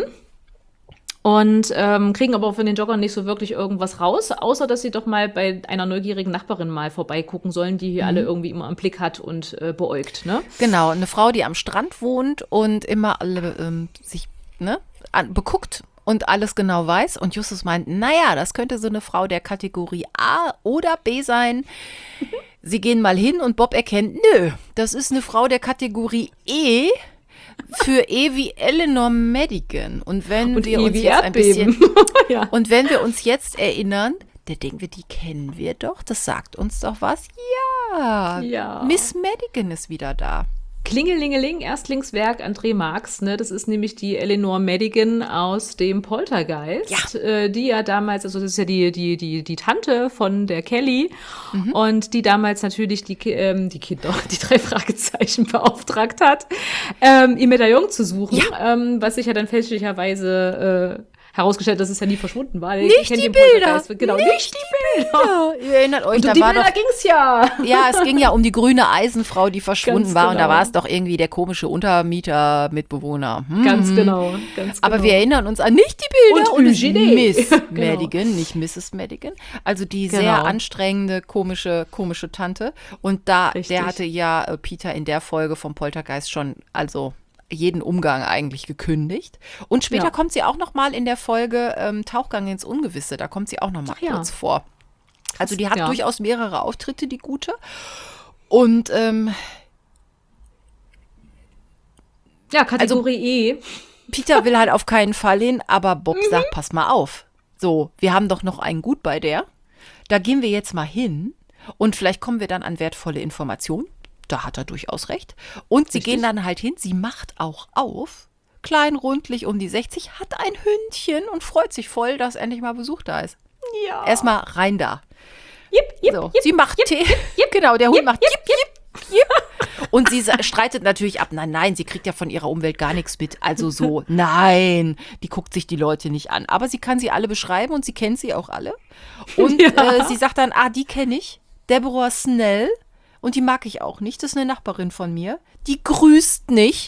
Und kriegen aber von den Joggern nicht so wirklich irgendwas raus, außer dass sie doch mal bei einer neugierigen Nachbarin mal vorbeigucken sollen, die hier alle irgendwie immer im Blick hat und beäugt, ne? Genau, eine Frau, die am Strand wohnt und immer alle sich beguckt und alles genau weiß. Und Justus meint, naja, das könnte so eine Frau der Kategorie A oder B sein. Sie gehen mal hin und Bob erkennt, nö, das ist eine Frau der Kategorie E. Für E wie Eleanor Madigan. Und wenn wir uns jetzt ein bisschen Ja. und wenn wir uns jetzt erinnern, da denken wir, die kennen wir doch. Das sagt uns doch was. Ja. Ja. Miss Madigan ist wieder da. Klingelingeling, Erstlingswerk André Marx, ne? Das ist nämlich die Eleanor Madigan aus dem Poltergeist, die ja damals, also das ist ja die Tante von der Kelly und die damals natürlich die Kinder, die 3 Fragezeichen beauftragt hat, ihr Medaillon zu suchen, was sich ja dann fälschlicherweise herausgestellt, dass es ja nie verschwunden war. Nicht die Bilder. Genau, nicht die Bilder. Ihr erinnert euch, Und da um die war Bilder doch, ging's ja. ja, es ging ja um die grüne Eisenfrau, die verschwunden Ganz war. Und da genau. war es doch irgendwie der komische Untermieter-Mitbewohner. Ganz genau. Aber wir erinnern uns an nicht die Bilder Und es Eugenie. Miss Genau. Madigan, nicht Mrs. Madigan. Also die Genau. sehr anstrengende, komische Tante. Und da, Richtig. der hatte ja Peter in der Folge vom Poltergeist schon, also jeden Umgang eigentlich gekündigt. Und später Ja. kommt sie auch noch mal in der Folge Tauchgang ins Ungewisse. Da kommt sie auch noch mal Ach ja. kurz vor. Also die hat Ja. durchaus mehrere Auftritte, die Gute. Und Ja, Kategorie E. Peter will halt auf keinen Fall hin, aber Bob sagt, pass mal auf. So, wir haben doch noch einen Gut bei der. Da gehen wir jetzt mal hin und vielleicht kommen wir dann an wertvolle Informationen. Da hat er durchaus recht. Und sie Richtig. gehen dann halt hin, sie macht auch auf, klein, rundlich, um die 60, hat ein Hündchen und freut sich voll, dass endlich mal Besuch da ist. Ja. Erstmal rein da. Jip, jip, So, jip, sie macht Tee. Genau, der Hund macht jip, jip, jip. Und sie streitet natürlich ab. Nein, sie kriegt ja von ihrer Umwelt gar nichts mit. Also so, nein, die guckt sich die Leute nicht an. Aber sie kann sie alle beschreiben und sie kennt sie auch alle. Und sie sagt dann, die kenne ich. Deborah Snell. Und die mag ich auch nicht. Das ist eine Nachbarin von mir. Die grüßt nicht.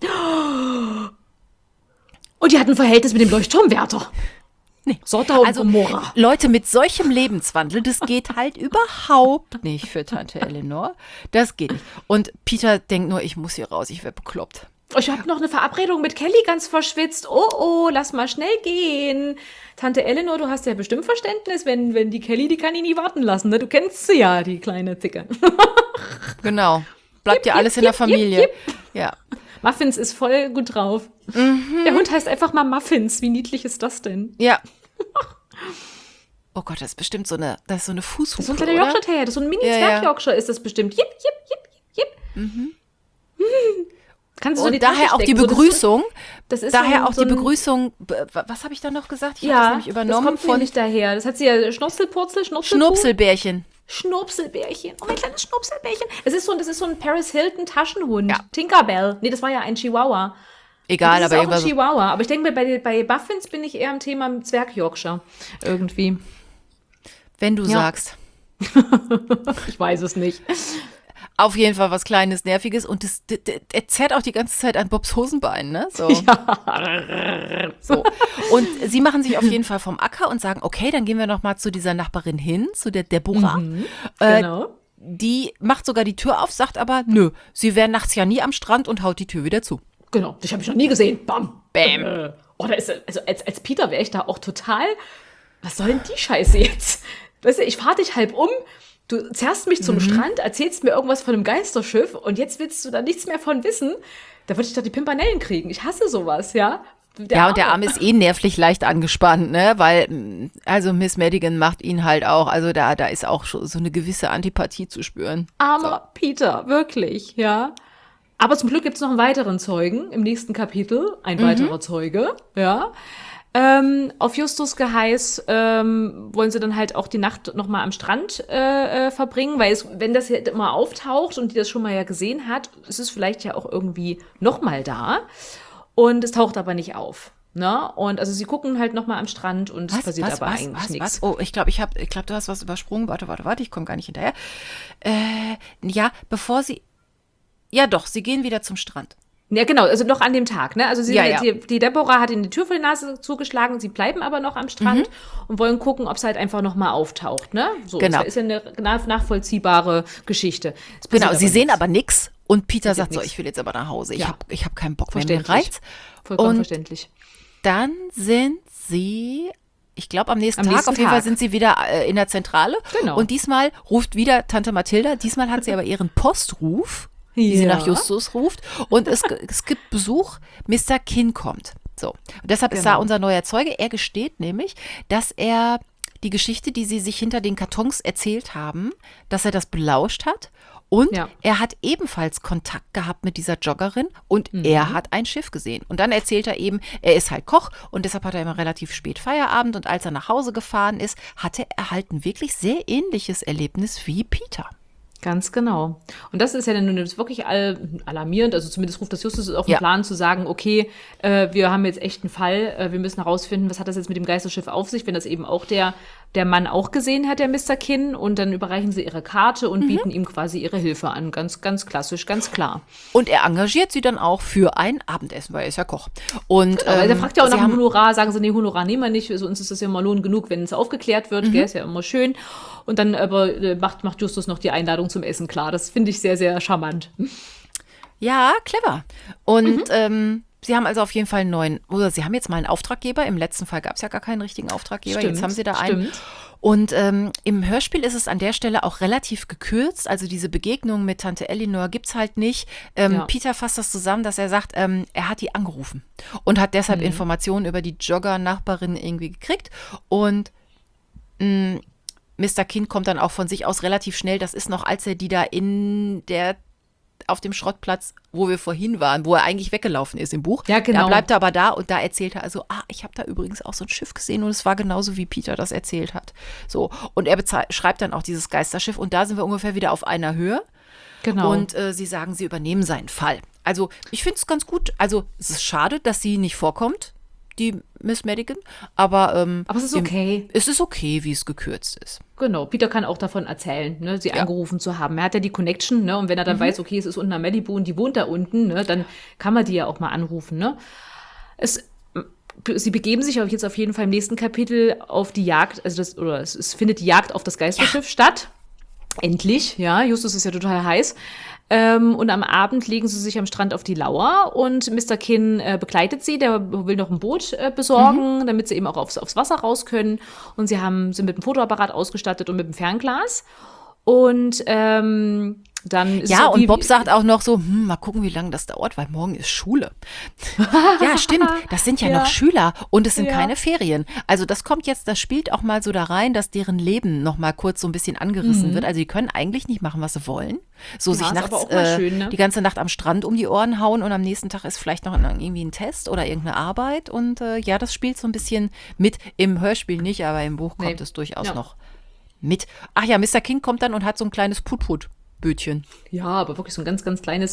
Und die hat ein Verhältnis mit dem Leuchtturmwärter. Nee. Sodom und Also Gomorra. Leute mit solchem Lebenswandel, das geht halt überhaupt nicht für Tante Eleanor. Das geht nicht. Und Peter denkt nur, ich muss hier raus, ich werde bekloppt. Ich habe noch eine Verabredung mit Kelly ganz verschwitzt. Oh, lass mal schnell gehen. Tante Eleanor, du hast ja bestimmt Verständnis, wenn die Kelly, die kann ihn nie warten lassen. Ne? Du kennst sie ja, die kleine Zicke. Genau. Bleibt ja alles in der Familie. Ja. Muffins ist voll gut drauf. Der Hund heißt einfach mal Muffins. Wie niedlich ist das denn? Ja. Oh Gott, das ist bestimmt so eine Fußhupe, Das ist so ein kleiner Yorkshire Terrier. Das ist so ein Mini-Zwerg-Yorkshire ist das bestimmt. Jip, jip, jip, jip. Kannst du so in Und die Tasche daher auch die stecken. Begrüßung. Das ist Daher so auch so die ein- Begrüßung. Was habe ich da noch gesagt? Ich habe Ja, das nämlich das übernommen kommt von nämlich daher. Das hat sie ja Schnurzelpurzel, Schnurpselbärchen. Schnurpselbärchen. Oh, mein kleines Schnurpselbärchen. Das ist so ein Paris Hilton Taschenhund. Ja. Tinkerbell. Nee, das war ja ein Chihuahua. Egal, Das ist aber auch ein irgendwas. Chihuahua. Aber ich denke, bei Muffins bin ich eher am Thema Zwerg-Yorkshire. Irgendwie. Wenn du Ja. sagst. Ich weiß es nicht. Auf jeden Fall was Kleines, Nerviges. Und er zerrt auch die ganze Zeit an Bobs Hosenbein, ne? So. So. Und sie machen sich auf jeden Fall vom Acker und sagen, okay, dann gehen wir noch mal zu dieser Nachbarin hin, zu der Deborah. Genau. Die macht sogar die Tür auf, sagt aber, nö, sie wäre nachts ja nie am Strand und haut die Tür wieder zu. Genau. Das habe ich noch nie gesehen. Bam. Bäm. Da ist, also als Peter wäre ich da auch total. Was soll denn die Scheiße jetzt? Weißt du, ich fahre dich halb um. Du zerrst mich zum Strand, erzählst mir irgendwas von einem Geisterschiff und jetzt willst du da nichts mehr von wissen. Da würde ich doch die Pimpanellen kriegen. Ich hasse sowas, ja. Und der Arm ist nervlich leicht angespannt, ne? Weil, also Miss Madigan macht ihn halt auch, also da ist auch schon so eine gewisse Antipathie zu spüren. Armer Peter, wirklich, ja. Aber zum Glück gibt es noch einen weiteren Zeugen im nächsten Kapitel. Ein weiterer Zeuge, ja. Auf Justus Geheiß wollen sie dann halt auch die Nacht noch mal am Strand verbringen, weil wenn das jetzt immer auftaucht und die das schon mal ja gesehen hat, ist es vielleicht ja auch irgendwie noch mal da. Und es taucht aber nicht auf. Ne? Und also sie gucken halt noch mal am Strand und es passiert aber eigentlich nichts. Oh, ich glaube, du hast was übersprungen. Warte, ich komme gar nicht hinterher. Ja, ja doch, sie gehen wieder zum Strand. Ja, genau, also noch an dem Tag, ne? Also Ja. die Deborah hat ihnen die Tür vor die Nase zugeschlagen, sie bleiben aber noch am Strand und wollen gucken, ob es halt einfach noch mal auftaucht, ne? So, Genau. Das ist ja eine nachvollziehbare Geschichte. Es passiert Genau, sie aber sehen nichts. aber nichts und Peter Passiert sagt so, nix. ich will jetzt aber nach Hause. Ja. Ich hab keinen Bock mehr, mir Verständlich. reicht's. Vollkommen Und verständlich. dann sind sie, ich glaube am nächsten Am Tag, nächsten auf jeden Fall Tag. sind sie wieder in der Zentrale. Genau. Und diesmal ruft wieder Tante Mathilda, diesmal hat sie aber ihren Postruf, die sie Ja. nach Justus ruft. Und es gibt Besuch, Mr. Kin kommt. So. Und deshalb ist da Genau. unser neuer Zeuge. Er gesteht nämlich, dass er die Geschichte, die sie sich hinter den Kartons erzählt haben, dass er das belauscht hat Und Ja. er hat ebenfalls Kontakt gehabt mit dieser Joggerin und er hat ein Schiff gesehen. Und dann erzählt er eben, er ist halt Koch und deshalb hat er immer relativ spät Feierabend und als er nach Hause gefahren ist, hatte er halt ein wirklich sehr ähnliches Erlebnis wie Peter. Ganz genau. Und das ist ja dann nun jetzt wirklich alarmierend. Also zumindest ruft das Justus auf den Ja. Plan zu sagen, okay, wir haben jetzt echt einen Fall, wir müssen herausfinden, was hat das jetzt mit dem Geisterschiff auf sich, wenn das eben auch der Mann auch gesehen hat, der Mr. Kinn. Und dann überreichen sie ihre Karte und bieten ihm quasi ihre Hilfe an. Ganz, ganz klassisch, ganz klar. Und er engagiert sie dann auch für ein Abendessen, weil er ist ja Koch. Und Aber er fragt ja auch nach sie dem haben, Honorar, sagen sie, nee, Honorar nehmen wir nicht, für uns ist das ja mal Lohn genug, wenn es aufgeklärt wird, gell, ist ja immer schön. Und dann aber macht Justus noch die Einladung zum Essen klar. Das finde ich sehr, sehr charmant. ja, clever. Und sie haben also auf jeden Fall einen neuen, oder sie haben jetzt mal einen Auftraggeber. Im letzten Fall gab es ja gar keinen richtigen Auftraggeber. Jetzt haben sie da einen. Stimmt. Und im Hörspiel ist es an der Stelle auch relativ gekürzt. Also diese Begegnung mit Tante Elinor gibt's halt nicht. Ja. Peter fasst das zusammen, dass er sagt, er hat die angerufen und hat deshalb Informationen über die Jogger-Nachbarin irgendwie gekriegt. Und Mr. Kinn kommt dann auch von sich aus relativ schnell. Das ist noch, als er die da auf dem Schrottplatz, wo wir vorhin waren, wo er eigentlich weggelaufen ist im Buch. Ja, genau. Da bleibt er aber da und da erzählt er also, ich habe da übrigens auch so ein Schiff gesehen und es war genauso, wie Peter das erzählt hat. So, und er schreibt dann auch dieses Geisterschiff und da sind wir ungefähr wieder auf einer Höhe. Genau. Und sie sagen, sie übernehmen seinen Fall. Also, ich finde es ganz gut. Also, es ist schade, dass sie nicht vorkommt, die Miss Madigan, aber es ist okay. Es ist okay, wie es gekürzt ist. Genau, Peter kann auch davon erzählen, ne, sie angerufen zu haben. Er hat ja die Connection, ne, und wenn er dann weiß, okay, es ist unten am Malibu und die wohnt da unten, ne, dann kann man die ja auch mal anrufen, ne. Sie begeben sich auch jetzt auf jeden Fall im nächsten Kapitel auf die Jagd, also es findet die Jagd auf das Geisterschiff statt. Endlich, ja, Justus ist ja total heiß. Und am Abend legen sie sich am Strand auf die Lauer und Mr. Kinn begleitet sie, der will noch ein Boot besorgen, damit sie eben auch aufs Wasser raus können. Und sie sind mit dem Fotoapparat ausgestattet und mit dem Fernglas. Und dann ist Ja, es und Bob sagt auch noch so, mal gucken, wie lange das dauert, weil morgen ist Schule. Ja, stimmt, das sind ja noch Schüler und es sind keine Ferien. Also das spielt auch mal so da rein, dass deren Leben noch mal kurz so ein bisschen angerissen wird. Also die können eigentlich nicht machen, was sie wollen. So sich ist nachts aber auch mal schön, ne? die ganze Nacht am Strand um die Ohren hauen und am nächsten Tag ist vielleicht noch irgendwie ein Test oder irgendeine Arbeit. Und das spielt so ein bisschen mit, im Hörspiel nicht, aber im Buch kommt es durchaus noch mit. Ach ja, Mr. King kommt dann und hat so ein kleines Put-Put-Bötchen. Ja, aber wirklich so ein ganz, ganz kleines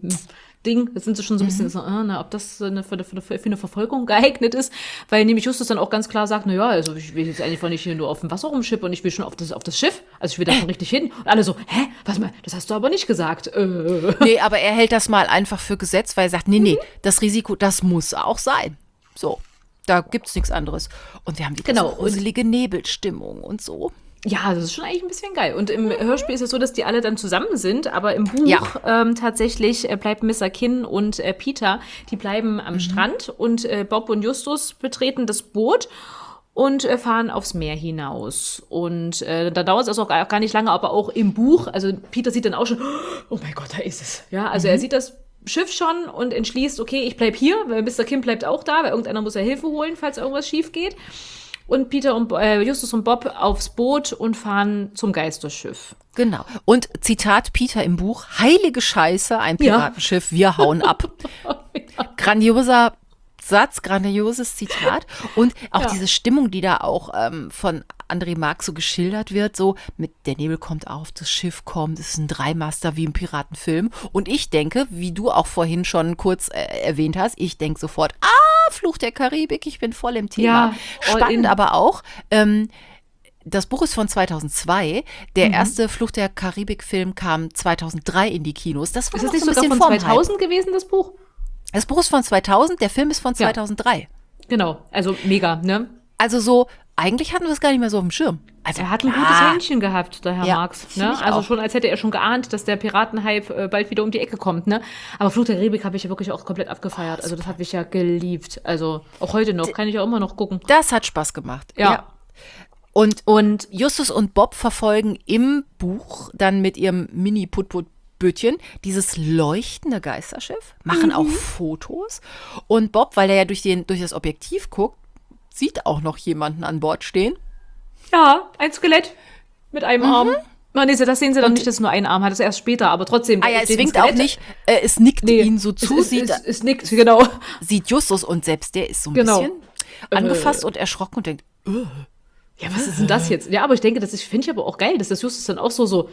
Ding. Da sind sie schon so ein bisschen so, ob das für eine Verfolgung geeignet ist. Weil nämlich Justus dann auch ganz klar sagt, also ich will jetzt eigentlich nicht hier nur auf dem Wasser rumschippern, ich will schon auf das Schiff. Also ich will da schon richtig hin. Und alle so, was mal, das hast du aber nicht gesagt. Nee, aber er hält das mal einfach für Gesetz, weil er sagt, nee, das Risiko, das muss auch sein. So, da gibt's nichts anderes. Und wir haben wieder so gruselige Nebelstimmung und so. Ja, das ist schon eigentlich ein bisschen geil. Und im Hörspiel ist es so, dass die alle dann zusammen sind, aber im Buch tatsächlich bleibt Mr. Kinn und Peter, die bleiben am Strand und Bob und Justus betreten das Boot und fahren aufs Meer hinaus. Und da dauert es also auch gar nicht lange, aber auch im Buch, also Peter sieht dann auch schon, oh mein Gott, da ist es. Ja, also er sieht das Schiff schon und entschließt, okay, ich bleib hier, weil Mr. Kinn bleibt auch da, weil irgendeiner muss ja Hilfe holen, falls irgendwas schief geht. Und Peter und Justus und Bob aufs Boot und fahren zum Geisterschiff. Genau. Und Zitat Peter im Buch, heilige Scheiße, ein Piratenschiff, wir hauen ab. Grandioser Satz, grandioses Zitat. Und auch diese Stimmung, die da auch von André Marx so geschildert wird, so mit der Nebel kommt auf, das Schiff kommt, es ist ein Dreimaster wie im Piratenfilm. Und ich denke, wie du auch vorhin schon kurz erwähnt hast, ich denke sofort, Fluch der Karibik, ich bin voll im Thema. Ja, spannend aber auch, das Buch ist von 2002. Der erste Fluch der Karibik-Film kam 2003 in die Kinos. Das war Ist das noch nicht so ein sogar bisschen von vorm 2000 gewesen, das Buch? Das Buch ist von 2000, der Film ist von 2003. Genau, also mega, ne? Also so, eigentlich hatten wir es gar nicht mehr so auf dem Schirm. Also, Er hat ein gutes Händchen gehabt, der Herr Ja, Marx. finde Ne? ich Also auch. schon, als hätte er schon geahnt, dass der Piratenhype bald wieder um die Ecke kommt. Ne? Aber Fluch der Karibik habe ich ja wirklich auch komplett abgefeiert. Also das habe ich ja geliebt. Also auch heute noch, kann ich ja immer noch gucken. Das hat Spaß gemacht. Ja. Und Justus und Bob verfolgen im Buch dann mit ihrem Mini-Put-Put-Bötchen dieses leuchtende Geisterschiff, machen auch Fotos. Und Bob, weil er ja durch das Objektiv guckt, sieht auch noch jemanden an Bord stehen. Ja, ein Skelett mit einem Arm. Oh, nee, das sehen sie dann nicht, dass es nur einen Arm hat, das erst später, aber trotzdem. Ah ja, es winkt auch nicht, es nickt ihn so zu, es nickt, genau. Sieht Justus und selbst der ist so ein Genau. bisschen angefasst und erschrocken und denkt, ja, was ist denn das jetzt? Ja, aber ich denke, finde ich aber auch geil, dass das Justus dann auch so,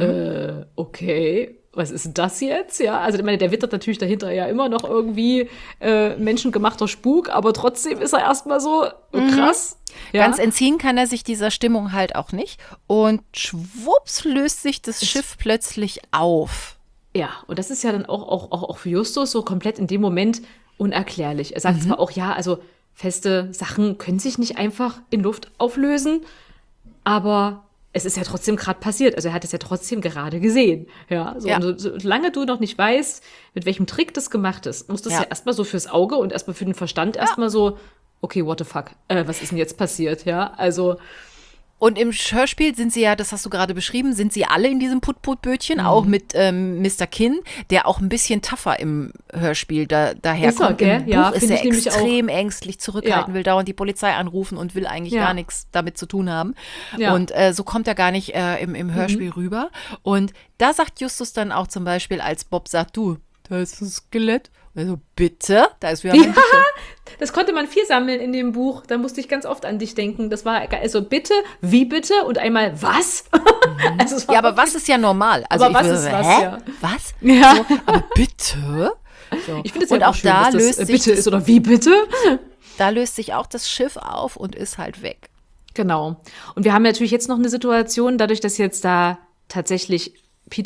okay, was ist denn das jetzt? Ja, also ich meine, der wittert natürlich dahinter ja immer noch irgendwie menschengemachter Spuk, aber trotzdem ist er erstmal so krass. Ja. Ganz entziehen kann er sich dieser Stimmung halt auch nicht. Und schwupps löst sich das Schiff plötzlich auf. Ja, und das ist ja dann auch für Justus so komplett in dem Moment unerklärlich. Er sagt zwar auch, ja, also feste Sachen können sich nicht einfach in Luft auflösen, aber es ist ja trotzdem gerade passiert. Also er hat es ja trotzdem gerade gesehen. Ja, so, Ja. Und solange du noch nicht weißt, mit welchem Trick das gemacht ist, muss das ja erstmal so fürs Auge und erstmal für den Verstand erstmal so, okay, what the fuck, was ist denn jetzt passiert? Ja, also Und im Hörspiel sind sie ja, das hast du gerade beschrieben, sind sie alle in diesem Put-Put-Bötchen, auch mit Mr. Kinn, der auch ein bisschen tougher im Hörspiel daherkommt. gell? Im Ja, Buch ist finde er ich nämlich extrem ängstlich zurückhaltend, Ja. will dauernd die Polizei anrufen und will eigentlich Ja. gar nichts damit zu tun haben. Ja. Und so kommt er gar nicht im Hörspiel rüber. Und da sagt Justus dann auch zum Beispiel, als Bob sagt, du, da ist ein Skelett. Also bitte, da ist wieder ein Bitte. das konnte man viel sammeln in dem Buch. Da musste ich ganz oft an dich denken. Das war also bitte, wie bitte und einmal was? Also es war Ja, aber was ist ja normal? Also Aber was ich ist was, hä? ja. Was? Ja. So, aber bitte? So. Ich finde es Und ja auch schön, da dass das löst sich bitte ist oder wie bitte? Da löst sich auch das Schiff auf und ist halt weg. Genau. Und wir haben natürlich jetzt noch eine Situation, dadurch, dass jetzt da tatsächlich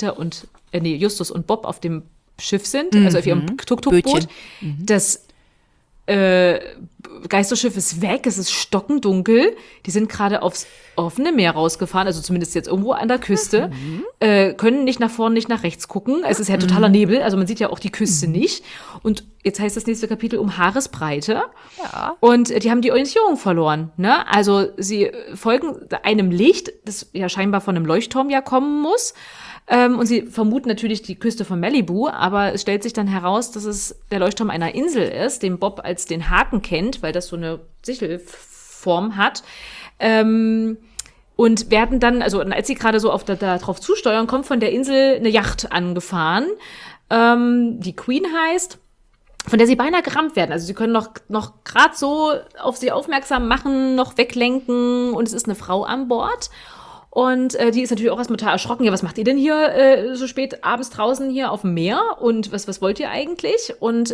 Justus und Bob auf dem Schiff sind, also auf ihrem Tuk-Tuk-Boot. Bötchen. Das Geisterschiff ist weg, es ist stockendunkel. Die sind gerade aufs offene Meer rausgefahren, also zumindest jetzt irgendwo an der Küste. Können nicht nach vorne, nicht nach rechts gucken. Es ist ja totaler Nebel, also man sieht ja auch die Küste nicht. Und jetzt heißt das nächste Kapitel um Haaresbreite. Ja. Und die haben die Orientierung verloren. Ne? Also sie folgen einem Licht, das ja scheinbar von einem Leuchtturm ja kommen muss. Und sie vermuten natürlich die Küste von Malibu, aber es stellt sich dann heraus, dass es der Leuchtturm einer Insel ist, den Bob als den Haken kennt, weil das so eine Sichelform hat. Und werden dann, also als sie gerade so darauf zusteuern, kommt von der Insel eine Yacht angefahren, die Queen heißt, von der sie beinahe gerammt werden. Also sie können noch gerade so auf sie aufmerksam machen, noch weglenken und es ist eine Frau an Bord. Und die ist natürlich auch erstmal total erschrocken. Ja, was macht ihr denn hier so spät abends draußen hier auf dem Meer? Und was wollt ihr eigentlich? Und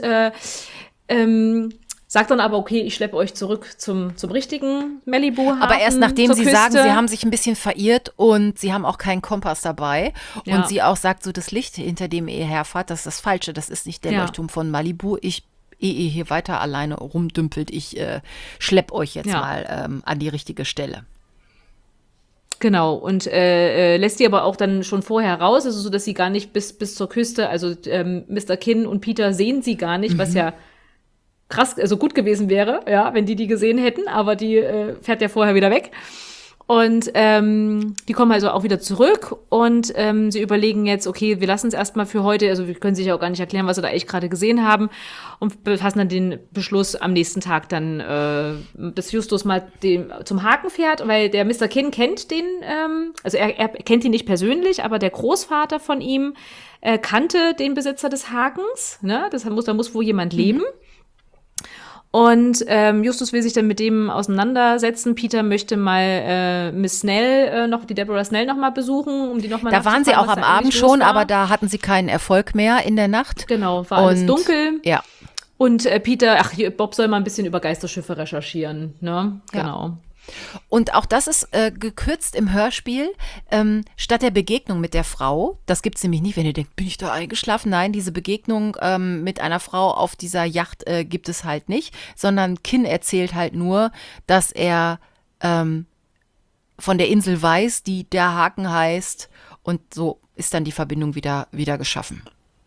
sagt dann aber, okay, ich schleppe euch zurück zum richtigen Malibu-Hafen. Aber erst nachdem zur sie Küste. sagen, sie haben sich ein bisschen verirrt und sie haben auch keinen Kompass dabei. Ja. Und sie auch sagt, so das Licht, hinter dem ihr herfahrt, das ist das Falsche. Das ist nicht der Ja. Leuchtturm von Malibu. Ehe ihr hier weiter alleine rumdümpelt, ich schlepp euch jetzt Ja. mal an die richtige Stelle. Genau, und lässt die aber auch dann schon vorher raus, also so, dass sie gar nicht bis zur Küste, also Mr. Kinn und Peter sehen sie gar nicht, was ja krass, also gut gewesen wäre, ja, wenn die gesehen hätten, aber die fährt ja vorher wieder weg. Und die kommen also auch wieder zurück und sie überlegen jetzt, okay, wir lassen es erstmal für heute, also wir können sich ja auch gar nicht erklären, was sie da eigentlich gerade gesehen haben und befassen dann den Beschluss, am nächsten Tag dann, dass Justus mal zum Haken fährt, weil der Mr. Kinn kennt den, also er kennt ihn nicht persönlich, aber der Großvater von ihm kannte den Besitzer des Hakens, ne? Da muss wohl jemand leben. Und Justus will sich dann mit dem auseinandersetzen. Peter möchte mal Miss Snell die Deborah Snell noch mal besuchen, um die noch mal Da waren sie nachzufragen, auch was am da Abend eigentlich los schon, war. aber da hatten sie keinen Erfolg mehr in der Nacht. Genau, war alles dunkel. Ja. Und Bob soll mal ein bisschen über Geisterschiffe recherchieren, ne? Genau. Und auch das ist gekürzt im Hörspiel. Statt der Begegnung mit der Frau, das gibt es nämlich nicht, wenn ihr denkt, bin ich da eingeschlafen? Nein, diese Begegnung mit einer Frau auf dieser Yacht gibt es halt nicht, sondern Kinn erzählt halt nur, dass er von der Insel weiß, die der Haken heißt, und so ist dann die Verbindung wieder geschaffen.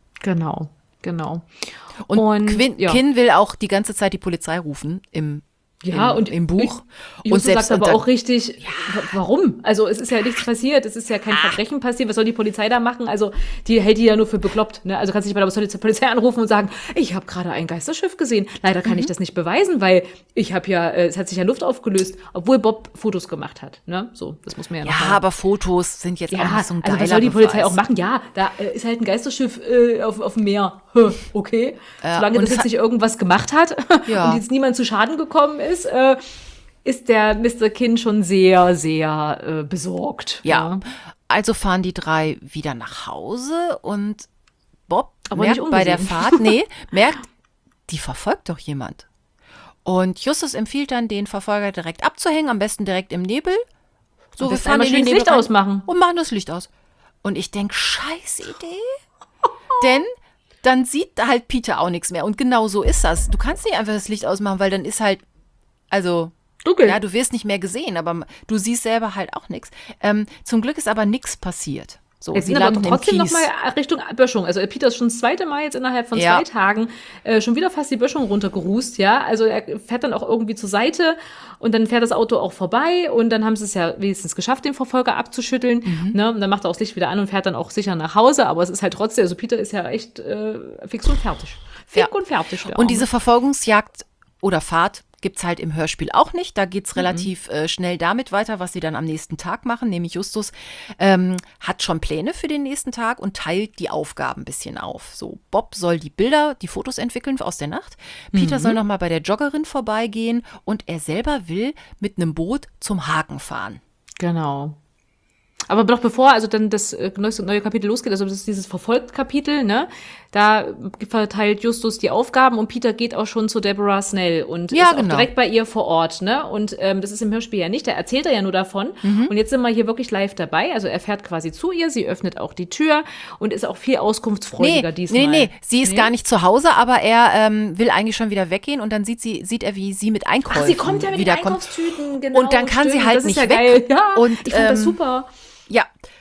Genau. Und ja. Kinn will auch die ganze Zeit die Polizei rufen im Ja, und im Buch. Und Justus selbst sagt aber und dann- auch richtig, warum? Also es ist ja nichts passiert, es ist ja kein Verbrechen passiert, was soll die Polizei da machen? Also die hält die ja nur für bekloppt. Ne? Also kannst du nicht bei der Polizei anrufen und sagen, ich habe gerade ein Geisterschiff gesehen. Leider kann ich das nicht beweisen, weil ich habe ja, es hat sich ja Luft aufgelöst, obwohl Bob Fotos gemacht hat. Ne? So, das muss man ja noch Ja, sagen. aber Fotos sind jetzt auch Ja, nicht so ein also geiler was soll die Polizei Beweis. auch machen? Ja, da ist halt ein Geisterschiff auf dem Meer. Okay. Solange und das es jetzt nicht irgendwas gemacht hat Ja. und jetzt niemand zu Schaden gekommen ist der Mr. Kinn schon sehr, sehr besorgt. Ja, also fahren die 3 wieder nach Hause und Bob Aber merkt nicht bei der ungesehen. Fahrt, merkt, die verfolgt doch jemand. Und Justus empfiehlt dann, den Verfolger direkt abzuhängen, am besten direkt im Nebel. So, Am wir besten fahren einmal in den schön das Nebel Licht rein ausmachen. und machen das Licht aus. Und ich denke, scheiß Idee. Denn dann sieht halt Peter auch nichts mehr. Und genau so ist das. Du kannst nicht einfach das Licht ausmachen, weil dann ist halt, also, Dunkel. ja, du wirst nicht mehr gesehen, aber du siehst selber halt auch nichts. Zum Glück ist aber nichts passiert. So, Jetzt sie sind aber landen im trotzdem Kies. nochmal Richtung Böschung. Also Peter ist schon das zweite Mal jetzt innerhalb von Ja. 2 Tagen schon wieder fast die Böschung runtergerußt, ja. Also er fährt dann auch irgendwie zur Seite und dann fährt das Auto auch vorbei und dann haben sie es ja wenigstens geschafft, den Verfolger abzuschütteln. Mhm. Ne? Und dann macht er auch das Licht wieder an und fährt dann auch sicher nach Hause. Aber es ist halt trotzdem, also Peter ist ja echt fix und fertig. Fix und fertig. der Und Arme. diese Verfolgungsjagd oder Fahrt gibt's halt im Hörspiel auch nicht. Da geht's relativ schnell damit weiter, was sie dann am nächsten Tag machen. Nämlich Justus hat schon Pläne für den nächsten Tag und teilt die Aufgaben ein bisschen auf. So, Bob soll die Bilder, die Fotos entwickeln aus der Nacht. Peter soll nochmal bei der Joggerin vorbeigehen und er selber will mit einem Boot zum Haken fahren. Genau. Aber noch bevor also dann das neue Kapitel losgeht, also das ist dieses Verfolgt-Kapitel, ne? Da verteilt Justus die Aufgaben und Peter geht auch schon zu Deborah Snell und Ja, ist auch genau. direkt bei ihr vor Ort, ne? Und das ist im Hörspiel ja nicht, da erzählt er ja nur davon. Und jetzt sind wir hier wirklich live dabei. Also er fährt quasi zu ihr, sie öffnet auch die Tür und ist auch viel auskunftsfreudiger diesmal. Nee, sie ist gar nicht zu Hause, aber er will eigentlich schon wieder weggehen und dann sieht er, wie sie mit Einkäufen Ach, sie kommt ja mit den wiederkommt. Einkaufstüten, genau. Und dann kann sie stimmt, halt das ist nicht ja weg. geil. Ja, Und, ich fand das super. Ja.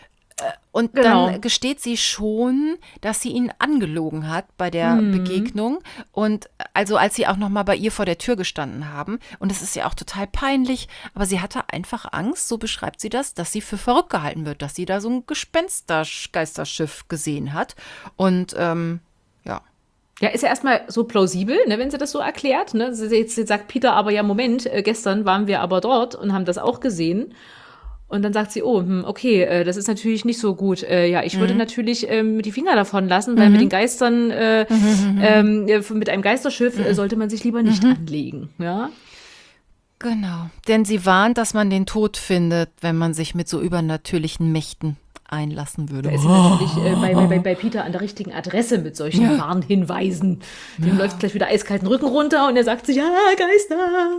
Und Genau. dann gesteht sie schon, dass sie ihn angelogen hat bei der Begegnung. Und also als sie auch noch mal bei ihr vor der Tür gestanden haben. Und es ist ja auch total peinlich. Aber sie hatte einfach Angst, so beschreibt sie das, dass sie für verrückt gehalten wird, dass sie da so ein Geisterschiff gesehen hat. Und ja. Ja, ist ja erstmal so plausibel, ne, wenn sie das so erklärt. Ne? Jetzt sagt Peter aber, ja, Moment, gestern waren wir aber dort und haben das auch gesehen. Und dann sagt sie, oh, okay, das ist natürlich nicht so gut. Ja, ich würde natürlich die Finger davon lassen, weil mit den Geistern, mit einem Geisterschiff sollte man sich lieber nicht anlegen. Ja? Genau. Denn sie warnt, dass man den Tod findet, wenn man sich mit so übernatürlichen Mächten einlassen würde. Da ist sie natürlich bei Peter an der richtigen Adresse mit solchen Warnhinweisen. Dem läuft gleich wieder eiskalten Rücken runter und er sagt sich, ja, Geister.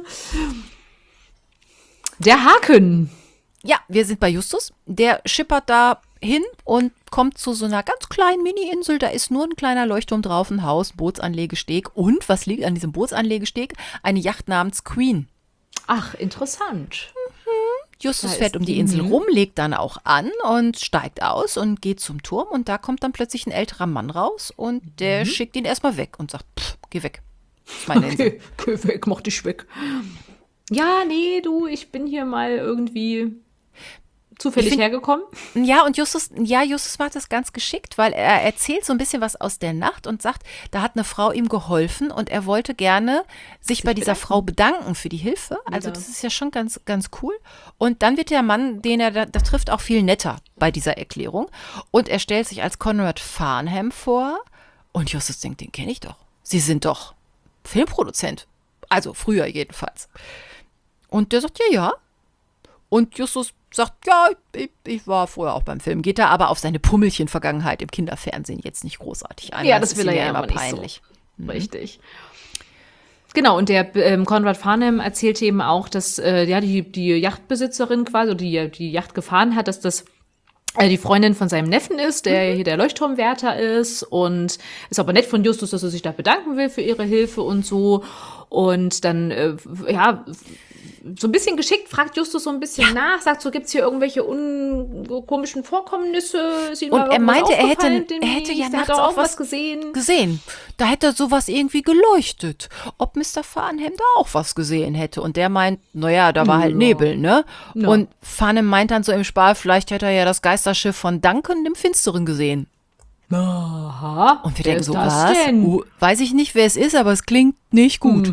Der Haken. Ja, wir sind bei Justus. Der schippert da hin und kommt zu so einer ganz kleinen Mini-Insel. Da ist nur ein kleiner Leuchtturm drauf, ein Haus, Bootsanlegesteg. Und was liegt an diesem Bootsanlegesteg? Eine Yacht namens Queen. Ach, interessant. Justus Da fährt ist um die Insel rum, legt dann auch an und steigt aus und geht zum Turm. Und da kommt dann plötzlich ein älterer Mann raus und der schickt ihn erstmal weg und sagt, geh weg. Das ist meine Insel. Geh weg, mach dich weg. Ja, nee, du, ich bin hier mal irgendwie zufällig hergekommen. Ja, und Justus macht das ganz geschickt, weil er erzählt so ein bisschen was aus der Nacht und sagt, da hat eine Frau ihm geholfen und er wollte gerne sich bei dieser Frau bedanken für die Hilfe. Also das ist ja schon ganz, ganz cool. Und dann wird der Mann, den er da trifft, auch viel netter bei dieser Erklärung. Und er stellt sich als Conrad Farnham vor und Justus denkt, den kenne ich doch. Sie sind doch Filmproduzent. Also früher jedenfalls. Und der sagt, ja. Und Justus sagt, ja, ich war vorher auch beim Film. Geht da aber auf seine Pummelchen-Vergangenheit im Kinderfernsehen jetzt nicht großartig ein. Ja, das will ist er ihm ja immer immer nicht peinlich. so. Richtig. Genau, und der Conrad Farnham erzählte eben auch, dass die Yachtbesitzerin quasi, oder die Yacht gefahren hat, dass das die Freundin von seinem Neffen ist, der hier der Leuchtturmwärter ist und ist aber nett von Justus, dass er sich da bedanken will für ihre Hilfe und so. Und dann, so ein bisschen geschickt fragt Justus so ein bisschen nach, sagt so, gibt's hier irgendwelche komischen Vorkommnisse? Ist Ihnen Und mal er irgendwas meinte, er hätte demnächst? ja Der hat nachts doch auch was gesehen. Da hätte sowas irgendwie geleuchtet. Ob Mr. Farnham da auch was gesehen hätte. Und der meint, naja, da war halt Nebel, ne? Ja. Und Farnham meint dann so im Spar, vielleicht hätte er ja das Geisterschiff von Duncan im Finsteren gesehen. Aha. Und wir wer denken ist so, das was? denn? Weiß ich nicht, wer es ist, aber es klingt nicht gut.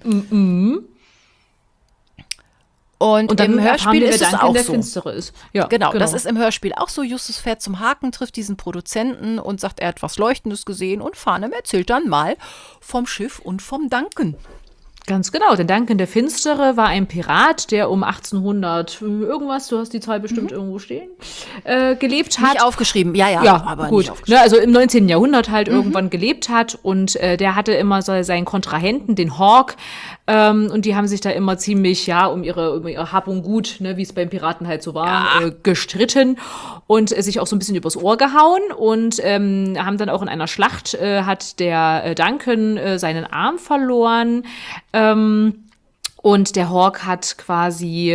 Und dann im erfahren Hörspiel wir, ist wer es Duncan auch der so. Finstere ist. Ja, Genau, das ist im Hörspiel auch so. Justus fährt zum Haken, trifft diesen Produzenten und sagt, er hat was Leuchtendes gesehen. Und Farnham erzählt dann mal vom Schiff und vom Duncan. Ganz genau, denn Duncan der Finstere war ein Pirat, der um 1800 irgendwas, du hast die Zahl bestimmt irgendwo stehen, gelebt hat. Nicht aufgeschrieben, ja, aber gut. nicht aufgeschrieben. Ne, also im 19. Jahrhundert halt irgendwann gelebt hat und der hatte immer so seinen Kontrahenten, den Hawk, und die haben sich da immer ziemlich, um ihre Hab und Gut, ne, wie es beim Piraten halt so war, gestritten und sich auch so ein bisschen übers Ohr gehauen und haben dann auch in einer Schlacht, hat der Duncan seinen Arm verloren, und der Hawk hat quasi,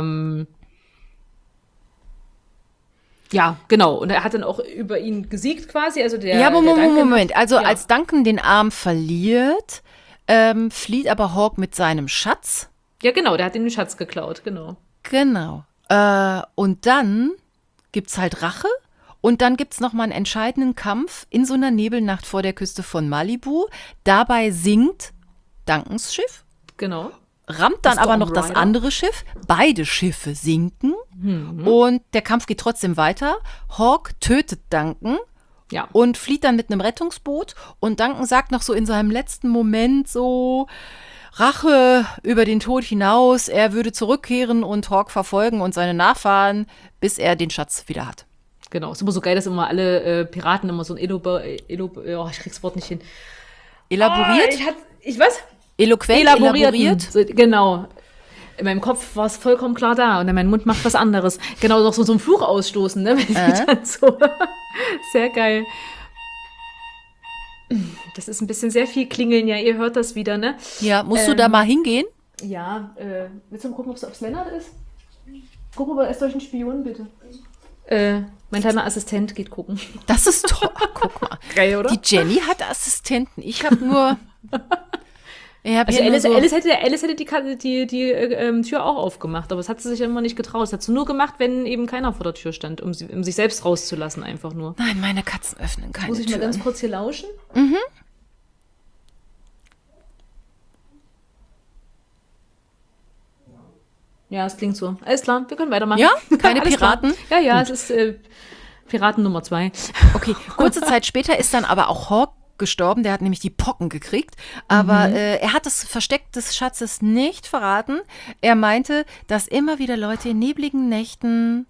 genau. Und er hat dann auch über ihn gesiegt quasi. Also der Moment. Also als Duncan den Arm verliert, flieht aber Hawk mit seinem Schatz. Ja, genau. Der hat ihm den Schatz geklaut, genau. Genau. Und dann gibt's halt Rache. Und dann gibt's noch mal einen entscheidenden Kampf in so einer Nebelnacht vor der Küste von Malibu. Dabei sinkt Duncans Schiff. Genau. Rammt dann aber noch das andere Schiff. Beide Schiffe sinken. Und der Kampf geht trotzdem weiter. Hawk tötet Duncan. Ja. Und flieht dann mit einem Rettungsboot. Und Duncan sagt noch so in seinem letzten Moment so, Rache über den Tod hinaus. Er würde zurückkehren und Hawk verfolgen und seine Nachfahren, bis er den Schatz wieder hat. Genau. Ist immer so geil, dass immer alle Piraten immer so ein ich krieg's Wort nicht hin. Elaboriert? Ich was? Eloquent, elaboriert. So, genau. In meinem Kopf war es vollkommen klar da und dann mein Mund macht was anderes. Genau, noch so einen Fluch ausstoßen, ne? Wenn die dann so. Sehr geil. Das ist ein bisschen sehr viel Klingeln, ja, ihr hört das wieder, ne? Ja, musst du da mal hingehen? Ja, willst du mal gucken, ob es Lennart ist? Guck mal, er ist durch einen Spion, bitte. Mein kleiner Assistent geht gucken. Das ist toll. Guck mal. Geil, oder? Die Jenny hat Assistenten. Ich habe nur. Also Alice hätte die Tür auch aufgemacht, aber das hat sie sich immer nicht getraut. Das hat sie nur gemacht, wenn eben keiner vor der Tür stand, um sich selbst rauszulassen, einfach nur. Nein, meine Katzen öffnen keine Tür. Muss ich mal ganz kurz hier lauschen? Ja, es klingt so. Alles klar, wir können weitermachen. Ja? Keine Piraten? Ja, gut. Es ist Piraten Nummer 2. Okay, kurze Zeit später ist dann aber auch Hawk gestorben, der hat nämlich die Pocken gekriegt, aber er hat das Versteck des Schatzes nicht verraten. Er meinte, dass immer wieder Leute in nebligen Nächten...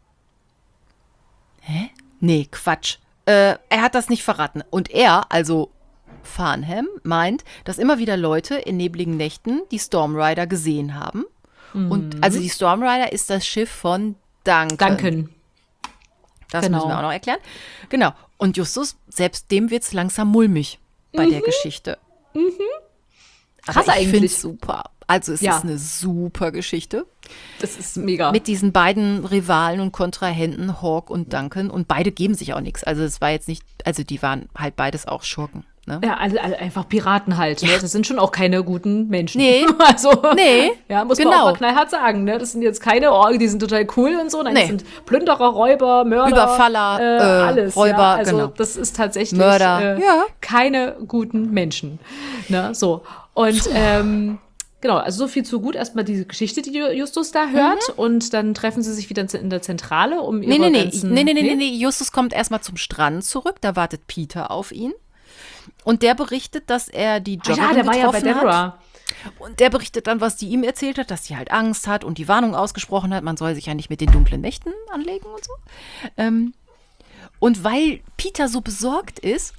Hä? Nee, Quatsch. Er hat das nicht verraten. Und er, also Farnham, meint, dass immer wieder Leute in nebligen Nächten die Stormrider gesehen haben. Und also die Stormrider ist das Schiff von Duncan. Das müssen wir auch noch erklären. Genau. Und Justus, selbst dem wird's langsam mulmig bei der Geschichte. Krass Aber ich finde eigentlich. es super. Also es ist eine super Geschichte. Das ist mega. Mit diesen beiden Rivalen und Kontrahenten, Hawk und Duncan. Und beide geben sich auch nichts. Also es war jetzt nicht, also die waren halt beides auch Schurken. Ne? Ja, also einfach Piraten halt. Ne? Das sind schon auch keine guten Menschen. Nee. Ja, muss man auch mal knallhart sagen. Ne? Das sind jetzt keine, die sind total cool und so. Nein, das sind Plünderer, Räuber, Mörder. Überfaller, alles. Räuber, ja? Also genau. das ist tatsächlich Mörder. keine guten Menschen. Ne? So. Und genau, also so viel zu gut. Erstmal diese Geschichte, die Justus da hört. Und dann treffen sie sich wieder in der Zentrale, um ihre ganzen... Nee. Justus kommt erstmal zum Strand zurück. Da wartet Peter auf ihn. Und der berichtet, dass er die Joggerin der war ja bei getroffen Deborah. hat. Und der berichtet dann, was die ihm erzählt hat, dass sie halt Angst hat und die Warnung ausgesprochen hat, man soll sich ja nicht mit den dunklen Mächten anlegen und so. Und weil Peter so besorgt ist,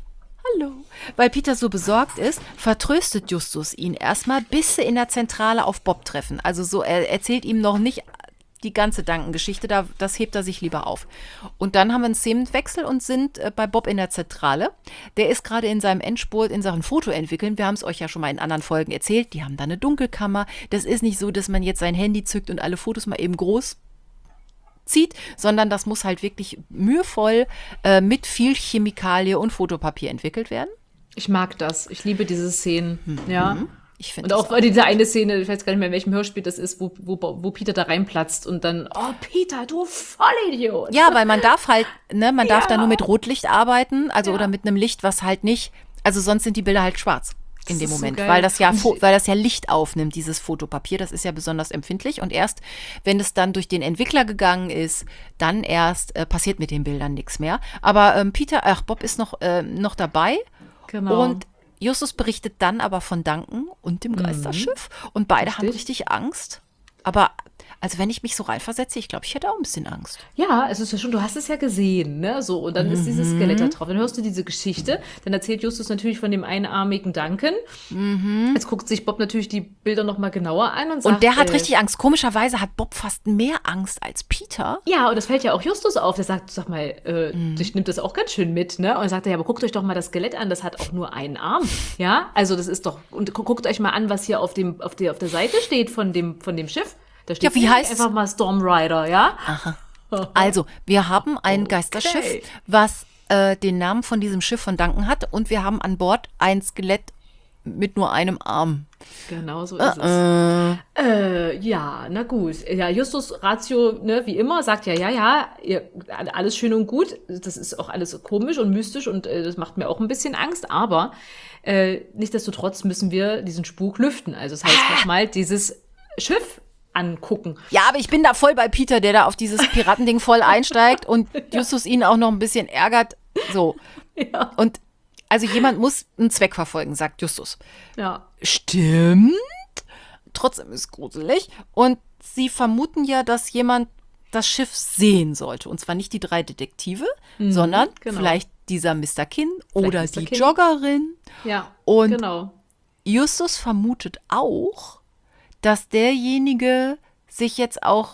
vertröstet Justus ihn erstmal, bis sie in der Zentrale auf Bob treffen. Also so, er erzählt ihm noch nicht die ganze Dankengeschichte, das hebt er sich lieber auf. Und dann haben wir einen Szenenwechsel und sind bei Bob in der Zentrale. Der ist gerade in seinem Endspurt in Sachen Foto entwickeln. Wir haben es euch ja schon mal in anderen Folgen erzählt. Die haben da eine Dunkelkammer. Das ist nicht so, dass man jetzt sein Handy zückt und alle Fotos mal eben groß zieht, sondern das muss halt wirklich mühevoll mit viel Chemikalie und Fotopapier entwickelt werden. Ich mag das. Ich liebe diese Szenen. Ja. Ich finde Und auch diese eine Szene, ich weiß gar nicht mehr, in welchem Hörspiel das ist, wo Peter da reinplatzt und dann, oh Peter, du Vollidiot. Ja, weil man darf halt, ne, man darf da nur mit Rotlicht arbeiten, also oder mit einem Licht, was halt nicht, also sonst sind die Bilder halt schwarz in dem Moment, so weil das ja Licht aufnimmt, dieses Fotopapier, das ist ja besonders empfindlich und erst, wenn es dann durch den Entwickler gegangen ist, dann erst passiert mit den Bildern nichts mehr. Aber Bob ist noch dabei und Justus berichtet dann aber von Duncan und dem Geisterschiff und beide haben richtig Angst. Aber also wenn ich mich so reinversetze, ich glaube, ich hätte auch ein bisschen Angst. Ja, es ist ja schon, du hast es ja gesehen, ne? So, und dann ist dieses Skelett da drauf. Dann hörst du diese Geschichte. Dann erzählt Justus natürlich von dem einarmigen Duncan. Jetzt guckt sich Bob natürlich die Bilder noch mal genauer an und sagt. Und der hat richtig Angst. Komischerweise hat Bob fast mehr Angst als Peter. Ja, und das fällt ja auch Justus auf. Der sagt, sag mal, dich nimmt das auch ganz schön mit, ne? Und er sagt, ja, aber guckt euch doch mal das Skelett an, das hat auch nur einen Arm. Ja, also das ist doch, und guckt euch mal an, was hier auf der Seite steht von dem Schiff. Da steht wie heißt einfach mal Storm Rider, ja? Aha. Also, wir haben ein Geisterschiff, was den Namen von diesem Schiff von Duncan hat und wir haben an Bord ein Skelett mit nur einem Arm. Genau so ist es. Ja, na gut. Ja, Justus Ratio, ne, wie immer, sagt ja, alles schön und gut. Das ist auch alles komisch und mystisch und das macht mir auch ein bisschen Angst, aber nichtsdestotrotz müssen wir diesen Spuk lüften. Also das heißt nochmal, dieses Schiff angucken. Ja, aber ich bin da voll bei Peter, der da auf dieses Piratending voll einsteigt und Justus ihn auch noch ein bisschen ärgert. So. Ja. Und also jemand muss einen Zweck verfolgen, sagt Justus. Ja. Stimmt. Trotzdem ist es gruselig. Und sie vermuten ja, dass jemand das Schiff sehen sollte. Und zwar nicht die 3 Detektive, sondern vielleicht dieser Mr. Kinn oder die Joggerin. Ja, und genau. Justus vermutet auch, dass derjenige sich jetzt auch,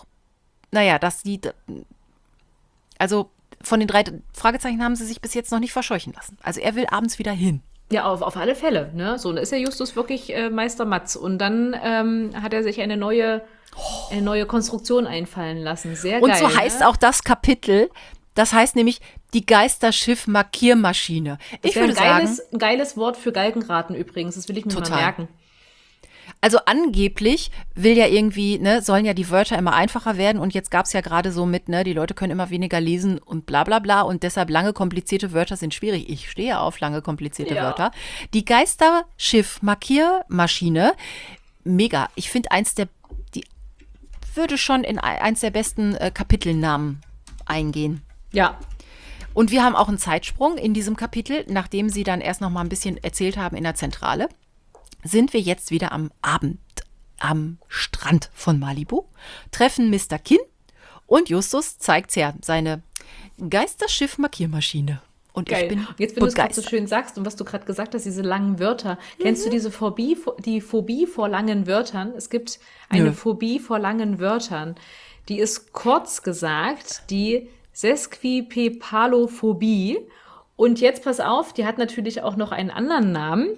also von den 3 Fragezeichen haben sie sich bis jetzt noch nicht verscheuchen lassen. Also er will abends wieder hin. Ja, auf alle Fälle. Ne? So, da ist ja Justus wirklich Meister Matz. Und dann hat er sich eine neue Konstruktion einfallen lassen. Sehr geil. Und so heißt auch das Kapitel, das heißt nämlich die Geisterschiff-Markiermaschine. Ich würde sagen, ein geiles Wort für Galgenraten übrigens. Das will ich mir mal merken. Also angeblich will ja irgendwie, ne, sollen ja die Wörter immer einfacher werden und jetzt gab es ja gerade so mit, ne, die Leute können immer weniger lesen und bla bla bla und deshalb lange komplizierte Wörter sind schwierig. Ich stehe auf lange komplizierte Wörter. Die Geisterschiff-Markiermaschine, mega. Ich finde die würde schon in eins der besten Kapitelnamen eingehen. Ja. Und wir haben auch einen Zeitsprung in diesem Kapitel, nachdem sie dann erst noch mal ein bisschen erzählt haben in der Zentrale. Sind wir jetzt wieder am Abend am Strand von Malibu, treffen Mr. Kinn und Justus zeigt ja seine Geisterschiff-Markiermaschine. Und geil. Ich bin jetzt, wenn du es gerade so schön sagst und was du gerade gesagt hast, diese langen Wörter. Kennst du diese Phobie vor langen Wörtern? Es gibt eine Phobie vor langen Wörtern. Die ist kurz gesagt die Sesquipedalophobie. Und jetzt pass auf, die hat natürlich auch noch einen anderen Namen.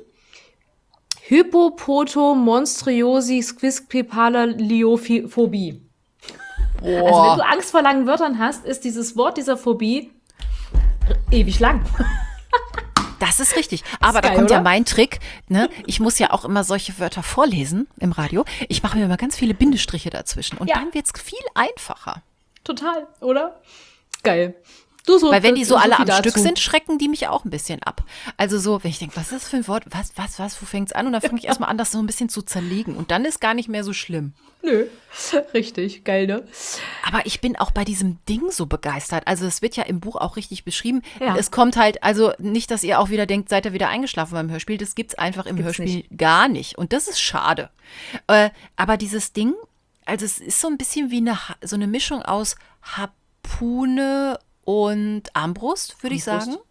Hypopotomonstriosi-Squisquipedaliophobie. Also wenn du Angst vor langen Wörtern hast, ist dieses Wort dieser Phobie ewig lang. Das ist richtig. Aber da kommt ja mein Trick. Ne? Ich muss ja auch immer solche Wörter vorlesen im Radio. Ich mache mir immer ganz viele Bindestriche dazwischen. Und dann wird es viel einfacher. Total, oder? Geil. Weil wenn die so alle am Stück sind, schrecken die mich auch ein bisschen ab. Also so, wenn ich denke, was ist das für ein Wort? Was, wo fängt's an? Und dann fange ich erstmal an, das so ein bisschen zu zerlegen. Und dann ist gar nicht mehr so schlimm. Nö, richtig, geil, ne? Aber ich bin auch bei diesem Ding so begeistert. Also es wird ja im Buch auch richtig beschrieben. Ja. Es kommt halt, also nicht, dass ihr auch wieder denkt, seid ihr wieder eingeschlafen beim Hörspiel. Das gibt's einfach im Hörspiel gar nicht. Und das ist schade. Aber dieses Ding, also es ist so ein bisschen wie so eine Mischung aus Harpune und Armbrust, würde ich sagen.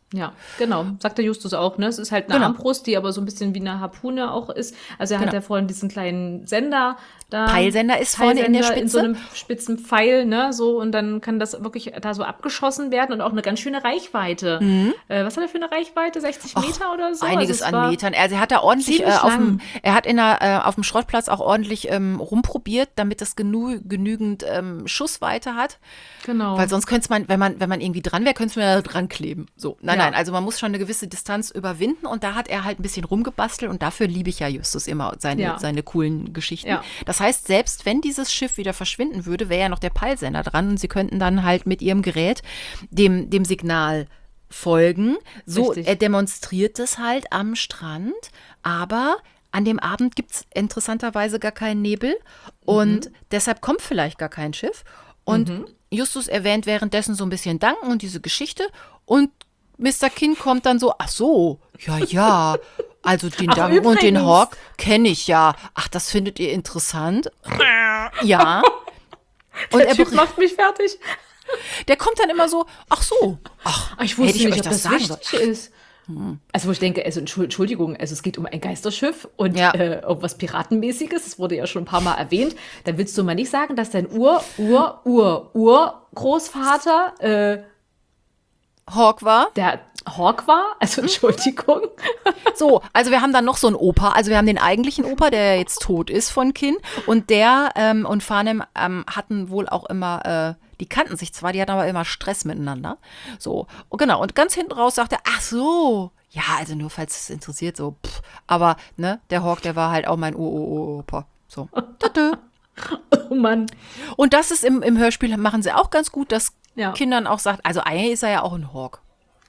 Ja, genau. Sagt der Justus auch, ne? Es ist halt eine Genau. Armbrust, die aber so ein bisschen wie eine Harpune auch ist. Also er hat Genau. ja vorhin diesen kleinen Sender da. Peilsender ist vorne in der Peilsender in so Spitze. einem spitzen Pfeil, ne? So, und dann kann das wirklich da so abgeschossen werden und auch eine ganz schöne Reichweite. Was hat er für eine Reichweite? 60 Meter oder so? Einiges Also es an war Metern. Also er hat da ordentlich ziemlich lang. er hat auf dem Schrottplatz auch ordentlich rumprobiert, damit es genügend Schussweite hat. Genau. Weil sonst könnte man, wenn man irgendwie dran wäre, könnte man ja dran kleben. So, nein, also man muss schon eine gewisse Distanz überwinden und da hat er halt ein bisschen rumgebastelt und dafür liebe ich ja Justus immer seine coolen Geschichten. Ja. Das heißt, selbst wenn dieses Schiff wieder verschwinden würde, wäre ja noch der Peilsender dran und sie könnten dann halt mit ihrem Gerät dem Signal folgen. So, Richtig. er demonstriert es halt am Strand, aber an dem Abend gibt es interessanterweise gar keinen Nebel und deshalb kommt vielleicht gar kein Schiff. Und Justus erwähnt währenddessen so ein bisschen Danken und diese Geschichte und Mr. King kommt dann so, ach so, ja, also den Danken und den übrigens. Hawk kenne ich ja. Ach, das findet ihr interessant? Ja. Und Der Typ macht mich fertig. der kommt dann immer so, ach so, Ich wusste hätte ich nicht, euch ob das sagen wichtig ist. Also wo ich denke, also Entschuldigung, also es geht um ein Geisterschiff und Ja. irgendwas Piratenmäßiges, das wurde ja schon ein paar Mal erwähnt. Dann willst du mal nicht sagen, dass dein Urgroßvater Hawk war. der Hawk war? Also Entschuldigung. So, also wir haben dann noch so einen Opa. Also wir haben den eigentlichen Opa, der jetzt tot ist von Kin. Und der und Farnham hatten wohl auch immer, die kannten sich zwar, die hatten aber immer Stress miteinander. So, und genau. Und ganz hinten raus sagt er, ach so. Ja, also nur falls es interessiert, so. Aber, ne, der Hawk, der war halt auch mein Opa. So. Tadö. Oh Mann. Und das ist im Hörspiel, machen sie auch ganz gut, dass Ja. Kindern auch sagt, also eigentlich ist er ja auch ein Hawk.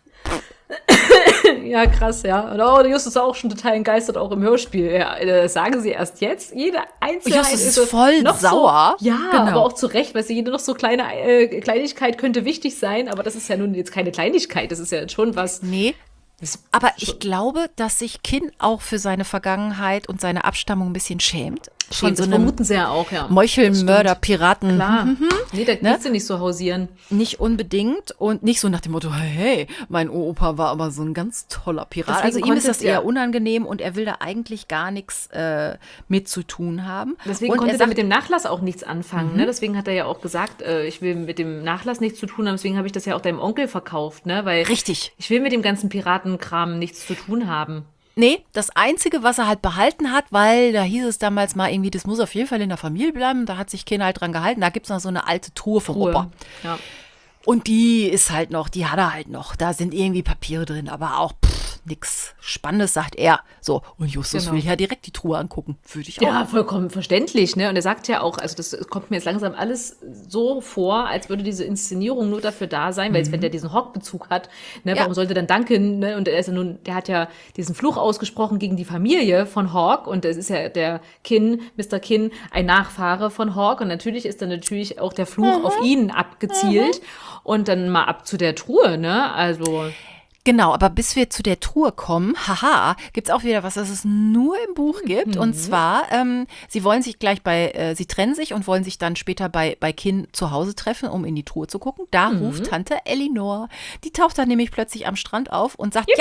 Ja, krass, ja. Und der Justus ist auch schon total entgeistert, auch im Hörspiel. Ja, das sagen sie erst jetzt. Jede Einzelheit Justus ist so voll noch sauer. So, ja, Genau. aber auch zu Recht, weil jede noch so kleine Kleinigkeit könnte wichtig sein, aber das ist ja nun jetzt keine Kleinigkeit, das ist ja schon was. Nee, aber ich glaube, dass sich Kin auch für seine Vergangenheit und seine Abstammung ein bisschen schämt. Von so das einem vermuten sie ja auch, ja. Meuchelmörder, Piraten. Klar. Nee, da Ne? kannst du nicht so hausieren. Nicht unbedingt und nicht so nach dem Motto, hey, mein Opa war aber so ein ganz toller Pirat. Deswegen Also ihm ist das konnte- ja. eher unangenehm und er will da eigentlich gar nichts mit zu tun haben. Deswegen und konnte er er sagt, mit dem Nachlass auch nichts anfangen. Ne? Deswegen hat er ja auch gesagt, ich will mit dem Nachlass nichts zu tun haben. Deswegen habe ich das ja auch deinem Onkel verkauft. Ne? Weil richtig. ich will mit dem ganzen Piratenkram nichts zu tun haben. Nee, das Einzige, was er halt behalten hat, weil da hieß es damals mal irgendwie, das muss auf jeden Fall in der Familie bleiben, da hat sich Kin halt dran gehalten, da gibt es noch so eine alte Truhe vom Opa. Ja. Und die ist halt noch, die hat er halt noch. Da sind irgendwie Papiere drin, aber auch nix Spannendes, sagt er. So, und Justus Genau. will ja direkt die Truhe angucken. Würde ich auch. Ja, vollkommen verständlich, ne? Und er sagt ja auch, also das kommt mir jetzt langsam alles so vor, als würde diese Inszenierung nur dafür da sein, weil jetzt, wenn der diesen Hawk-Bezug hat, ne, Ja. warum sollte dann Duncan, ne? Und er ist ja nun, der hat ja diesen Fluch ausgesprochen gegen die Familie von Hawk und es ist ja der Mr. Kin, ein Nachfahre von Hawk und natürlich ist dann natürlich auch der Fluch auf ihn abgezielt und dann mal ab zu der Truhe, ne? Also Genau, aber bis wir zu der Truhe kommen, gibt es auch wieder was, das es nur im Buch gibt. Und zwar, sie wollen sich gleich sie trennen sich und wollen sich dann später bei Kin zu Hause treffen, um in die Truhe zu gucken. Da ruft Tante Elinor. Die taucht dann nämlich plötzlich am Strand auf und sagt,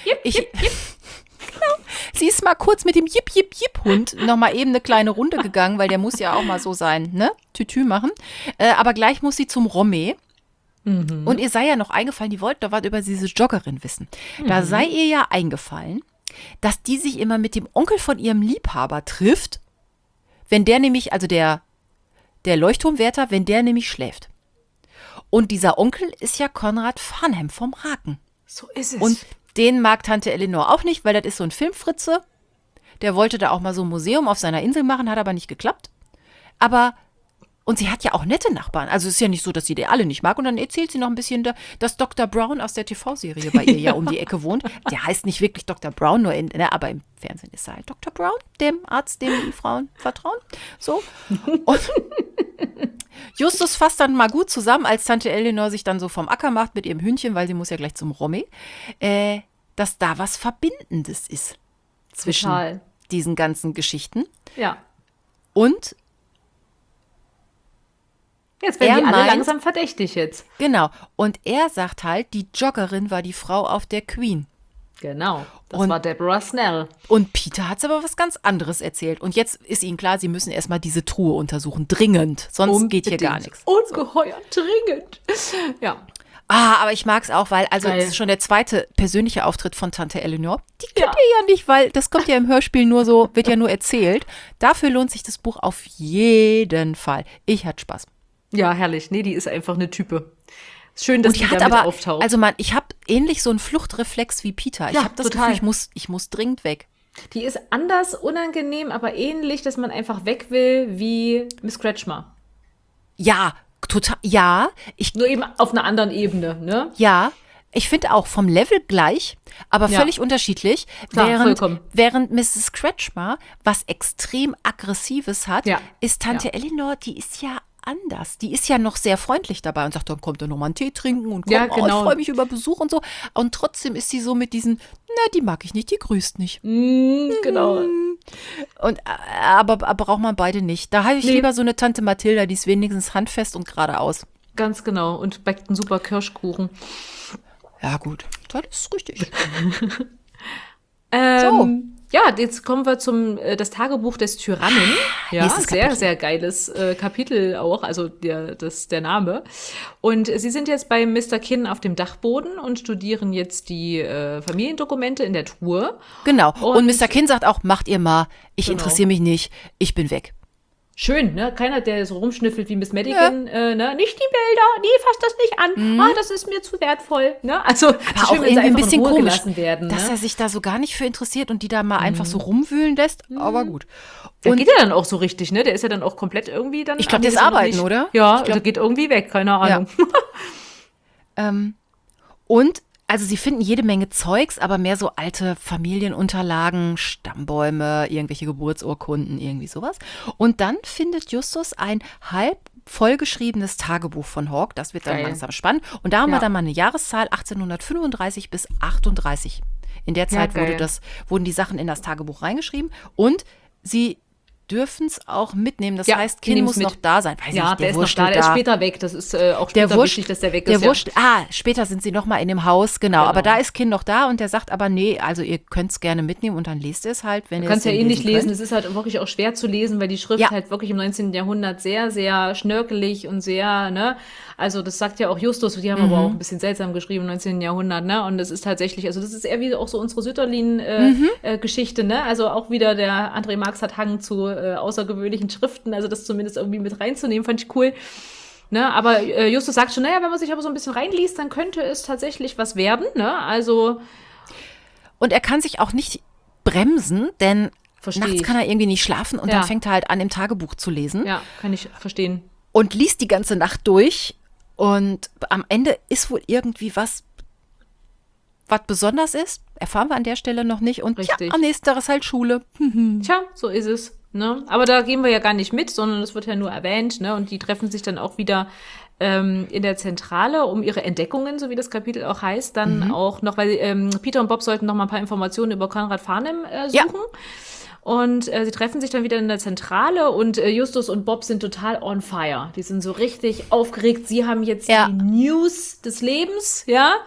Genau. Sie ist mal kurz mit dem Jip-Jip-Jip-Hund noch mal eben eine kleine Runde gegangen, weil der muss ja auch mal so sein, ne? Tütü machen. Aber gleich muss sie zum Romme. Und ihr sei ja noch eingefallen, die wollten doch was über diese Joggerin wissen. Da sei ihr ja eingefallen, dass die sich immer mit dem Onkel von ihrem Liebhaber trifft, wenn der nämlich, also der Leuchtturmwärter, wenn der nämlich schläft. Und dieser Onkel ist ja Konrad Farnham vom Raken. so ist es. Und den mag Tante Elinor auch nicht, weil das ist so ein Filmfritze. Der wollte da auch mal so ein Museum auf seiner Insel machen, hat aber nicht geklappt. Und sie hat ja auch nette Nachbarn. Also es ist ja nicht so, dass sie die alle nicht mag. Und dann erzählt sie noch ein bisschen, dass Dr. Brown aus der TV-Serie bei ihr ja um die Ecke wohnt. Der heißt nicht wirklich Dr. Brown, aber im Fernsehen ist er halt Dr. Brown, dem Arzt, dem die Frauen vertrauen. So. Und Justus fasst dann mal gut zusammen, als Tante Elinor sich dann so vom Acker macht mit ihrem Hündchen, weil sie muss ja gleich zum Romme, dass da was Verbindendes ist zwischen Total. diesen ganzen Geschichten. Ja. Und Jetzt werden Er die alle meint- langsam verdächtig jetzt. Genau. Und er sagt halt, die Joggerin war die Frau auf der Queen. Genau, das Und- war Deborah Snell. Und Peter hat aber was ganz anderes erzählt. Und jetzt ist ihnen klar, sie müssen erstmal diese Truhe untersuchen. Dringend. Sonst geht hier gar nichts. Ungeheuer dringend. Ja, Aber ich mag es auch, weil, also Geil. es ist schon der zweite persönliche Auftritt von Tante Eleanor. Die kennt Ja. ihr ja nicht, weil das kommt ja im Hörspiel nur so, wird ja nur erzählt. Dafür lohnt sich das Buch auf jeden Fall. Ich hatte Spaß. ja, herrlich. Nee, die ist einfach eine Type. Schön, dass Und die die hat damit aber, auftaucht. also ich habe ähnlich so einen Fluchtreflex wie Peter. Ich Ja, habe das total. Gefühl, ich muss dringend weg. Die ist anders, unangenehm, aber ähnlich, dass man einfach weg will wie Miss Kretschmer. Ja, total, ja. Nur eben auf einer anderen Ebene, ne? Ja, ich finde auch vom Level gleich, aber Ja. völlig unterschiedlich. Klar, vollkommen. Während Mrs. Kretschmer was extrem Aggressives hat, Ja. ist Tante Ja. Eleanor, die ist ja anders. Die ist ja noch sehr freundlich dabei und sagt, dann kommt er nochmal einen Tee trinken und komm, Ja, ich genau. freue mich über Besuch und so. Und trotzdem ist sie so mit diesen, die mag ich nicht, die grüßt nicht. Genau. Und aber braucht man beide nicht. Da habe ich Nee. lieber so eine Tante Mathilda, die ist wenigstens handfest und geradeaus. Ganz genau. Und backt einen super Kirschkuchen. Ja, gut. Das ist richtig. Ja, jetzt kommen wir zum das Tagebuch des Tyrannen. Ja, nächstes sehr, Kapitel. sehr geiles Kapitel auch, also der Name. Und sie sind jetzt bei Mr. Kinn auf dem Dachboden und studieren jetzt die Familiendokumente in der Truhe. Genau. Und Und- Mr. Kinn sagt auch, macht ihr mal, ich Genau. interessiere mich nicht, ich bin weg. Schön, ne? Keiner, der so rumschnüffelt wie Miss Madigan, ne? Nicht die Bilder, nee, fass das nicht an. Das ist mir zu wertvoll, ne? Also, Aber es ist auch schön, wenn sie irgendwie ein einfach bisschen in Ruhe komisch, gelassen werden, dass ne? er sich da so gar nicht für interessiert und die da mal einfach so rumwühlen lässt. Aber gut. Der Und geht ja dann auch so richtig, ne? Der ist ja dann auch komplett irgendwie dann. Ich glaub, nee, der ist er noch arbeiten, nicht. oder? Ja, Ich glaub- der geht irgendwie weg, keine Ahnung. Und, also sie finden jede Menge Zeugs, aber mehr so alte Familienunterlagen, Stammbäume, irgendwelche Geburtsurkunden, irgendwie sowas. Und dann findet Justus ein halb vollgeschriebenes Tagebuch von Hawk. Das wird dann Geil. langsam spannend. Und da haben wir Ja. dann mal eine Jahreszahl 1835 bis 38. In der Zeit geil. wurden die Sachen in das Tagebuch reingeschrieben. Und sie dürfen es auch mitnehmen. Das Ja, heißt, die Kind nehmen's muss mit. noch da sein. Weiß Ja, nicht, der ist noch da, wurstelt der ist später weg. Das ist auch der später wichtig, dass der weg ist. Später sind sie noch mal in dem Haus, genau. Genau. Aber da ist Kind noch da und der sagt aber, nee, also ihr könnt es gerne mitnehmen und dann lest ihr es halt, wenn Du ihr kannst es ja denn eh nicht lesen. könnt. Es ist halt wirklich auch schwer zu lesen, weil die Schrift Ja. halt wirklich im 19. Jahrhundert sehr, sehr schnörkelig und sehr, ne? Also das sagt ja auch Justus, die haben aber auch ein bisschen seltsam geschrieben im 19. Jahrhundert, ne? Und das ist tatsächlich, also das ist eher wie auch so unsere Sütterlin-Geschichte, ne? Also auch wieder der André Marx hat Hang zu außergewöhnlichen Schriften, also das zumindest irgendwie mit reinzunehmen, fand ich cool. Ne, aber Justus sagt schon, naja, wenn man sich aber so ein bisschen reinliest, dann könnte es tatsächlich was werden, ne? Also Und er kann sich auch nicht bremsen, denn Versteh nachts ich. kann er irgendwie nicht schlafen und Ja. dann fängt er halt an, im Tagebuch zu lesen ja, kann ich verstehen. und liest die ganze Nacht durch. Und am Ende ist wohl irgendwie was besonders ist. Erfahren wir an der Stelle noch nicht. Und Richtig. ja, am nächsten Tag ist halt Schule. Tja, so ist es. Ne? Aber da gehen wir ja gar nicht mit, sondern es wird ja nur erwähnt. Ne? Und die treffen sich dann auch wieder in der Zentrale, um ihre Entdeckungen, so wie das Kapitel auch heißt, dann auch noch, weil Peter und Bob sollten noch mal ein paar Informationen über Konrad Farnham suchen. Und sie treffen sich dann wieder in der Zentrale und Justus und Bob sind total on fire. Die sind so richtig aufgeregt. Sie haben jetzt Ja. die News des Lebens, ja.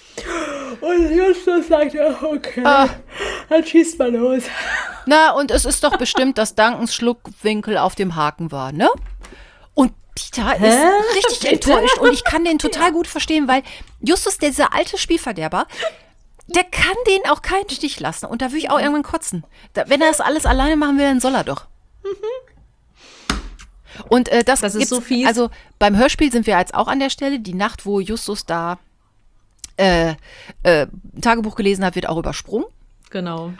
Und Justus sagt, ja, okay, dann schießt mal los. Na, und es ist doch bestimmt, dass Duncans Schluckwinkel auf dem Haken war, ne? Und Peter ist richtig enttäuscht und ich kann den total gut verstehen, weil Justus, dieser alte Spielverderber, der kann den auch keinen Stich lassen. Und da würde ich auch irgendwann kotzen. Wenn er das alles alleine machen will, dann soll er doch. Und das ist gibt's, so fies. Also beim Hörspiel sind wir jetzt auch an der Stelle. Die Nacht, wo Justus da Tagebuch gelesen hat, wird auch übersprungen. Genau.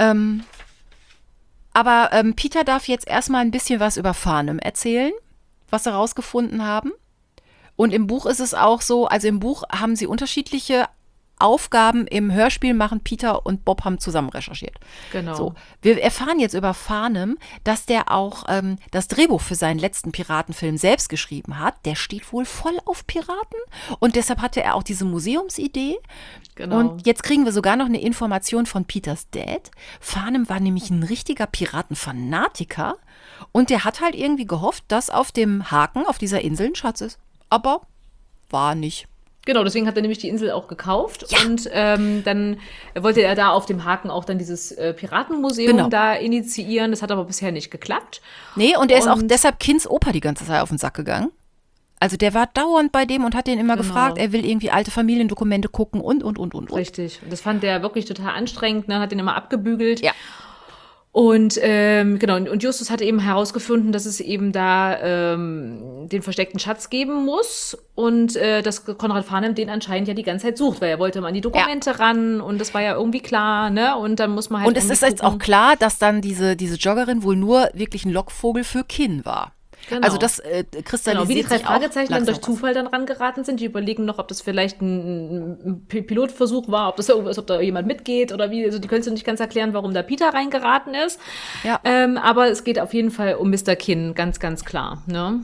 Aber Peter darf jetzt erstmal ein bisschen was über Farnham erzählen, was sie rausgefunden haben. Und im Buch ist es auch so, also im Buch haben sie unterschiedliche Aufgaben im Hörspiel machen Peter und Bob haben zusammen recherchiert. Genau. So, wir erfahren jetzt über Farnham, dass der auch das Drehbuch für seinen letzten Piratenfilm selbst geschrieben hat. Der steht wohl voll auf Piraten und deshalb hatte er auch diese Museumsidee. Genau. Und jetzt kriegen wir sogar noch eine Information von Peters Dad. Farnham war nämlich ein richtiger Piratenfanatiker und der hat halt irgendwie gehofft, dass auf dem Haken auf dieser Insel ein Schatz ist. Aber war nicht. Genau, deswegen hat er nämlich die Insel auch gekauft Ja. und dann wollte er da auf dem Haken auch dann dieses Piratenmuseum Genau. da initiieren. Das hat aber bisher nicht geklappt. Nee, und er ist auch Und- deshalb Kinds Opa die ganze Zeit auf den Sack gegangen. Also der war dauernd bei dem und hat den immer Genau. gefragt, er will irgendwie alte Familiendokumente gucken und. Richtig. Und das fand er wirklich total anstrengend, ne? Hat ihn immer abgebügelt. Ja. Und genau, und Justus hat eben herausgefunden, dass es eben da den versteckten Schatz geben muss und dass Konrad Farnham den anscheinend ja die ganze Zeit sucht, weil er wollte mal an die Dokumente ran und das war ja irgendwie klar, ne? Und dann muss man halt Und es irgendwie ist jetzt gucken. auch klar, dass dann diese Joggerin wohl nur wirklich ein Lockvogel für Kin war. Genau. Also das Genau, kristallisiert wie die drei sich auch Fragezeichen dann durch langsam raus. Zufall dann rangeraten sind. Die überlegen noch, ob das vielleicht ein Pilotversuch war, ob das irgendwas, ob da jemand mitgeht oder wie. Also die können es nicht ganz erklären, warum da Peter reingeraten ist. Ja. Aber es geht auf jeden Fall um Mr. Kin, ganz, ganz klar. Ne?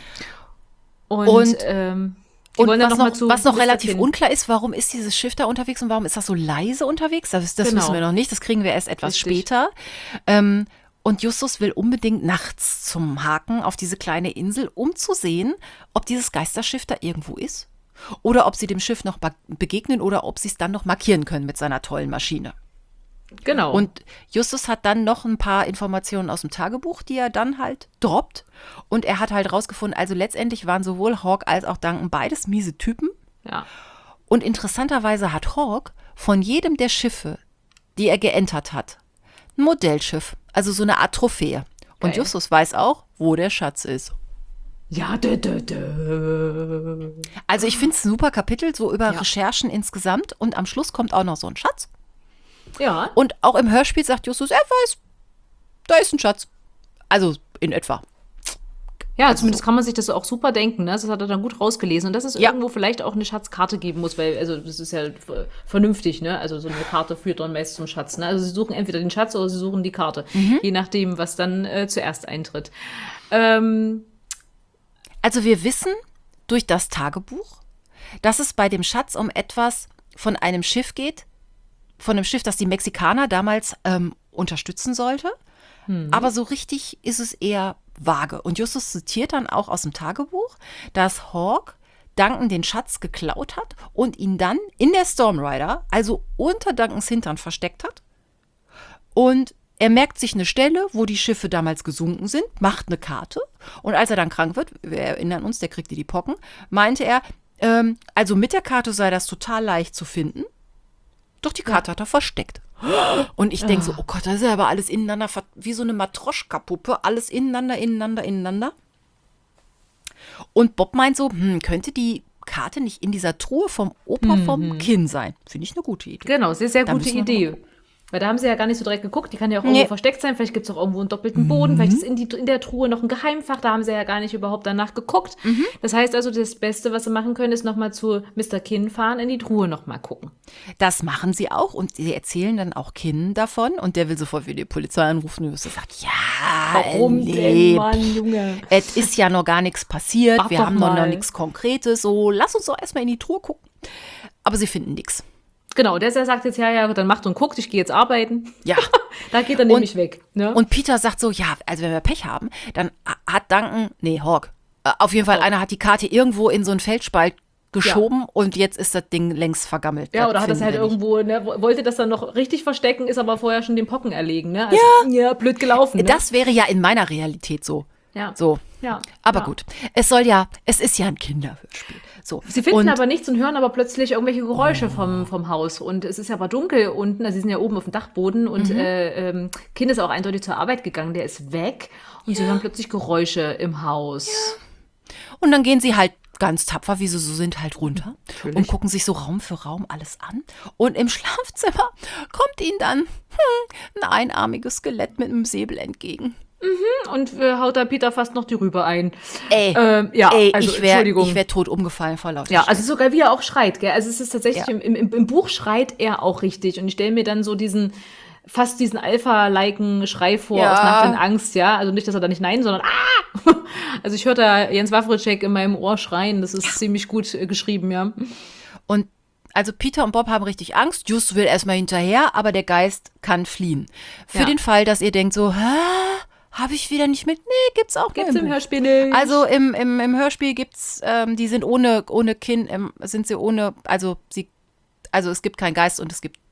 Und Und die wollen dann was noch mal noch, zu was noch Mr. relativ Kin. unklar ist, warum ist dieses Schiff da unterwegs und warum ist das so leise unterwegs? Das Genau. wissen wir noch nicht, das kriegen wir erst etwas Richtig. später. Und Justus will unbedingt nachts zum Haken auf diese kleine Insel, um zu sehen, ob dieses Geisterschiff da irgendwo ist oder ob sie dem Schiff noch begegnen oder ob sie es dann noch markieren können mit seiner tollen Maschine. Genau. Und Justus hat dann noch ein paar Informationen aus dem Tagebuch, die er dann halt droppt. Und er hat halt rausgefunden, also letztendlich waren sowohl Hawk als auch Duncan beides miese Typen. ja. Und interessanterweise hat Hawk von jedem der Schiffe, die er geentert hat, ein Modellschiff, also so eine Art Trophäe. Und Geil. Justus weiß auch, wo der Schatz ist. Ja, Also ich finde es ein super Kapitel, so über Ja. Recherchen insgesamt. Und am Schluss kommt auch noch so ein Schatz. ja. Und auch im Hörspiel sagt Justus, er weiß, da ist ein Schatz. Also in etwa. Ja, zumindest kann man sich das auch super denken, ne? Das hat er dann gut rausgelesen. Und dass es Ja. irgendwo vielleicht auch eine Schatzkarte geben muss, weil, also das ist ja vernünftig, ne? Also so eine Karte führt dann meist zum Schatz, ne? Also sie suchen entweder den Schatz oder sie suchen die Karte. Je nachdem, was dann zuerst eintritt. Also wir wissen durch das Tagebuch, dass es bei dem Schatz um etwas von einem Schiff geht, von einem Schiff, das die Mexikaner damals unterstützen sollte. Aber so richtig ist es eher vage. Und Justus zitiert dann auch aus dem Tagebuch, dass Hawk Duncan den Schatz geklaut hat und ihn dann in der Storm Rider, also unter Duncans Hintern, versteckt hat. Und er merkt sich eine Stelle, wo die Schiffe damals gesunken sind, macht eine Karte. Und als er dann krank wird, wir erinnern uns, der kriegte die Pocken, meinte er, also mit der Karte sei das total leicht zu finden. Doch die Karte hat er versteckt. Und ich denke so, oh Gott, das ist ja aber alles ineinander, wie so eine Matroschka-Puppe, alles ineinander. Und Bob meint so, könnte die Karte nicht in dieser Truhe vom Opa vom Kin sein? Finde ich eine gute Idee. Genau, sehr, sehr Da gute müssen wir noch Idee. mal Weil da haben sie ja gar nicht so direkt geguckt. Die kann ja auch irgendwo Nee. versteckt sein. Vielleicht gibt es auch irgendwo einen doppelten Boden. Vielleicht ist in der Truhe noch ein Geheimfach. Da haben sie ja gar nicht überhaupt danach geguckt. Das heißt also, das Beste, was sie machen können, ist nochmal zu Mr. Kin fahren, in die Truhe nochmal gucken. Das machen sie auch und sie erzählen dann auch Kin davon und der will sofort wieder die Polizei anrufen und Justus sagt, ja, Junge? Es ist ja noch gar nichts passiert, Wart wir doch haben noch mal. nichts Konkretes, so lass uns doch erstmal in die Truhe gucken. Aber sie finden nichts. Genau, der sagt jetzt, ja, dann macht und guckt, ich gehe jetzt arbeiten. Ja. Da geht er nämlich weg. Ne? Und Peter sagt so, ja, also wenn wir Pech haben, dann hat Hawk, auf jeden Fall einer hat die Karte irgendwo in so einen Feldspalt geschoben und jetzt ist das Ding längst vergammelt. Ja, oder hat das finden halt wir nicht. irgendwo, ne, wollte das dann noch richtig verstecken, ist aber vorher schon den Pocken erlegen, ne? Also, ja, blöd gelaufen. Ne? Das wäre ja in meiner Realität so. Ja. So. Ja. Aber Ja. gut, es ist ja ein Kinderhörspiel. So. Sie finden und aber nichts und hören aber plötzlich irgendwelche Geräusche vom Haus. Und es ist aber dunkel unten, also sie sind ja oben auf dem Dachboden und Kind ist auch eindeutig zur Arbeit gegangen, der ist weg und sie hören plötzlich Geräusche im Haus. Und dann gehen sie halt ganz tapfer, wie sie so sind, halt runter Natürlich. und gucken sich so Raum für Raum alles an. Und im Schlafzimmer kommt ihnen dann ein einarmiges Skelett mit einem Säbel entgegen. Und haut da Peter fast noch die Rübe ein. Ja, also ich Entschuldigung. wär tot umgefallen vor lauter Ja, Schreck. also sogar wie er auch schreit, gell? Also es ist tatsächlich, Ja. im Buch schreit er auch richtig. Und ich stelle mir dann so fast diesen Alpha-liken Schrei vor Ja. aus Nacht in Angst, ja? Also nicht, dass er da nicht nein, sondern ah! Also ich höre da Jens Wawrczeck in meinem Ohr schreien. Das ist ziemlich gut geschrieben, ja. Und also Peter und Bob haben richtig Angst. Just will erstmal hinterher, aber der Geist kann fliehen. Für Ja. den Fall, dass ihr denkt so, habe ich wieder nicht mit? Nee, gibt's auch Gibt's nur im Buch. Hörspiel nicht. Also im Hörspiel gibt's, die sind ohne Kind, sind sie ohne, also es gibt keinen Geist und es gibt,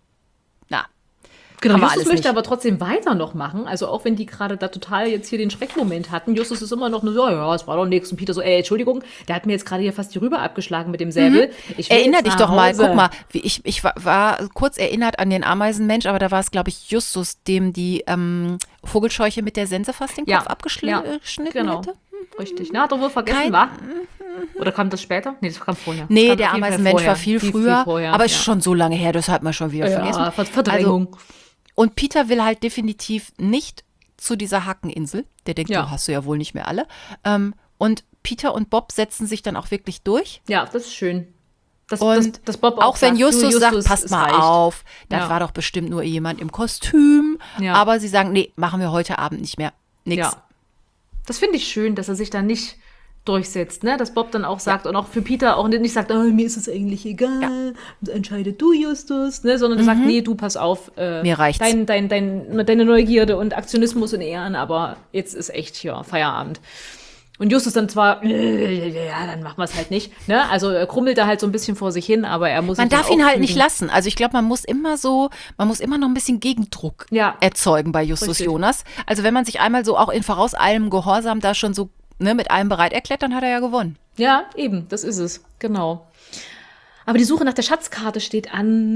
Genau, haben wir Justus alles möchte nicht. aber trotzdem weiter noch machen. Also auch wenn die gerade da total jetzt hier den Schreckmoment hatten. Justus ist immer noch nur so, ja, es war doch nichts. Und Peter so, Entschuldigung, der hat mir jetzt gerade hier fast die Rübe abgeschlagen mit dem Säbel. Ich will Erinner jetzt dich nach doch mal, Hause. guck mal, wie ich war kurz erinnert an den Ameisenmensch, aber da war es, glaube ich, Justus, dem die Vogelscheuche mit der Sense fast den Kopf abgeschnitten genau. hätte. Richtig. Na, hat er wohl vergessen, wa? Oder kam das später? Nee, das kam vorher. Das Nee, kam der auf jeden Fall Ameisenmensch war vorher. viel früher, vorher, aber ist ja. schon so lange her, das hat man schon wieder vergessen. Ja, Verdrängung. Und Peter will halt definitiv nicht zu dieser Hackeninsel. Der denkt, Ja. du hast du ja wohl nicht mehr alle. Und Peter und Bob setzen sich dann auch wirklich durch. Ja, das ist schön. Das Bob Auch wenn sagt, Justus du, sagt, passt es mal reicht. auf, das Ja. war doch bestimmt nur jemand im Kostüm. Ja. Aber sie sagen, nee, machen wir heute Abend nicht mehr. Nix. Ja. Das finde ich schön, dass er sich da nicht durchsetzt, ne? Dass Bob dann auch sagt und auch für Peter auch nicht sagt, mir ist es eigentlich egal, entscheidet du, Justus, ne? Sondern er sagt, nee, du, pass auf, Mir reicht's. deine Neugierde und Aktionismus in Ehren, aber jetzt ist echt hier Feierabend. Und Justus dann zwar, ja, dann machen wir es halt nicht, ne? Also er krummelt da halt so ein bisschen vor sich hin, aber er muss Man sich dann darf ihn halt auffügen. nicht lassen. Also ich glaube, man muss immer noch ein bisschen Gegendruck Ja. erzeugen bei Justus Richtig. Jonas. Also wenn man sich einmal so auch in vorauseilendem Gehorsam da schon so mit allem bereit erklärt, dann hat er ja gewonnen. Ja, eben, das ist es, genau. Aber die Suche nach der Schatzkarte steht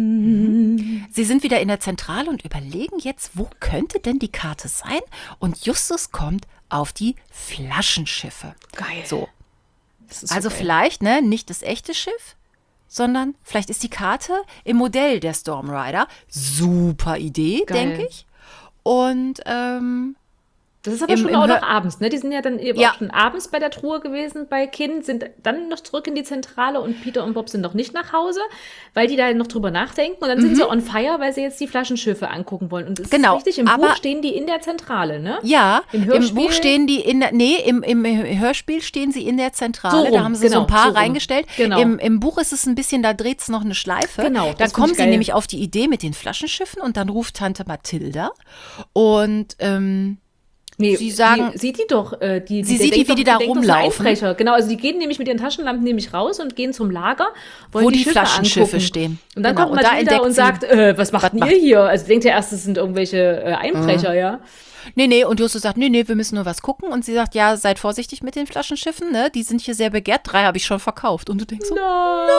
an. Sie sind wieder in der Zentrale und überlegen jetzt, wo könnte denn die Karte sein? Und Justus kommt auf die Flaschenschiffe. Geil. So. Das ist so Also geil. vielleicht, nicht das echte Schiff, sondern vielleicht ist die Karte im Modell der Storm Rider. Super Idee, Geil. denke ich. Und Das ist aber Im- schon im auch Hör- noch abends, ne? Die sind ja dann eben Ja. auch schon abends bei der Truhe gewesen bei Kind, sind dann noch zurück in die Zentrale und Peter und Bob sind noch nicht nach Hause, weil die da noch drüber nachdenken und dann sind sie on fire, weil sie jetzt die Flaschenschiffe angucken wollen. Und es Genau, ist richtig, im aber- Buch stehen die in der Zentrale, ne? ja, Im im Hörspiel- Buch stehen die im Hörspiel stehen sie in der Zentrale. So rum, Da haben sie so genau, ein paar so rum. Und sie sagt, ja, seid vorsichtig mit den Flaschenschiffen, ne? Die sind hier sehr begehrt. 3 habe ich schon verkauft. Und du denkst so,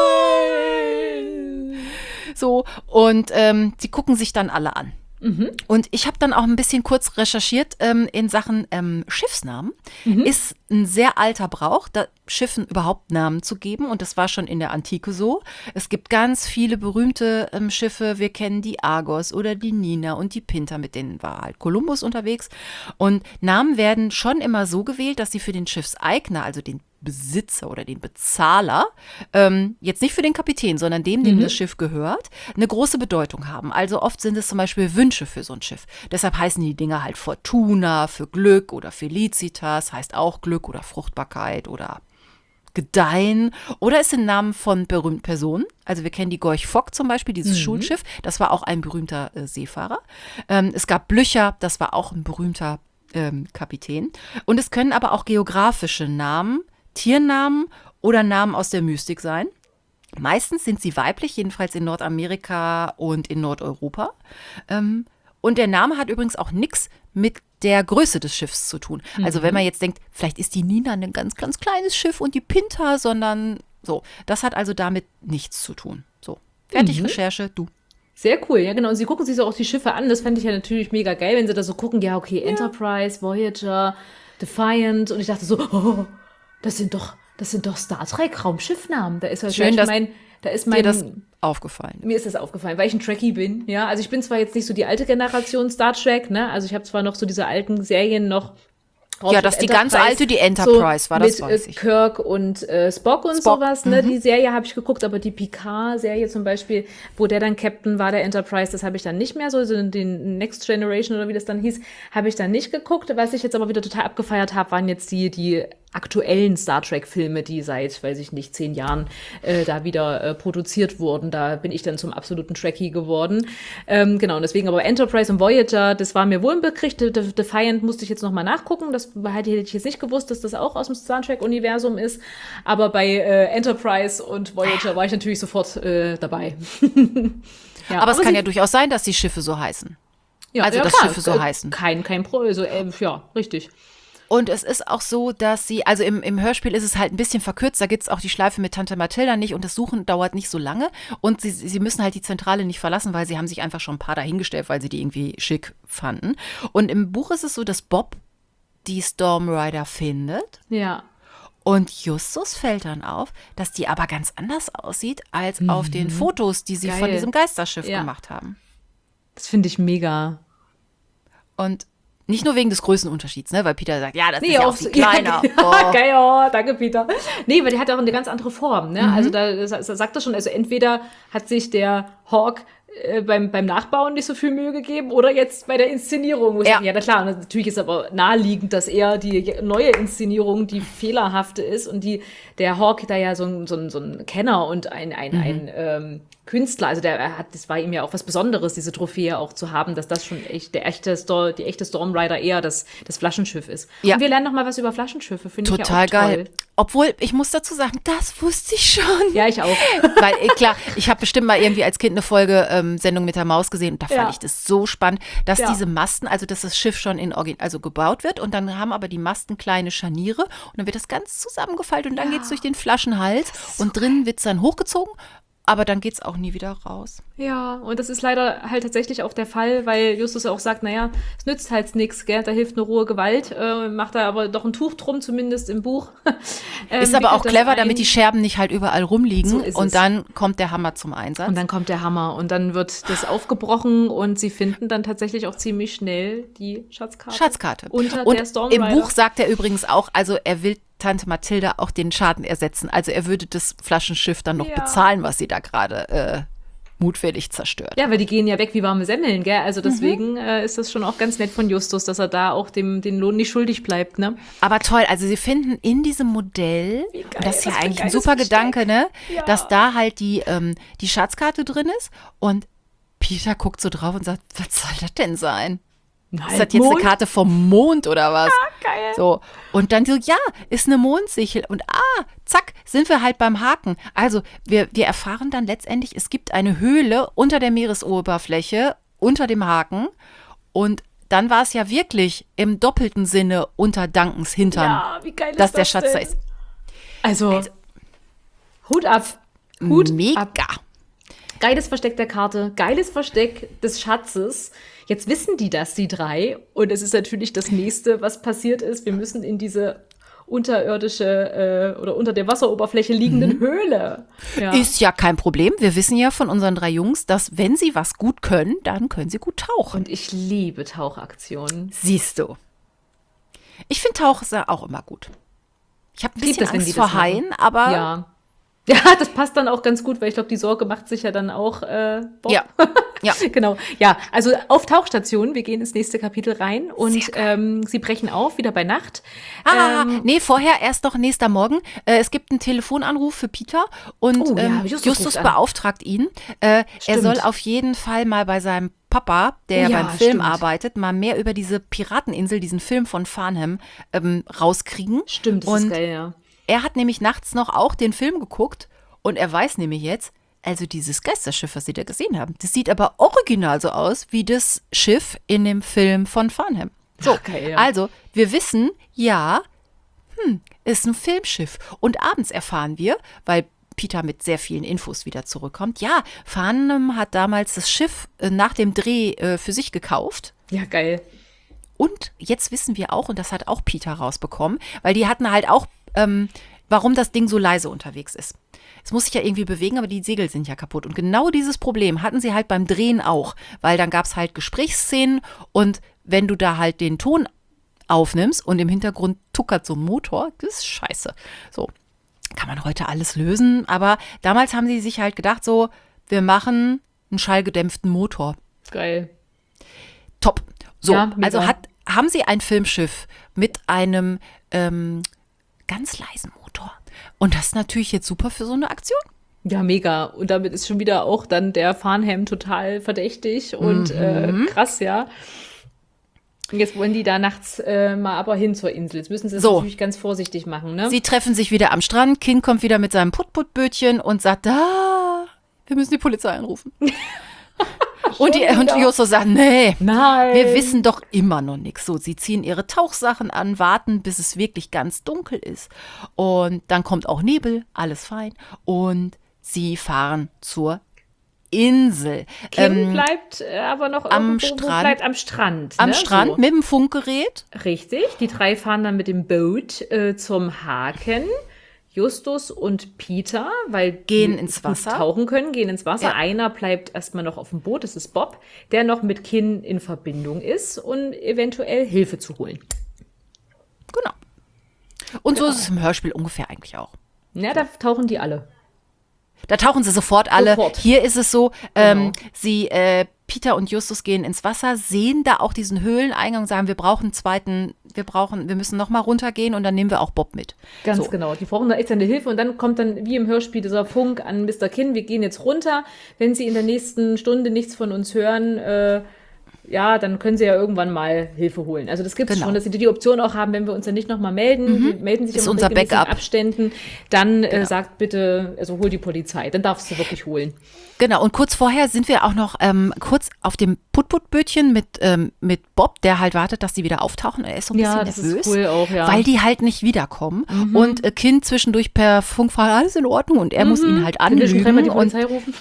Nein! so. Und sie gucken sich dann alle an. Und ich habe dann auch ein bisschen kurz recherchiert in Sachen Schiffsnamen. Ist ein sehr alter Brauch, da Schiffen überhaupt Namen zu geben. Und das war schon in der Antike so. Es gibt ganz viele berühmte Schiffe. Wir kennen die Argos oder die Nina und die Pinta, mit denen war halt Kolumbus unterwegs. Und Namen werden schon immer so gewählt, dass sie für den Schiffseigner, also den Besitzer oder den Bezahler, jetzt nicht für den Kapitän, sondern dem das Schiff gehört, eine große Bedeutung haben. Also oft sind es zum Beispiel Wünsche für so ein Schiff. Deshalb heißen die Dinger halt Fortuna für Glück oder Felicitas, heißt auch Glück oder Fruchtbarkeit oder Gedeihen. Oder es sind Namen von berühmten Personen. Also wir kennen die Gorch Fock zum Beispiel, dieses Schulschiff. Das war auch ein berühmter Seefahrer. Es gab Blücher, das war auch ein berühmter Kapitän. Und es können aber auch geografische Namen, Tiernamen oder Namen aus der Mystik sein. Meistens sind sie weiblich, jedenfalls in Nordamerika und in Nordeuropa. Und der Name hat übrigens auch nichts mit der Größe des Schiffs zu tun. Also wenn man jetzt denkt, vielleicht ist die Nina ein ganz, ganz kleines Schiff und die Pinta, sondern so. Das hat also damit nichts zu tun. So, fertig, Recherche, du. Sehr cool, ja genau. Und sie gucken sich so auch die Schiffe an. Das fände ich ja natürlich mega geil, wenn sie da so gucken, ja okay, Enterprise, Voyager, Defiant. Und ich dachte so, oh, das sind doch Star Trek Raumschiffnamen. Da ist ja Schön, dass da ist dir mein das aufgefallen? Mir ist das aufgefallen, weil ich ein Trekkie bin. Ja, also ich bin zwar jetzt nicht so die alte Generation Star Trek, ne? Also ich habe zwar noch so diese alten Serien noch. Ja, das die ganz alte, die Enterprise so war, das mit, weiß ich. Kirk und Spock und sowas, ne? Die Serie habe ich geguckt, aber die Picard-Serie zum Beispiel, wo der dann Captain war, der Enterprise, das habe ich dann nicht mehr, so den Next Generation oder wie das dann hieß, habe ich dann nicht geguckt. Was ich jetzt aber wieder total abgefeiert habe, waren jetzt die aktuellen Star Trek-Filme, die seit, weiß ich nicht, 10 Jahren da wieder produziert wurden. Da bin ich dann zum absoluten Trekkie geworden. Genau, und deswegen aber Enterprise und Voyager, das war mir wohl ein Begriff. Defiant musste ich jetzt nochmal nachgucken. Das hätte ich jetzt nicht gewusst, dass das auch aus dem Star Trek-Universum ist. Aber bei Enterprise und Voyager war ich natürlich sofort dabei. Ja, aber es kann ja durchaus sein, dass die Schiffe so heißen. Ja, also, ja, dass klar, Schiffe so heißen. Kein Pro, also ja, richtig. Und es ist auch so, dass sie, also im Hörspiel ist es halt ein bisschen verkürzt, da gibt es auch die Schleife mit Tante Mathilda nicht und das Suchen dauert nicht so lange und sie müssen halt die Zentrale nicht verlassen, weil sie haben sich einfach schon ein paar dahingestellt, weil sie die irgendwie schick fanden. Und im Buch ist es so, dass Bob die Stormrider findet. Ja. Und Justus fällt dann auf, dass die aber ganz anders aussieht als auf den Fotos, die sie von diesem Geisterschiff gemacht haben. Das finde ich mega. Und nicht nur wegen des Größenunterschieds, ne? Weil Peter sagt, ja, das ist ja auch viel kleiner. Ja, geil, oh, danke, Peter. Nee, weil die hat auch eine ganz andere Form, ne? Also da sagt er schon, also entweder hat sich der Hawk beim Nachbauen nicht so viel Mühe gegeben oder jetzt bei der Inszenierung. Ja, na klar, natürlich ist aber naheliegend, dass eher die neue Inszenierung die fehlerhafte ist und der Hawk da ja so ein Kenner und ein Künstler, also das war ihm ja auch was Besonderes, diese Trophäe auch zu haben, dass das schon echt die echte Stormrider eher das Flaschenschiff ist. Ja. Und wir lernen noch mal was über Flaschenschiffe, finde ich ja auch total geil. Obwohl, ich muss dazu sagen, das wusste ich schon. Ja, ich auch. Weil, klar, ich habe bestimmt mal irgendwie als Kind eine Folge Sendung mit der Maus gesehen und da fand ich das so spannend, dass diese Masten, also dass das Schiff schon also gebaut wird und dann haben aber die Masten kleine Scharniere und dann wird das ganz zusammengefaltet und dann geht's durch den Flaschenhals und drinnen wird's dann hochgezogen. Aber dann geht's auch nie wieder raus. Ja, und das ist leider halt tatsächlich auch der Fall, weil Justus auch sagt, naja, es nützt halt nichts, gell, da hilft nur rohe Gewalt, macht da aber doch ein Tuch drum, zumindest im Buch. Ist aber auch clever, damit die Scherben nicht halt überall rumliegen so und dann kommt der Hammer zum Einsatz. Und dann kommt der Hammer und dann wird das aufgebrochen und sie finden dann tatsächlich auch ziemlich schnell die Schatzkarte. Unter der Stormrider. Im Buch sagt er übrigens auch, also er will Tante Mathilda auch den Schaden ersetzen. Also er würde das Flaschenschiff dann noch bezahlen, was sie da gerade mutwillig zerstört. Ja, weil die gehen ja weg wie warme Semmeln, gell? Also deswegen ist das schon auch ganz nett von Justus, dass er da auch den Lohn nicht schuldig bleibt, ne? Aber toll, also sie finden in diesem Modell, und das ist ja eigentlich ein super Gedanke, ne? Ja. Dass da halt die Schatzkarte drin ist und Peter guckt so drauf und sagt, was soll das denn sein? Nein, ist das jetzt eine Karte vom Mond oder was? Ja, geil. So. Und dann so, ja, ist eine Mondsichel. Und zack, sind wir halt beim Haken. Also wir erfahren dann letztendlich, es gibt eine Höhle unter der Meeresoberfläche, unter dem Haken. Und dann war es ja wirklich im doppelten Sinne unter Duncans Hintern, wie geil ist dass der Schatz da ist. Also Hut ab. Hut mega. Ab. Geiles Versteck der Karte, geiles Versteck des Schatzes. Jetzt wissen die das, die drei. Und es ist natürlich das Nächste, was passiert ist. Wir müssen in diese unterirdische oder unter der Wasseroberfläche liegenden Höhle. Ja. Ist ja kein Problem. Wir wissen ja von unseren 3 Jungs, dass wenn sie was gut können, dann können sie gut tauchen. Und ich liebe Tauchaktionen. Siehst du. Ich finde Tauchen auch immer gut. Ich habe ein bisschen Angst vor Haien, aber... Ja, das passt dann auch ganz gut, weil ich glaube, die Sorge macht sich ja dann auch Bob. Ja. Genau. Ja, also auf Tauchstationen, wir gehen ins nächste Kapitel rein und sie brechen auf, wieder bei Nacht. Nee, vorher erst noch nächster Morgen. Es gibt einen Telefonanruf für Peter und Justus beauftragt ihn. Er soll auf jeden Fall mal bei seinem Papa, der beim Film arbeitet, mal mehr über diese Pirateninsel, diesen Film von Farnham, rauskriegen. Stimmt, das ist geil, ja. Er hat nämlich nachts noch auch den Film geguckt und er weiß nämlich jetzt, also dieses Geisterschiff, was sie da gesehen haben, das sieht aber original so aus wie das Schiff in dem Film von Farnham. So, okay, ja. Also wir wissen, ist ein Filmschiff. Und abends erfahren wir, weil Peter mit sehr vielen Infos wieder zurückkommt, Farnham hat damals das Schiff nach dem Dreh für sich gekauft. Ja, geil. Und jetzt wissen wir auch, und das hat auch Peter rausbekommen, weil die hatten halt auch warum das Ding so leise unterwegs ist. Es muss sich ja irgendwie bewegen, aber die Segel sind ja kaputt. Und genau dieses Problem hatten sie halt beim Drehen auch, weil dann gab es halt Gesprächsszenen und wenn du da halt den Ton aufnimmst und im Hintergrund tuckert so ein Motor, das ist scheiße. So, kann man heute alles lösen, aber damals haben sie sich halt gedacht so, wir machen einen schallgedämpften Motor. Geil. Top. So, Ja, mega. also haben sie ein Filmschiff mit einem ganz leisen Motor. Und das ist natürlich jetzt super für so eine Aktion. Ja, mega. Und damit ist schon wieder auch dann der Farnham total verdächtig und krass, ja. Und jetzt wollen die da nachts mal aber hin zur Insel. Jetzt müssen sie das So. natürlich ganz vorsichtig machen, ne? Sie treffen sich wieder am Strand. Kind kommt wieder mit seinem Put-Put-Bötchen und sagt, wir müssen die Polizei anrufen. Und Justus sagt, nee, Nein. wir wissen doch immer noch nichts. So, sie ziehen ihre Tauchsachen an, warten, bis es wirklich ganz dunkel ist. Und dann kommt auch Nebel, alles fein. Und sie fahren zur Insel. Kim bleibt aber noch am irgendwo, Strand. bleibt am Strand. Am ne? Strand So. mit dem Funkgerät. Richtig. Die 3 fahren dann mit dem Boot zum Haken. Justus und Peter, weil Gehen die ins gut Wasser. tauchen können, gehen ins Wasser. Ja. Einer bleibt erstmal noch auf dem Boot, das ist Bob, der noch mit Kin in Verbindung ist und eventuell Hilfe zu holen. Genau. Und so ist es im Hörspiel ungefähr eigentlich auch. Ja, da tauchen die alle. Da tauchen sie sofort alle. Sofort. Hier ist es so, Genau. Peter und Justus gehen ins Wasser, sehen da auch diesen Höhleneingang und sagen, wir brauchen einen zweiten, wir müssen nochmal runtergehen und dann nehmen wir auch Bob mit. Ganz So. genau. Die brauchen da echt seine Hilfe und dann kommt dann wie im Hörspiel dieser Funk an Mr. Kin, wir gehen jetzt runter. Wenn Sie in der nächsten Stunde nichts von uns hören, ja, dann können Sie ja irgendwann mal Hilfe holen. Also das gibt es Genau. schon, dass Sie die Option auch haben, wenn wir uns dann nicht nochmal melden, die melden sich Ist immer unser in regelmäßigen Backup. Abständen, dann sagt bitte, also hol die Polizei, dann darfst du wirklich holen. Genau, und kurz vorher sind wir auch noch kurz auf dem Put-Put-Bötchen mit Bob, der halt wartet, dass die wieder auftauchen. Er ist so ein Ja, bisschen das nervös, ist cool auch, ja. weil die halt nicht wiederkommen. Und Kind zwischendurch per Funk fragt, alles in Ordnung und er muss ihn halt Können wir schon dreimal die anlügen. Polizei rufen?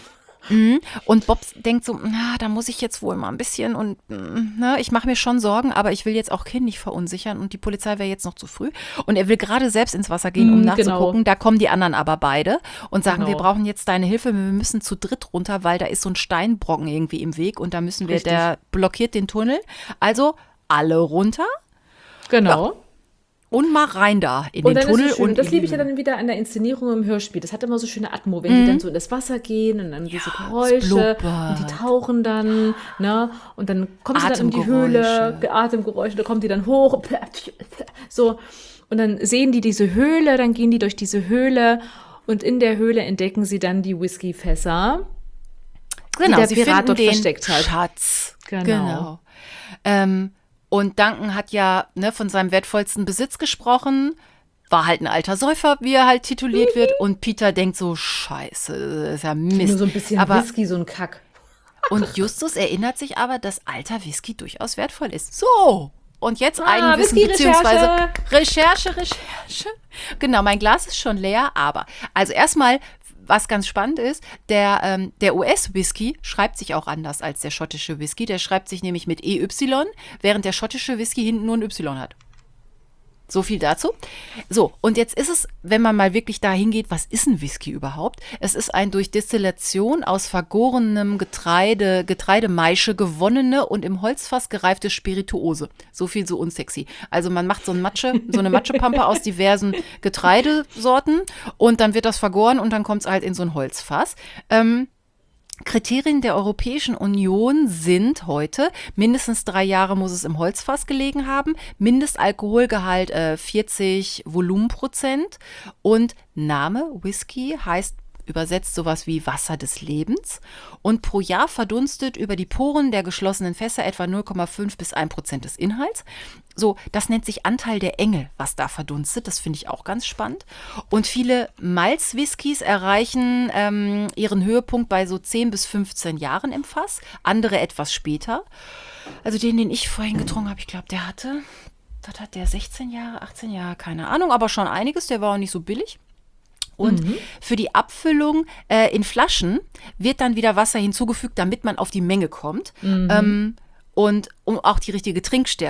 Und Bob denkt so, da muss ich jetzt wohl mal ein bisschen und ich mache mir schon Sorgen, aber ich will jetzt auch Kind nicht verunsichern und die Polizei wäre jetzt noch zu früh. Und er will gerade selbst ins Wasser gehen, um nachzugucken. genau. Da kommen die anderen aber beide und sagen, Genau. wir brauchen jetzt deine Hilfe, wir müssen zu dritt runter, weil da ist so ein Steinbrocken irgendwie im Weg und da müssen wir, Richtig. der blockiert den Tunnel. Also alle runter Genau. und mal rein da in Und den dann Tunnel. ist es schön. Und Das liebe ich ja dann wieder an der Inszenierung im Hörspiel. Das hat immer so schöne Atmo, wenn die dann so in das Wasser gehen und dann diese Geräusche blubbert. und die tauchen dann, ne? Und dann kommen sie dann in die Höhle, Atemgeräusche, da kommen die dann hoch, so. Und dann sehen die diese Höhle, dann gehen die durch diese Höhle und in der Höhle entdecken sie dann die Whiskyfässer. Genau, der sie Pirat finden dort den versteckt hat. Schatz. Genau. Und Duncan hat ja von seinem wertvollsten Besitz gesprochen, war halt ein alter Säufer, wie er halt tituliert wird. Und Peter denkt so, scheiße, das ist ja Mist. Nur so ein bisschen aber, Whisky, so ein Kack. Und Justus erinnert sich aber, dass alter Whisky durchaus wertvoll ist. So, und jetzt Eigenwissen Whisky-Recherche. beziehungsweise Recherche. Genau, mein Glas ist schon leer, aber also erstmal, was ganz spannend ist, der US-Whisky schreibt sich auch anders als der schottische Whisky. Der schreibt sich nämlich mit EY, während der schottische Whisky hinten nur ein Y hat. So viel dazu. So, und jetzt ist es, wenn man mal wirklich da hingeht, was ist ein Whisky überhaupt? Es ist ein durch Destillation aus vergorenem Getreidemeische gewonnene und im Holzfass gereifte Spirituose. So viel so unsexy. Also man macht so eine Matschepampe aus diversen Getreidesorten und dann wird das vergoren und dann kommt es halt in so ein Holzfass. Kriterien der Europäischen Union sind heute, mindestens 3 Jahre muss es im Holzfass gelegen haben, Mindestalkoholgehalt 40 Volumenprozent und Name Whisky heißt übersetzt sowas wie Wasser des Lebens und pro Jahr verdunstet über die Poren der geschlossenen Fässer etwa 0,5 bis 1% des Inhalts. So, das nennt sich Anteil der Engel, was da verdunstet. Das finde ich auch ganz spannend. Und viele Malz-Whiskys erreichen ihren Höhepunkt bei so 10 bis 15 Jahren im Fass, andere etwas später. Also den ich vorhin getrunken habe, ich glaube, der hatte, was hat der, 16 Jahre, 18 Jahre, keine Ahnung, aber schon einiges, der war auch nicht so billig. Und für die Abfüllung in Flaschen wird dann wieder Wasser hinzugefügt, damit man auf die Menge kommt. Und um auch die richtige Trinkstärke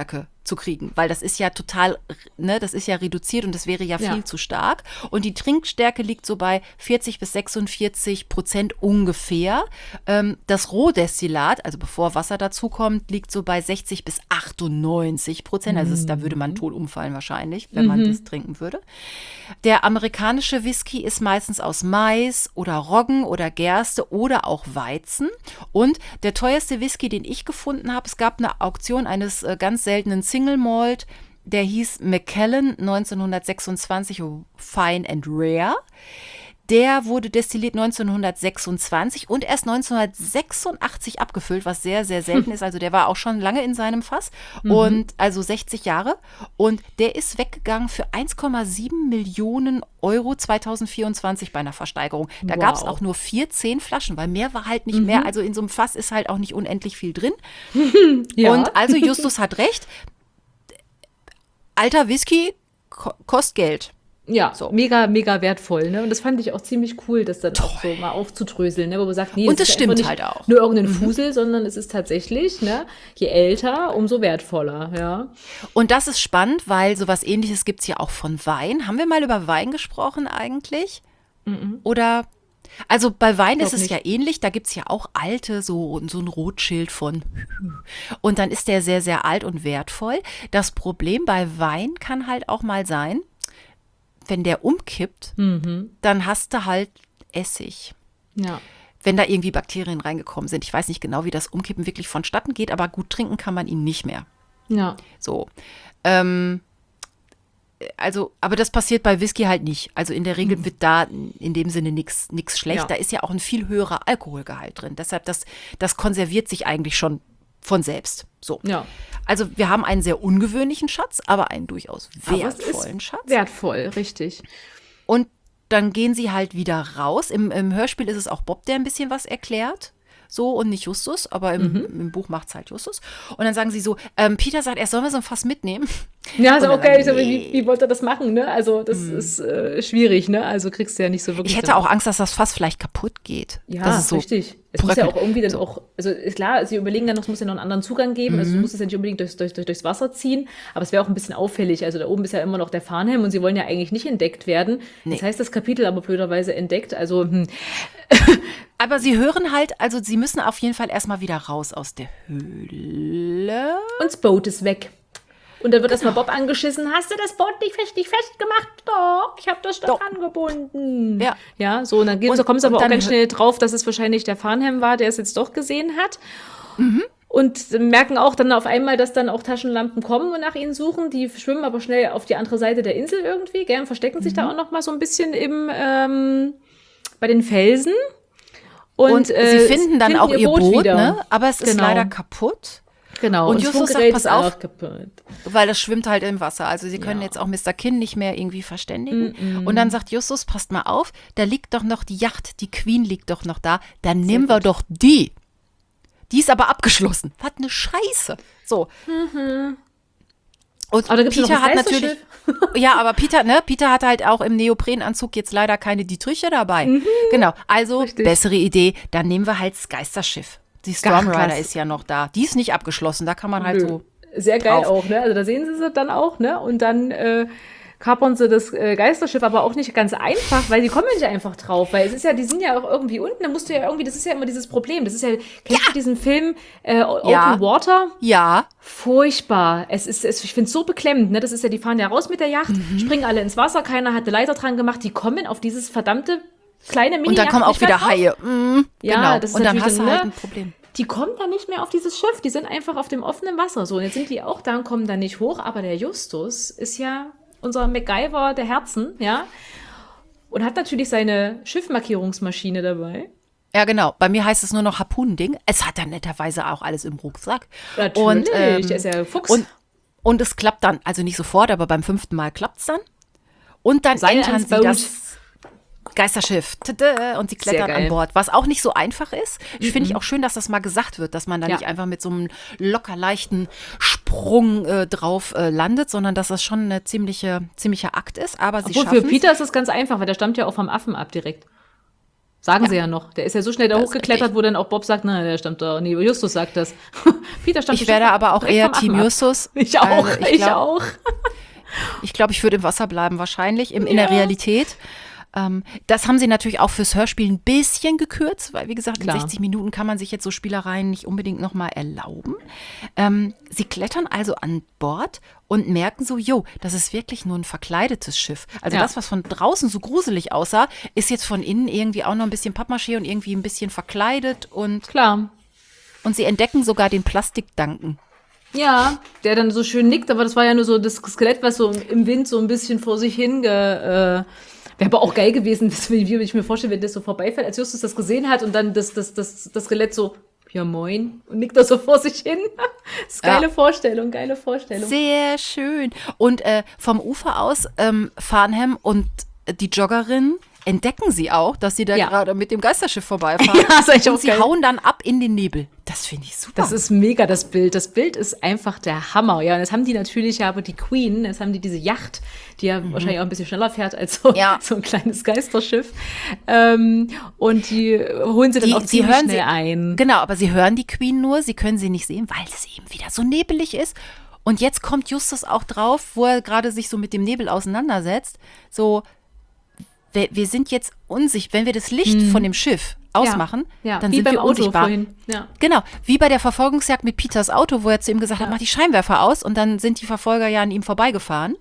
zu kriegen, weil das ist ja total, ne, das ist ja reduziert und das wäre ja viel zu stark. Und die Trinkstärke liegt so bei 40-46% ungefähr. Das Rohdestillat, also bevor Wasser dazukommt, liegt so bei 60-98%. Also da würde man tot umfallen wahrscheinlich, wenn man das trinken würde. Der amerikanische Whisky ist meistens aus Mais oder Roggen oder Gerste oder auch Weizen. Und der teuerste Whisky, den ich gefunden habe, es gab eine Auktion eines ganz seltenen Single Malt, der hieß Macallan 1926 Fine and Rare. Der wurde destilliert 1926 und erst 1986 abgefüllt, was sehr, sehr selten ist. Also der war auch schon lange in seinem Fass und also 60 Jahre. Und der ist weggegangen für 1,7 Millionen Euro 2024 bei einer Versteigerung. Da gab es auch nur 10 Flaschen, weil mehr war halt nicht mehr. Also in so einem Fass ist halt auch nicht unendlich viel drin. Und also Justus hat recht. Alter Whisky kostet Geld. Ja, so. Mega, mega wertvoll. Ne? Und das fand ich auch ziemlich cool, das dann auch so mal aufzudröseln, ne? Wo man sagt, nee, und das ist stimmt nicht halt auch. Nur irgendein Fusel, sondern es ist tatsächlich, ne, je älter, umso wertvoller. Ja. Und das ist spannend, weil sowas Ähnliches gibt es ja auch von Wein. Haben wir mal über Wein gesprochen eigentlich? Oder, also bei Wein ist es ja ähnlich, da gibt es ja auch alte, so ein Rotschild von und dann ist der sehr, sehr alt und wertvoll. Das Problem bei Wein kann halt auch mal sein, wenn der umkippt, dann hast du halt Essig. Ja. Wenn da irgendwie Bakterien reingekommen sind. Ich weiß nicht genau, wie das Umkippen wirklich vonstatten geht, aber gut trinken kann man ihn nicht mehr. Ja. So. Also, aber das passiert bei Whisky halt nicht. Also in der Regel wird da in dem Sinne nichts schlecht. Ja. Da ist ja auch ein viel höherer Alkoholgehalt drin. Deshalb, das konserviert sich eigentlich schon von selbst. So. Ja. Also wir haben einen sehr ungewöhnlichen Schatz, aber einen durchaus wertvollen Schatz. Wertvoll, richtig. Und dann gehen sie halt wieder raus. Im Hörspiel ist es auch Bob, der ein bisschen was erklärt. So und nicht Justus, aber im Buch macht es halt Justus. Und dann sagen sie so, Peter sagt, er soll mal so ein Fass mitnehmen. Ja, also okay, ich so, wie wollt ihr das machen, ne? Also das ist schwierig, ne? Also kriegst du ja nicht so wirklich. Ich hätte auch Angst, dass das Fass vielleicht kaputt geht. Ja, das ist so richtig. Es muss ja auch irgendwie dann auch, also ist klar, sie überlegen dann noch, es muss ja noch einen anderen Zugang geben, also du musst es ja nicht unbedingt durchs Wasser ziehen, aber es wäre auch ein bisschen auffällig. Also da oben ist ja immer noch der Farnhelm und sie wollen ja eigentlich nicht entdeckt werden. Nee. Das heißt, das Kapitel aber blöderweise entdeckt, also Aber sie hören halt, also sie müssen auf jeden Fall erstmal wieder raus aus der Höhle. Und das Boot ist weg. Und dann wird erstmal Bob angeschissen. Hast du das Boot nicht festgemacht? Doch, ich habe das da dran gebunden. Ja. Ja, so, und dann kommen sie aber auch ganz schnell drauf, dass es wahrscheinlich der Farnhelm war, der es jetzt doch gesehen hat. Und merken auch dann auf einmal, dass dann auch Taschenlampen kommen und nach ihnen suchen. Die schwimmen aber schnell auf die andere Seite der Insel irgendwie, gell, und verstecken sich da auch noch mal so ein bisschen bei den Felsen. Und sie finden dann auch ihr Boot wieder. Ne? Aber es ist leider kaputt. Genau. Und Justus sagt, pass auf, kaputt. weil das schwimmt halt im Wasser. Also sie können jetzt auch Mr. Kinn nicht mehr irgendwie verständigen. Und dann sagt Justus, passt mal auf, da liegt doch noch die Yacht, die Queen liegt doch noch da. Dann nehmen wir doch die. Die ist aber abgeschlossen. Was eine Scheiße. So. Und aber da gibt's Peter noch hat natürlich, ja, aber Peter hat halt auch im Neoprenanzug jetzt leider keine Dietriche dabei. Genau, also richtig. Bessere Idee, dann nehmen wir halt das Geisterschiff. Die Stormrider ist ja noch da. Die ist nicht abgeschlossen, da kann man halt so sehr geil drauf. auch, ne? Also da sehen sie dann auch, ne? Und dann kapern sie das Geisterschiff, aber auch nicht ganz einfach, weil die kommen ja nicht einfach drauf, weil es ist ja, die sind ja auch irgendwie unten, da musst du ja irgendwie, das ist ja immer dieses Problem, das ist ja, kennst du diesen Film Open Water? Ja. Furchtbar. Ich finde es so beklemmend, ne? Das ist ja, die fahren ja raus mit der Yacht, springen alle ins Wasser, keiner hat eine Leiter dran gemacht, die kommen auf dieses verdammte kleine Mini-Yacht. Und dann kommen auch wieder Haie. Ja, genau. das ist und dann hast du halt ne? ein Problem. Die kommen dann nicht mehr auf dieses Schiff, die sind einfach auf dem offenen Wasser. So, und jetzt sind die auch da und kommen dann nicht hoch, aber der Justus ist ja unser MacGyver der Herzen, ja, und hat natürlich seine Schiffmarkierungsmaschine dabei. Ja, genau. Bei mir heißt es nur noch Harpunending. Es hat dann netterweise auch alles im Rucksack. Natürlich, der ist ja Fuchs. Und es klappt dann, also nicht sofort, aber beim 5. Mal klappt es dann. Und dann entern sie das Geisterschiff. Und sie klettern an Bord. Was auch nicht so einfach ist. Ich finde auch schön, dass das mal gesagt wird, dass man da nicht einfach mit so einem locker leichten Sprung drauf landet, sondern dass das schon eine ziemlicher Akt ist. Aber sie schaffen für Peter ist das ganz einfach, weil der stammt ja auch vom Affen ab direkt. Sagen sie ja noch. Der ist ja so schnell da Das ist hochgeklettert, richtig. wo dann auch Bob sagt, nein, der stammt da. Nee, Justus sagt das. Peter stammt Ich wäre da aber auch direkt eher vom Affen Team ab. Justus. Ich auch, Also ich auch. Ich glaube, ich würde im Wasser bleiben, wahrscheinlich, in der Realität. Das haben sie natürlich auch fürs Hörspiel ein bisschen gekürzt, weil, wie gesagt, in Klar. 60 Minuten kann man sich jetzt so Spielereien nicht unbedingt nochmal erlauben. Sie klettern also an Bord und merken so, das ist wirklich nur ein verkleidetes Schiff. Also Ja. das, was von draußen so gruselig aussah, ist jetzt von innen irgendwie auch noch ein bisschen Pappmaché und irgendwie ein bisschen verkleidet und Klar. sie entdecken sogar den Plastikdanken. Ja, der dann so schön nickt, aber das war ja nur so das Skelett, was so im Wind so ein bisschen vor sich hin wäre aber auch geil gewesen, wie ich mir vorstelle, wenn das so vorbeifällt, als Justus das gesehen hat und dann das Skelett so, ja moin, und nickt da so vor sich hin. Das ist geile Vorstellung, geile Vorstellung. Sehr schön. Und vom Ufer aus, Farnham und die Joggerin entdecken sie auch, dass sie da Ja. gerade mit dem Geisterschiff vorbeifahren. Ja, ist eigentlich auch und sie geil. hauen dann ab in den Nebel. Das finde ich super. Das ist mega, das Bild. Das Bild ist einfach der Hammer. Ja, und jetzt haben die natürlich aber die Queen, jetzt haben die diese Yacht, die ja wahrscheinlich auch ein bisschen schneller fährt als so, Ja. so ein kleines Geisterschiff. Und die holen sie dann auch ziemlich schnell ein. Genau, aber sie hören die Queen nur, sie können sie nicht sehen, weil es eben wieder so nebelig ist. Und jetzt kommt Justus auch drauf, wo er gerade sich so mit dem Nebel auseinandersetzt. So, wir sind jetzt unsichtbar. Wenn wir das Licht von dem Schiff ausmachen, Ja, dann wie sind beim wir Auto unsichtbar. vorhin. Ja. Genau, wie bei der Verfolgungsjagd mit Peters Auto, wo er zu ihm gesagt hat, mach die Scheinwerfer aus und dann sind die Verfolger ja an ihm vorbeigefahren.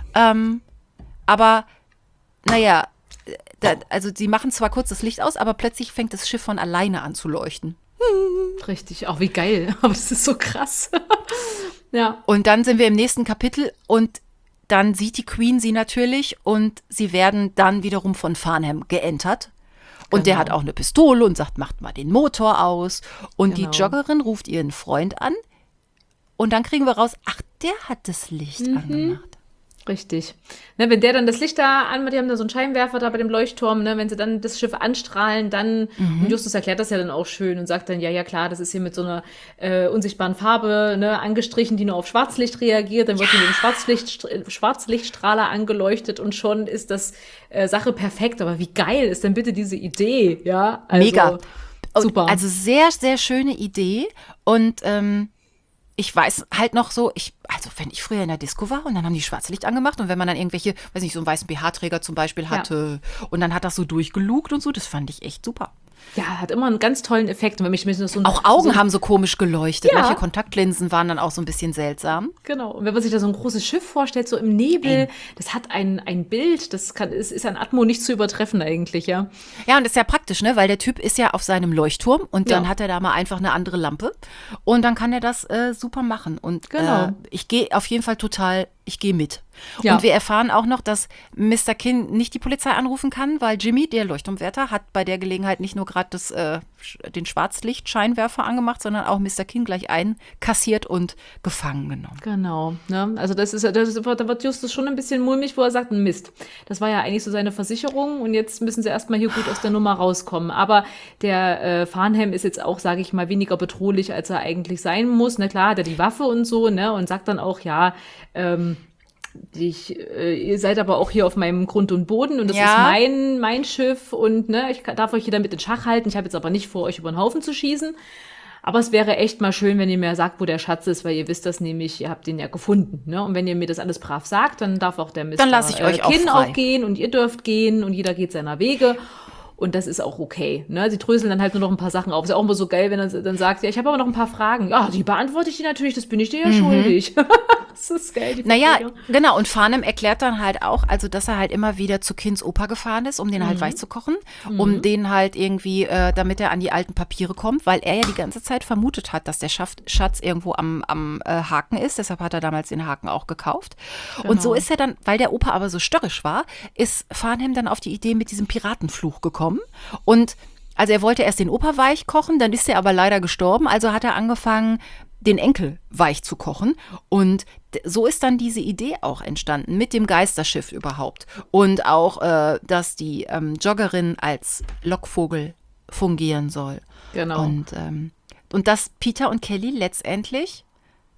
Aber, naja, also sie machen zwar kurz das Licht aus, aber plötzlich fängt das Schiff von alleine an zu leuchten. Richtig, auch wie geil. Aber das ist so krass. Ja. Und dann sind wir im nächsten Kapitel und dann sieht die Queen sie natürlich und sie werden dann wiederum von Farnham geentert. Und der Genau. hat auch eine Pistole und sagt, macht mal den Motor aus. Und Genau. die Joggerin ruft ihren Freund an. Und dann kriegen wir raus, ach, der hat das Licht angemacht. Richtig. Ne, wenn der dann das Licht da anmacht, die haben da so einen Scheinwerfer da bei dem Leuchtturm, ne, wenn sie dann das Schiff anstrahlen, dann, und Justus erklärt das ja dann auch schön und sagt dann, ja klar, das ist hier mit so einer unsichtbaren Farbe, ne, angestrichen, die nur auf Schwarzlicht reagiert, dann wird die mit dem Schwarzlichtstrahler angeleuchtet und schon ist das Sache perfekt. Aber wie geil ist denn bitte diese Idee, ja? Also, Mega. Und super. Also sehr, sehr schöne Idee. Und ich weiß halt noch so, also wenn ich früher in der Disco war und dann haben die Schwarzlicht angemacht und wenn man dann irgendwelche, weiß nicht, so einen weißen BH-Träger zum Beispiel hatte und dann hat das so durchgelugt und so, das fand ich echt super. Ja, hat immer einen ganz tollen Effekt. Und wenn mich so Auch Augen haben so komisch geleuchtet. Ja. Manche Kontaktlinsen waren dann auch so ein bisschen seltsam. Genau. Und wenn man sich da so ein großes Schiff vorstellt, so im Nebel, das hat ein Bild, ist an Atmo nicht zu übertreffen eigentlich, ja. Ja, und das ist ja praktisch, ne? Weil der Typ ist ja auf seinem Leuchtturm und dann Ja. hat er da mal einfach eine andere Lampe und dann kann er das super machen. Und Genau. ich gehe auf jeden Fall ich gehe mit. Ja. Und wir erfahren auch noch, dass Mr. King nicht die Polizei anrufen kann, weil Jimmy, der Leuchtturmwärter, hat bei der Gelegenheit nicht nur gerade den Schwarzlichtscheinwerfer angemacht, sondern auch Mr. King gleich einkassiert und gefangen genommen. Genau. Ne? Also da wird Justus schon ein bisschen mulmig, wo er sagt, Mist, das war ja eigentlich so seine Versicherung und jetzt müssen sie erstmal hier gut aus der Nummer rauskommen. Aber der Farnham ist jetzt auch, sage ich mal, weniger bedrohlich, als er eigentlich sein muss. Na klar, hat er die Waffe und so, ne? Und sagt dann auch, ja, ihr seid aber auch hier auf meinem Grund und Boden und das Ja. ist mein Schiff und ne, ich darf euch hier damit in Schach halten. Ich habe jetzt aber nicht vor, euch über den Haufen zu schießen. Aber es wäre echt mal schön, wenn ihr mir sagt, wo der Schatz ist, weil ihr wisst das nämlich, ihr habt den ja gefunden. Ne? Und wenn ihr mir das alles brav sagt, dann darf auch der Mr. Dann lasse ich euch auch Kin frei. auch gehen und ihr dürft gehen und jeder geht seiner Wege. Und das ist auch okay. Ne? Sie dröseln dann halt nur noch ein paar Sachen auf. Ist ja auch immer so geil, wenn er dann sagt, ja, ich habe aber noch ein paar Fragen. Ja, die beantworte ich dir natürlich, das bin ich dir ja schuldig. Das ist geil. Die Naja, Verträge. genau. Und Farnham erklärt dann halt auch, also dass er halt immer wieder zu Kins Opa gefahren ist, um den halt weich zu kochen, um den halt irgendwie, damit er an die alten Papiere kommt, weil er ja die ganze Zeit vermutet hat, dass der Schatz irgendwo am Haken ist. Deshalb hat er damals den Haken auch gekauft. Und so ist er dann, weil der Opa aber so störrisch war, ist Farnham dann auf die Idee mit diesem Piratenfluch gekommen. Und also er wollte erst den Opa weich kochen, dann ist er aber leider gestorben, also hat er angefangen, den Enkel weich zu kochen. Und so ist dann diese Idee auch entstanden, mit dem Geisterschiff überhaupt. Und auch, dass die Joggerin als Lockvogel fungieren soll. Genau. Und dass Peter und Kelly letztendlich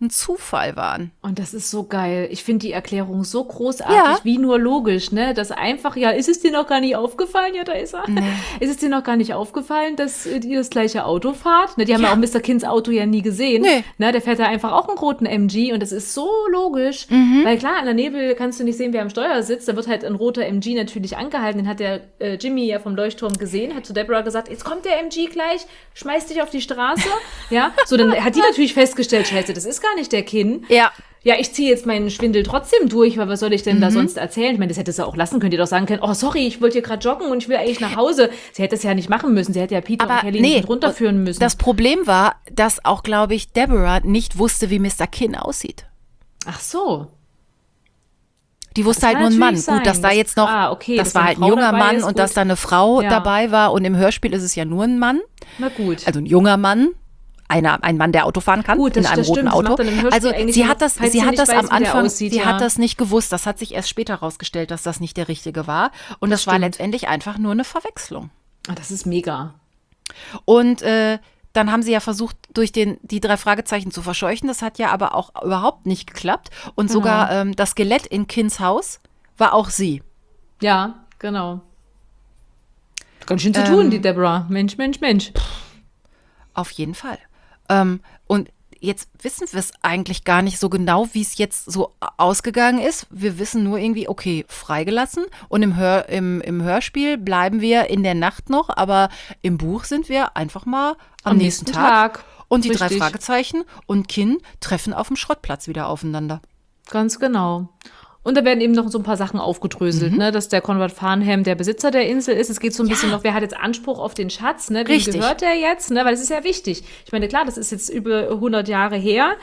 ein Zufall waren. Und das ist so geil. Ich finde die Erklärung so großartig, Ja. wie nur logisch, ne? Das einfach, ja, ist es dir noch gar nicht aufgefallen? Ja, da ist er. Nee. Ist es dir noch gar nicht aufgefallen, dass ihr das gleiche Auto fahrt? Ne, die haben ja auch Mr. Kinds Auto ja nie gesehen. Nee. Ne, der fährt ja einfach auch einen roten MG und das ist so logisch. Weil klar, in der Nebel kannst du nicht sehen, wer am Steuer sitzt. Da wird halt ein roter MG natürlich angehalten. Den hat der Jimmy ja vom Leuchtturm gesehen, hat zu Deborah gesagt, jetzt kommt der MG gleich, schmeiß dich auf die Straße. Ja, so, dann hat die natürlich festgestellt, scheiße, das ist gar nicht der Kin. Ja. Ja, ich ziehe jetzt meinen Schwindel trotzdem durch, weil was soll ich denn da sonst erzählen? Ich meine, das hätte sie auch lassen können. Die doch sagen können, oh, sorry, ich wollte hier gerade joggen und ich will eigentlich nach Hause. Sie hätte es ja nicht machen müssen. Sie hätte ja Peter und Kelly nicht runterführen müssen. Das Problem war, dass auch, glaube ich, Deborah nicht wusste, wie Mr. Kin aussieht. Ach so. Die wusste Das halt kann nur ein Mann. natürlich sein. Gut, dass da Das- jetzt noch, okay, das dass war eine halt ein Frau junger dabei Mann ist, und gut. dass da eine Frau Ja. dabei war. Und im Hörspiel ist es ja nur ein Mann. Na gut. Also ein junger Mann. Ein Mann, der Auto fahren kann, Gut, in das einem roten stimmt. Das Auto. macht dann im Hörspiel Also eigentlich sie nur, hat das, falls sie sie hat nicht das weiß, am wie der Anfang, aussieht, sie ja. hat das nicht gewusst. Das hat sich erst später rausgestellt, dass das nicht der Richtige war. Und das war stimmt. letztendlich einfach nur eine Verwechslung. Ah, das ist mega. Und dann haben sie ja versucht, durch die 3 Fragezeichen zu verscheuchen. Das hat ja aber auch überhaupt nicht geklappt. Und sogar das Skelett in Kins Haus war auch sie. Ja, genau. Ganz schön zu tun, die Deborah. Mensch, Mensch, Mensch. Auf jeden Fall. Und jetzt wissen wir es eigentlich gar nicht so genau, wie es jetzt so ausgegangen ist. Wir wissen nur irgendwie, okay, freigelassen. Und im Hörspiel bleiben wir in der Nacht noch, aber im Buch sind wir einfach mal am nächsten Tag. Und die 3 Richtig. Fragezeichen und Kin treffen auf dem Schrottplatz wieder aufeinander. Ganz genau. Und da werden eben noch so ein paar Sachen aufgedröselt, ne? Dass der Konrad Farnham der Besitzer der Insel ist. Es geht so ein bisschen noch, wer hat jetzt Anspruch auf den Schatz, ne? Wem Richtig. gehört der jetzt, ne? Weil das ist ja wichtig. Ich meine, klar, das ist jetzt über 100 Jahre her.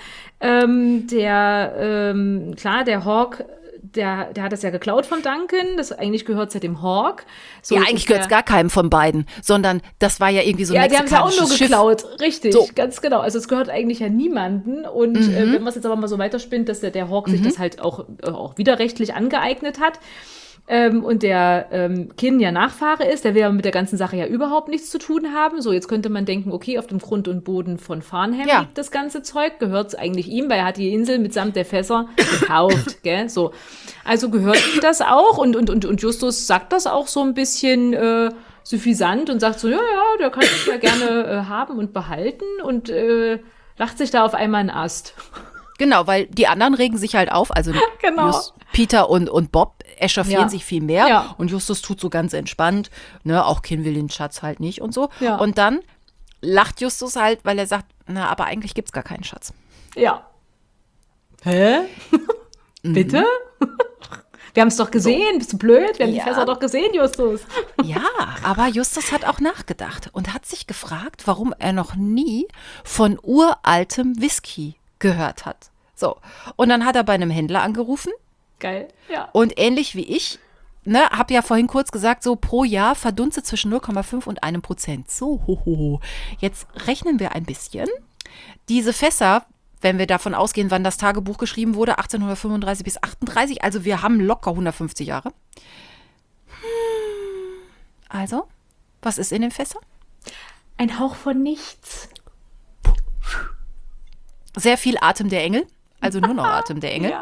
Der Hawk, der hat das ja geklaut von Duncan. Das eigentlich gehört es ja dem Hawk. So, Ja, jetzt eigentlich ist gehört es gar keinem von beiden, sondern das war ja irgendwie so ein ja, die haben es ja auch nur mexikanisches Schiff. geklaut. Richtig, So. ganz genau. Also es gehört eigentlich ja niemanden. Und wenn man es jetzt aber mal so weiterspinnt, dass der Hawk sich das halt auch widerrechtlich angeeignet hat, und der Kin ja Nachfahre ist, der will ja mit der ganzen Sache ja überhaupt nichts zu tun haben. So, jetzt könnte man denken, okay, auf dem Grund und Boden von Farnham Ja. liegt das ganze Zeug, gehört es eigentlich ihm, weil er hat die Insel mitsamt der Fässer gekauft, gell? So. Also gehört ihm das auch und Justus sagt das auch so ein bisschen suffisant und sagt so, ja, der kann es ja gerne haben und behalten und lacht sich da auf einmal einen Ast. Genau, weil die anderen regen sich halt auf, also Genau. Peter und Bob echauffieren Ja. sich viel mehr Ja. und Justus tut so ganz entspannt, ne, auch Kin will den Schatz halt nicht und so. Ja. Und dann lacht Justus halt, weil er sagt, na, aber eigentlich gibt's gar keinen Schatz. Ja. Hä? Bitte? Wir haben es doch gesehen. Bist du blöd? Wir haben die Ja. Fässer doch gesehen, Justus. Ja, aber Justus hat auch nachgedacht und hat sich gefragt, warum er noch nie von uraltem Whisky gehört hat. So, und dann hat er bei einem Händler angerufen. Geil. Ja. Und ähnlich wie ich, ne, habe ja vorhin kurz gesagt, so pro Jahr verdunstet zwischen 0,5 und 1%. So, hohoho. Jetzt rechnen wir ein bisschen. Diese Fässer, wenn wir davon ausgehen, wann das Tagebuch geschrieben wurde, 1835 bis 38, also wir haben locker 150 Jahre. Also, was ist in den Fässern? Ein Hauch von nichts. Sehr viel Atem der Engel, also nur noch Atem der Engel. Ja.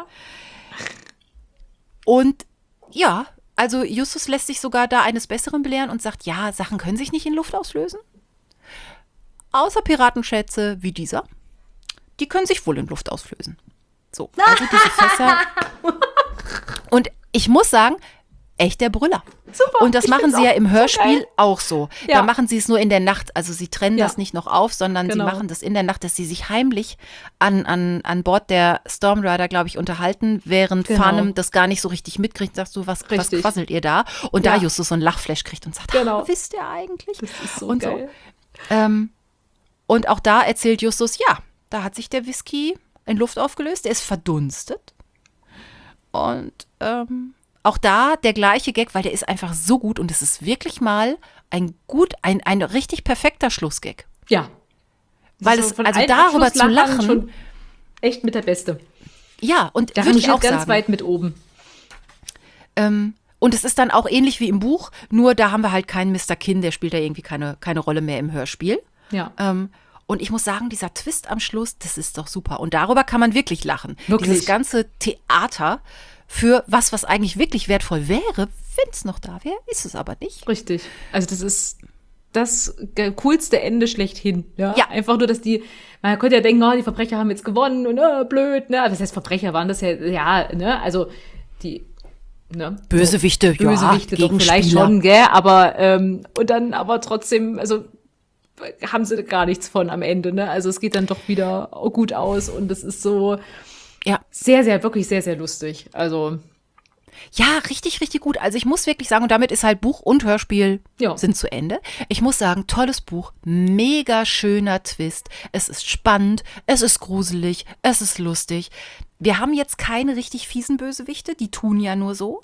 Und ja, also Justus lässt sich sogar da eines Besseren belehren und sagt, ja, Sachen können sich nicht in Luft auslösen. Außer Piratenschätze wie dieser. Die können sich wohl in Luft auslösen. So, also diese Fässer. Und ich muss sagen, echt der Brüller. Super, Und das ich machen find's sie ja auch im so Hörspiel geil. auch so. Ja. Da machen sie es nur in der Nacht. Also sie trennen Ja. das nicht noch auf, sondern Genau. sie machen das in der Nacht, dass sie sich heimlich an Bord der Storm Rider, glaube ich, unterhalten, während Genau. Farnham das gar nicht so richtig mitkriegt. Sagst du, was Richtig. quasselt ihr da? Und da Ja. Justus so ein Lachflash kriegt und sagt, Genau. wisst ihr eigentlich? Das ist so und geil. So. Und auch da erzählt Justus, ja, da hat sich der Whisky in Luft aufgelöst, der ist verdunstet. Und auch da der gleiche Gag, weil der ist einfach so gut und es ist wirklich mal ein richtig perfekter Schlussgag. Ja. Weil Das es, ist von also allen darüber zu Abschlusslachern lachen, schon echt mit der Beste. ja, und Der würde ich auch rangiert ganz sagen. weit mit oben. Und es ist dann auch ähnlich wie im Buch, nur da haben wir halt keinen Mr. Kin, der spielt da irgendwie keine Rolle mehr im Hörspiel. Ja. Und ich muss sagen, dieser Twist am Schluss, das ist doch super. Und darüber kann man wirklich lachen. Wirklich. Dieses ganze Theater für was eigentlich wirklich wertvoll wäre, wenn es noch da wäre, ist es aber nicht. Richtig. Also das ist das coolste Ende schlechthin. Ja? Ja. Einfach nur, dass man könnte ja denken, oh, die Verbrecher haben jetzt gewonnen und blöd, ne? Das heißt, Verbrecher waren das ja, ne? Also die, ne? Bösewichte, so, Bösewichte doch vielleicht Gegenspieler. schon, gell? Aber, und dann aber trotzdem, also haben sie gar nichts von am Ende, ne? Also es geht dann doch wieder gut aus und es ist so Ja. wirklich sehr, sehr lustig. Also Ja, richtig, richtig gut. Also ich muss wirklich sagen, und damit ist halt Buch und Hörspiel sind zu Ende. Ich muss sagen, tolles Buch, mega schöner Twist. Es ist spannend, es ist gruselig, es ist lustig. Wir haben jetzt keine richtig fiesen Bösewichte, die tun ja nur so.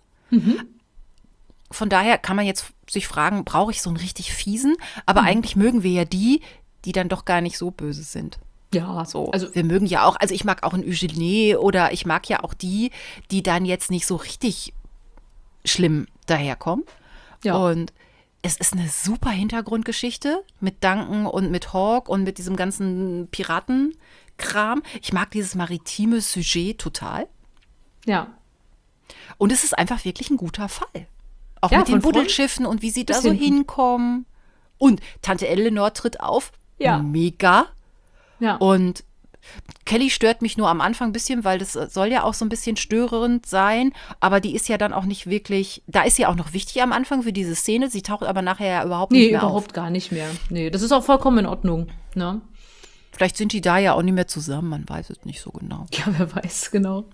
Von daher kann man jetzt sich fragen, brauche ich so einen richtig fiesen? Aber eigentlich mögen wir ja die dann doch gar nicht so böse sind. ja, So, also wir mögen ja auch, also ich mag auch einen Eugenie oder ich mag ja auch die dann jetzt nicht so richtig schlimm daherkommen. ja. Und es ist eine super Hintergrundgeschichte mit Duncan und mit Hawk und mit diesem ganzen Piratenkram. Ich mag dieses maritime Sujet total. Ja. Und es ist einfach wirklich ein guter Fall. Auch Ja, mit den von vorn Buddelschiffen und wie sie da bis so hinten. hinkommen. Und Tante Eleanor tritt auf. Ja. Mega. Ja. Und Kelly stört mich nur am Anfang ein bisschen, weil das soll ja auch so ein bisschen störend sein. Aber die ist ja dann auch nicht wirklich, da ist sie auch noch wichtig am Anfang für diese Szene. Sie taucht aber nachher ja überhaupt nicht mehr überhaupt auf. gar nicht mehr. Nee, das ist auch vollkommen in Ordnung. Ne? Vielleicht sind die da ja auch nicht mehr zusammen, man weiß es nicht so genau. Ja, wer weiß, genau.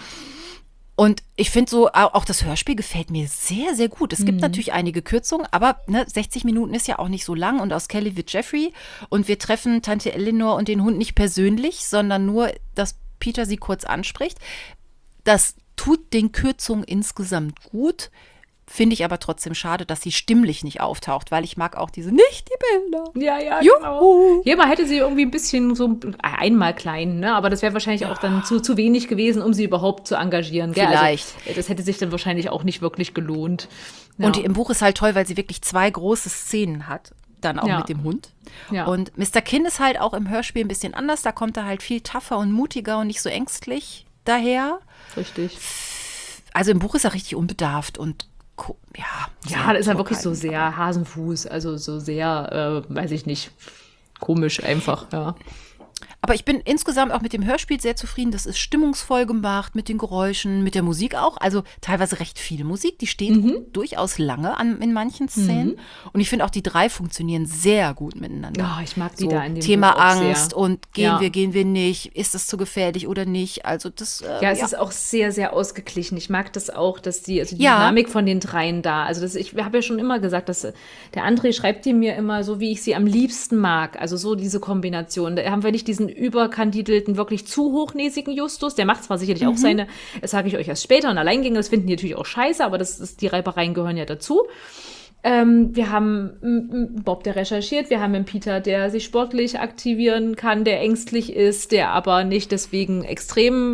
Und ich finde so, auch das Hörspiel gefällt mir sehr, sehr gut. Es gibt natürlich einige Kürzungen, aber 60 Minuten ist ja auch nicht so lang. Und aus Kelly wird Jeffrey. Und wir treffen Tante Eleanor und den Hund nicht persönlich, sondern nur, dass Peter sie kurz anspricht. Das tut den Kürzungen insgesamt gut. Finde ich aber trotzdem schade, dass sie stimmlich nicht auftaucht, weil ich mag auch diese nicht die Bilder. Ja, Juhu. genau. Ja, man hätte sie irgendwie ein bisschen so einmal klein, ne? Aber das wäre wahrscheinlich auch dann zu wenig gewesen, um sie überhaupt zu engagieren. Gell? Vielleicht. Also, das hätte sich dann wahrscheinlich auch nicht wirklich gelohnt. Ja. Und im Buch ist halt toll, weil sie wirklich 2 große Szenen hat. Dann auch Ja. mit dem Hund. Ja. Und Mr. Kinn ist halt auch im Hörspiel ein bisschen anders. Da kommt er halt viel tougher und mutiger und nicht so ängstlich daher. Richtig. Also im Buch ist er richtig unbedarft und Ja, das ist ja wirklich so sehr Hasenfuß, also so sehr, weiß ich nicht, komisch einfach, ja. Aber ich bin insgesamt auch mit dem Hörspiel sehr zufrieden. Das ist stimmungsvoll gemacht, mit den Geräuschen, mit der Musik auch. Also teilweise recht viel Musik. Die steht durchaus lange in manchen Szenen. Und ich finde auch, die 3 funktionieren sehr gut miteinander. Ja, ich mag die So, da in dem Thema Buch auch sehr. Angst und Ja. gehen wir nicht? Ist das zu gefährlich oder nicht? Also das, Ja, es ist auch sehr, sehr ausgeglichen. Ich mag das auch, dass die Ja. Dynamik von den dreien da. Also ich habe ja schon immer gesagt, dass der André schreibt die mir immer so, wie ich sie am liebsten mag. Also so diese Kombination. Da haben wir nicht diesen überkandidelten, wirklich zu hochnäsigen Justus. Der macht zwar sicherlich auch seine, das sage ich euch erst später, und Alleingänge, das finden die natürlich auch scheiße, aber die Reibereien gehören ja dazu. Wir haben Bob, der recherchiert. Wir haben einen Peter, der sich sportlich aktivieren kann, der ängstlich ist, der aber nicht deswegen extrem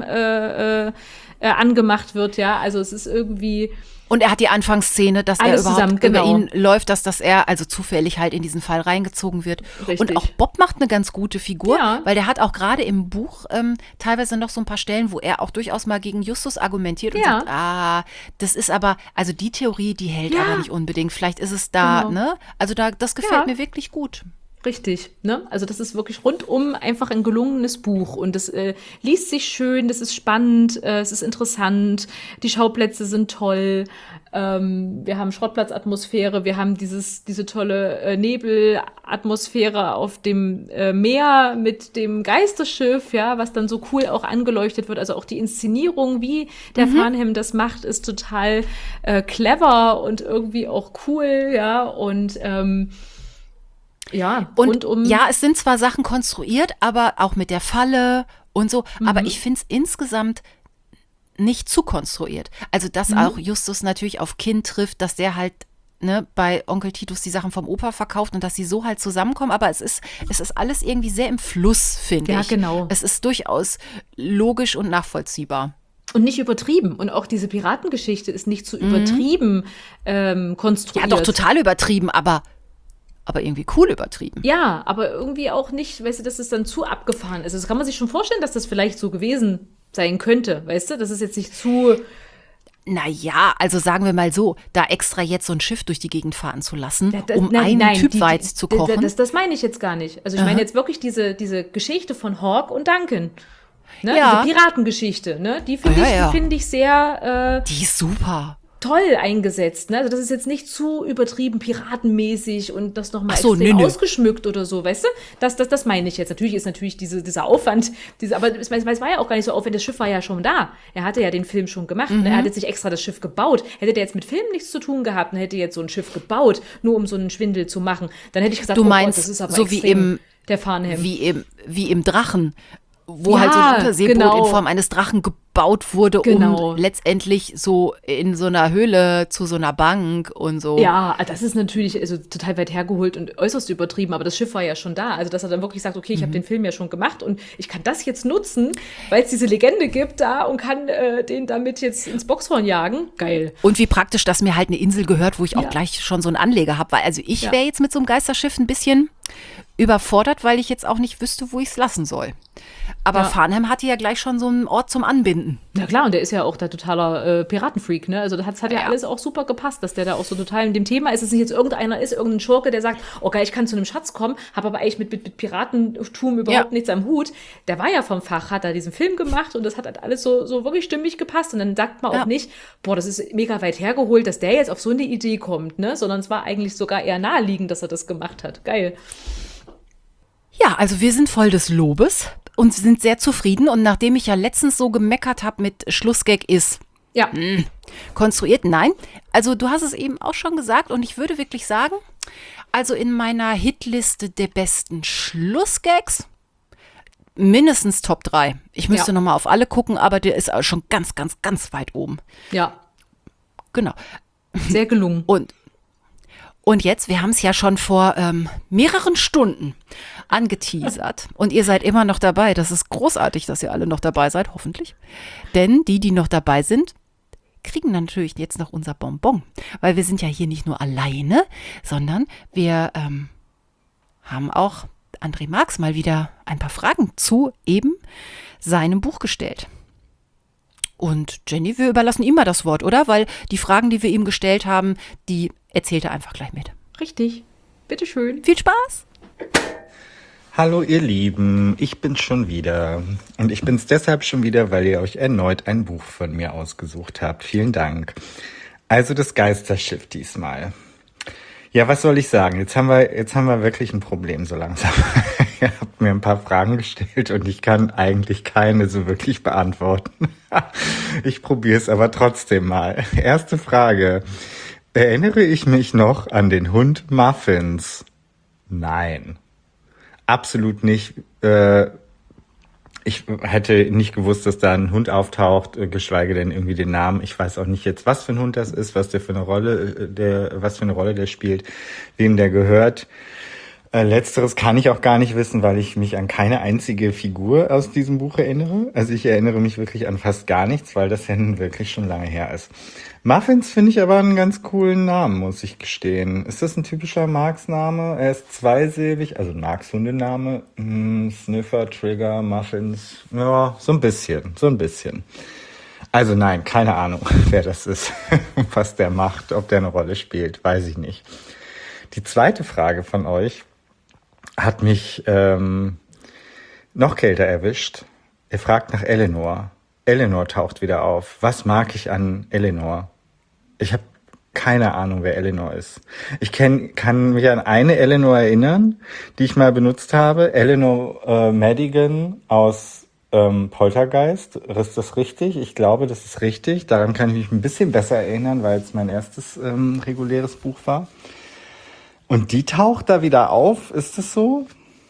angemacht wird. Ja, also es ist irgendwie. Und er hat die Anfangsszene, dass er Alles überhaupt zusammen, genau. über ihn läuft, dass er also zufällig halt in diesen Fall reingezogen wird. Richtig. Und auch Bob macht eine ganz gute Figur, Ja. weil der hat auch gerade im Buch teilweise noch so ein paar Stellen, wo er auch durchaus mal gegen Justus argumentiert und Ja. sagt, das ist aber, also die Theorie, die hält Ja. aber nicht unbedingt. Vielleicht ist es da, Genau. ne? Also das gefällt Ja. mir wirklich gut. Richtig, ne? Also das ist wirklich rundum einfach ein gelungenes Buch und das liest sich schön, das ist spannend, es ist interessant, die Schauplätze sind toll, wir haben Schrottplatzatmosphäre, wir haben diese tolle Nebelatmosphäre auf dem Meer mit dem Geistesschiff, ja, was dann so cool auch angeleuchtet wird, also auch die Inszenierung, wie der Farnham das macht, ist total clever und irgendwie auch cool, ja, und ja, Und rundum. ja, es sind zwar Sachen konstruiert, aber auch mit der Falle und so, aber ich finde es insgesamt nicht zu konstruiert. Also, dass auch Justus natürlich auf Kind trifft, dass der halt bei Onkel Titus die Sachen vom Opa verkauft und dass sie so halt zusammenkommen, aber es ist alles irgendwie sehr im Fluss, finde ich. Ja, genau. Es ist durchaus logisch und nachvollziehbar. Und nicht übertrieben. Und auch diese Piratengeschichte ist nicht zu übertrieben konstruiert. Ja, doch total übertrieben, aber aber irgendwie cool übertrieben. Ja, aber irgendwie auch nicht, weißt du, dass es dann zu abgefahren ist. Das kann man sich schon vorstellen, dass das vielleicht so gewesen sein könnte, weißt du? Das ist jetzt nicht zu. Naja, also sagen wir mal so, da extra jetzt so ein Schiff durch die Gegend fahren zu lassen, um Nein, einen Typ die- Weiz zu kochen. Das meine ich jetzt gar nicht. Also ich meine jetzt wirklich diese Geschichte von Hawk und Duncan. Ne? Ja. Diese Piratengeschichte, ne? Die finde Ja. die find ich sehr Die ist super. toll eingesetzt. Ne? Also das ist jetzt nicht zu übertrieben piratenmäßig und das nochmal Ach so, extrem nö. ausgeschmückt oder so, weißt du? Das meine ich jetzt. Natürlich ist dieser Aufwand, aber es war ja auch gar nicht so aufwendig. Das Schiff war ja schon da. Er hatte ja den Film schon gemacht. Ne? Er hat jetzt nicht extra das Schiff gebaut. Hätte der jetzt mit Film nichts zu tun gehabt und hätte jetzt so ein Schiff gebaut, nur um so einen Schwindel zu machen, dann hätte ich gesagt, Du oh meinst, Gott, das ist aber so wie extrem, der Farnham. wie im Drachen, wo Ja, halt so ein Unterseeboot genau. in Form eines Drachen gebaut wurde, Genau. um letztendlich so in so einer Höhle zu so einer Bank und so. Ja, das ist natürlich also total weit hergeholt und äußerst übertrieben, aber das Schiff war ja schon da. Also, dass er dann wirklich sagt, okay, ich habe den Film ja schon gemacht und ich kann das jetzt nutzen, weil es diese Legende gibt da und kann den damit jetzt ins Boxhorn jagen. Geil. Und wie praktisch, dass mir halt eine Insel gehört, wo ich auch Ja. gleich schon so einen Anleger habe. Weil also ich Ja. wäre jetzt mit so einem Geisterschiff ein bisschen überfordert, weil ich jetzt auch nicht wüsste, wo ich es lassen soll. Aber Ja. Farnham hatte ja gleich schon so einen Ort zum Anbinden. Na klar, und der ist ja auch der totaler Piratenfreak, ne? Also das hat ja alles auch super gepasst, dass der da auch so total in dem Thema ist. Es nicht jetzt irgendein Schurke, der sagt, oh geil, ich kann zu einem Schatz kommen, habe aber eigentlich mit Piratentum überhaupt nichts am Hut. Der war ja vom Fach, hat da diesen Film gemacht und das hat halt alles so wirklich stimmig gepasst. Und dann sagt man auch nicht, boah, das ist mega weit hergeholt, dass der jetzt auf so eine Idee kommt, ne? Sondern es war eigentlich sogar eher naheliegend, dass er das gemacht hat. Geil. Ja, also wir sind voll des Lobes und sind sehr zufrieden. Und nachdem ich ja letztens so gemeckert habe mit Schlussgag ist Ja, konstruiert, nein. Also du hast es eben auch schon gesagt und ich würde wirklich sagen, also in meiner Hitliste der besten Schlussgags mindestens Top 3. Ich müsste Ja. noch mal auf alle gucken, aber der ist auch schon ganz, ganz, ganz weit oben. ja, Genau. sehr gelungen. Und jetzt, wir haben es ja schon vor mehreren Stunden angeteasert und ihr seid immer noch dabei. Das ist großartig, dass ihr alle noch dabei seid, hoffentlich. Denn die noch dabei sind, kriegen natürlich jetzt noch unser Bonbon. Weil wir sind ja hier nicht nur alleine, sondern wir haben auch André Marx mal wieder ein paar Fragen zu eben seinem Buch gestellt. Und Jenny, wir überlassen ihm mal das Wort, oder? Weil die Fragen, die wir ihm gestellt haben, die erzählt er einfach gleich mit. Richtig. Bitteschön. Viel Spaß! Hallo ihr Lieben, ich bin's schon wieder. Und ich bin's deshalb schon wieder, weil ihr euch erneut ein Buch von mir ausgesucht habt. Vielen Dank. Also das Geisterschiff diesmal. Ja, was soll ich sagen? Jetzt haben wir wirklich ein Problem so langsam. Ihr habt mir ein paar Fragen gestellt und ich kann eigentlich keine so wirklich beantworten. Ich probiere es aber trotzdem mal. Erste Frage. Erinnere ich mich noch an den Hund Muffins? Nein. Absolut nicht. Ich hätte nicht gewusst, dass da ein Hund auftaucht, geschweige denn irgendwie den Namen. Ich weiß auch nicht jetzt, was für ein Hund das ist, was für eine Rolle der spielt, wem der gehört. Letzteres kann ich auch gar nicht wissen, weil ich mich an keine einzige Figur aus diesem Buch erinnere. Also ich erinnere mich wirklich an fast gar nichts, weil das ja nun wirklich schon lange her ist. Muffins finde ich aber einen ganz coolen Namen, muss ich gestehen. Ist das ein typischer Marx-Name? Er ist zweisilbig, also Marx-Hundename. Sniffer, Trigger, Muffins. Ja, so ein bisschen. Also nein, keine Ahnung, wer das ist, was der macht, ob der eine Rolle spielt, weiß ich nicht. Die zweite Frage von euch hat mich noch kälter erwischt. Ihr fragt nach Eleanor. Eleanor taucht wieder auf. Was mag ich an Eleanor? Ich habe keine Ahnung, wer Eleanor ist. Ich kann mich an eine Eleanor erinnern, die ich mal benutzt habe. Eleanor Madigan aus Poltergeist. Ist das richtig? Ich glaube, das ist richtig. Daran kann ich mich ein bisschen besser erinnern, weil es mein erstes reguläres Buch war. Und die taucht da wieder auf, ist es so?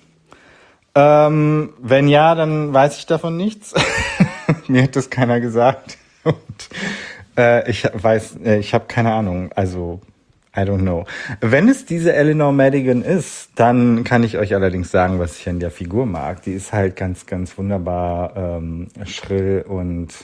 Wenn ja, dann weiß ich davon nichts. Mir hat das keiner gesagt. Und ich habe keine Ahnung. Also, I don't know. Wenn es diese Eleanor Madigan ist, dann kann ich euch allerdings sagen, was ich an der Figur mag. Die ist halt ganz, ganz wunderbar schrill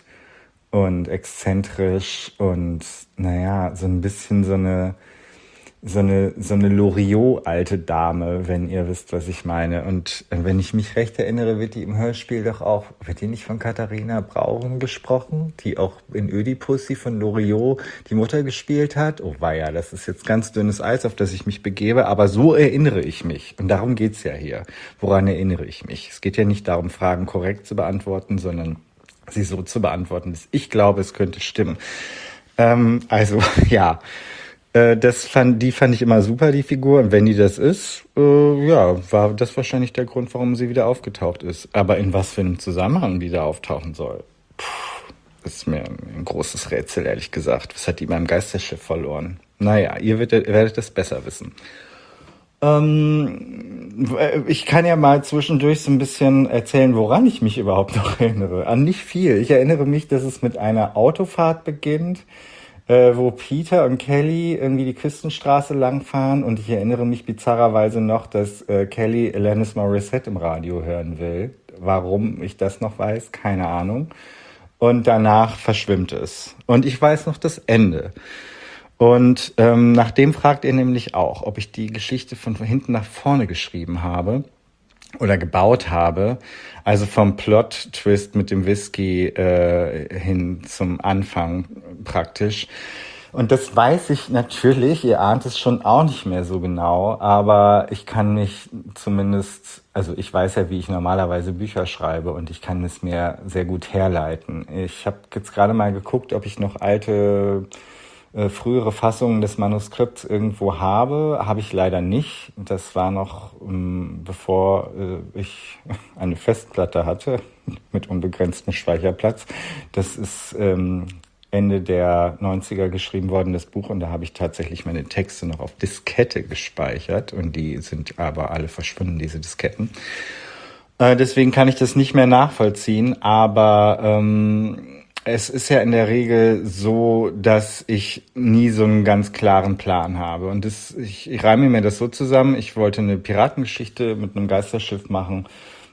und exzentrisch und naja, so ein bisschen so eine so eine Loriot-alte Dame, wenn ihr wisst, was ich meine. Und wenn ich mich recht erinnere, wird die im Hörspiel wird die nicht von Katharina Brauren gesprochen, die auch in Ödipus, die von Loriot die Mutter gespielt hat? Oh weia, das ist jetzt ganz dünnes Eis, auf das ich mich begebe, aber so erinnere ich mich. Und darum geht's ja hier. Woran erinnere ich mich? Es geht ja nicht darum, Fragen korrekt zu beantworten, sondern sie so zu beantworten, dass ich glaube, es könnte stimmen. Also, ja. Die fand ich immer super, die Figur. Und wenn die das ist, war das wahrscheinlich der Grund, warum sie wieder aufgetaucht ist. Aber in was für einem Zusammenhang die da auftauchen soll, ist mir ein großes Rätsel, ehrlich gesagt. Was hat die beim Geisterschiff verloren? Naja, ihr werdet das besser wissen. Ich kann ja mal zwischendurch so ein bisschen erzählen, woran ich mich überhaupt noch erinnere. An nicht viel. Ich erinnere mich, dass es mit einer Autofahrt beginnt, wo Peter und Kelly irgendwie die Küstenstraße langfahren, und ich erinnere mich bizarrerweise noch, dass Kelly Alanis Morissette im Radio hören will. Warum ich das noch weiß, keine Ahnung. Und danach verschwimmt es. Und ich weiß noch das Ende. Und nach dem fragt ihr nämlich auch, ob ich die Geschichte von hinten nach vorne geschrieben habe oder gebaut habe. Also vom Plot-Twist mit dem Whisky hin zum Anfang praktisch. Und das weiß ich natürlich, ihr ahnt es schon auch nicht mehr so genau, aber ich kann mich zumindest, also ich weiß ja, wie ich normalerweise Bücher schreibe, und ich kann es mir sehr gut herleiten. Ich habe jetzt gerade mal geguckt, ob ich noch alte frühere Fassungen des Manuskripts irgendwo habe ich leider nicht. Das war noch bevor ich eine Festplatte hatte mit unbegrenztem Speicherplatz. Das ist Ende der 90er geschrieben worden, das Buch, und da habe ich tatsächlich meine Texte noch auf Diskette gespeichert, und die sind aber alle verschwunden, diese Disketten. Deswegen kann ich das nicht mehr nachvollziehen, aber es ist ja in der Regel so, dass ich nie so einen ganz klaren Plan habe. Und ich reime mir das so zusammen. Ich wollte eine Piratengeschichte mit einem Geisterschiff machen,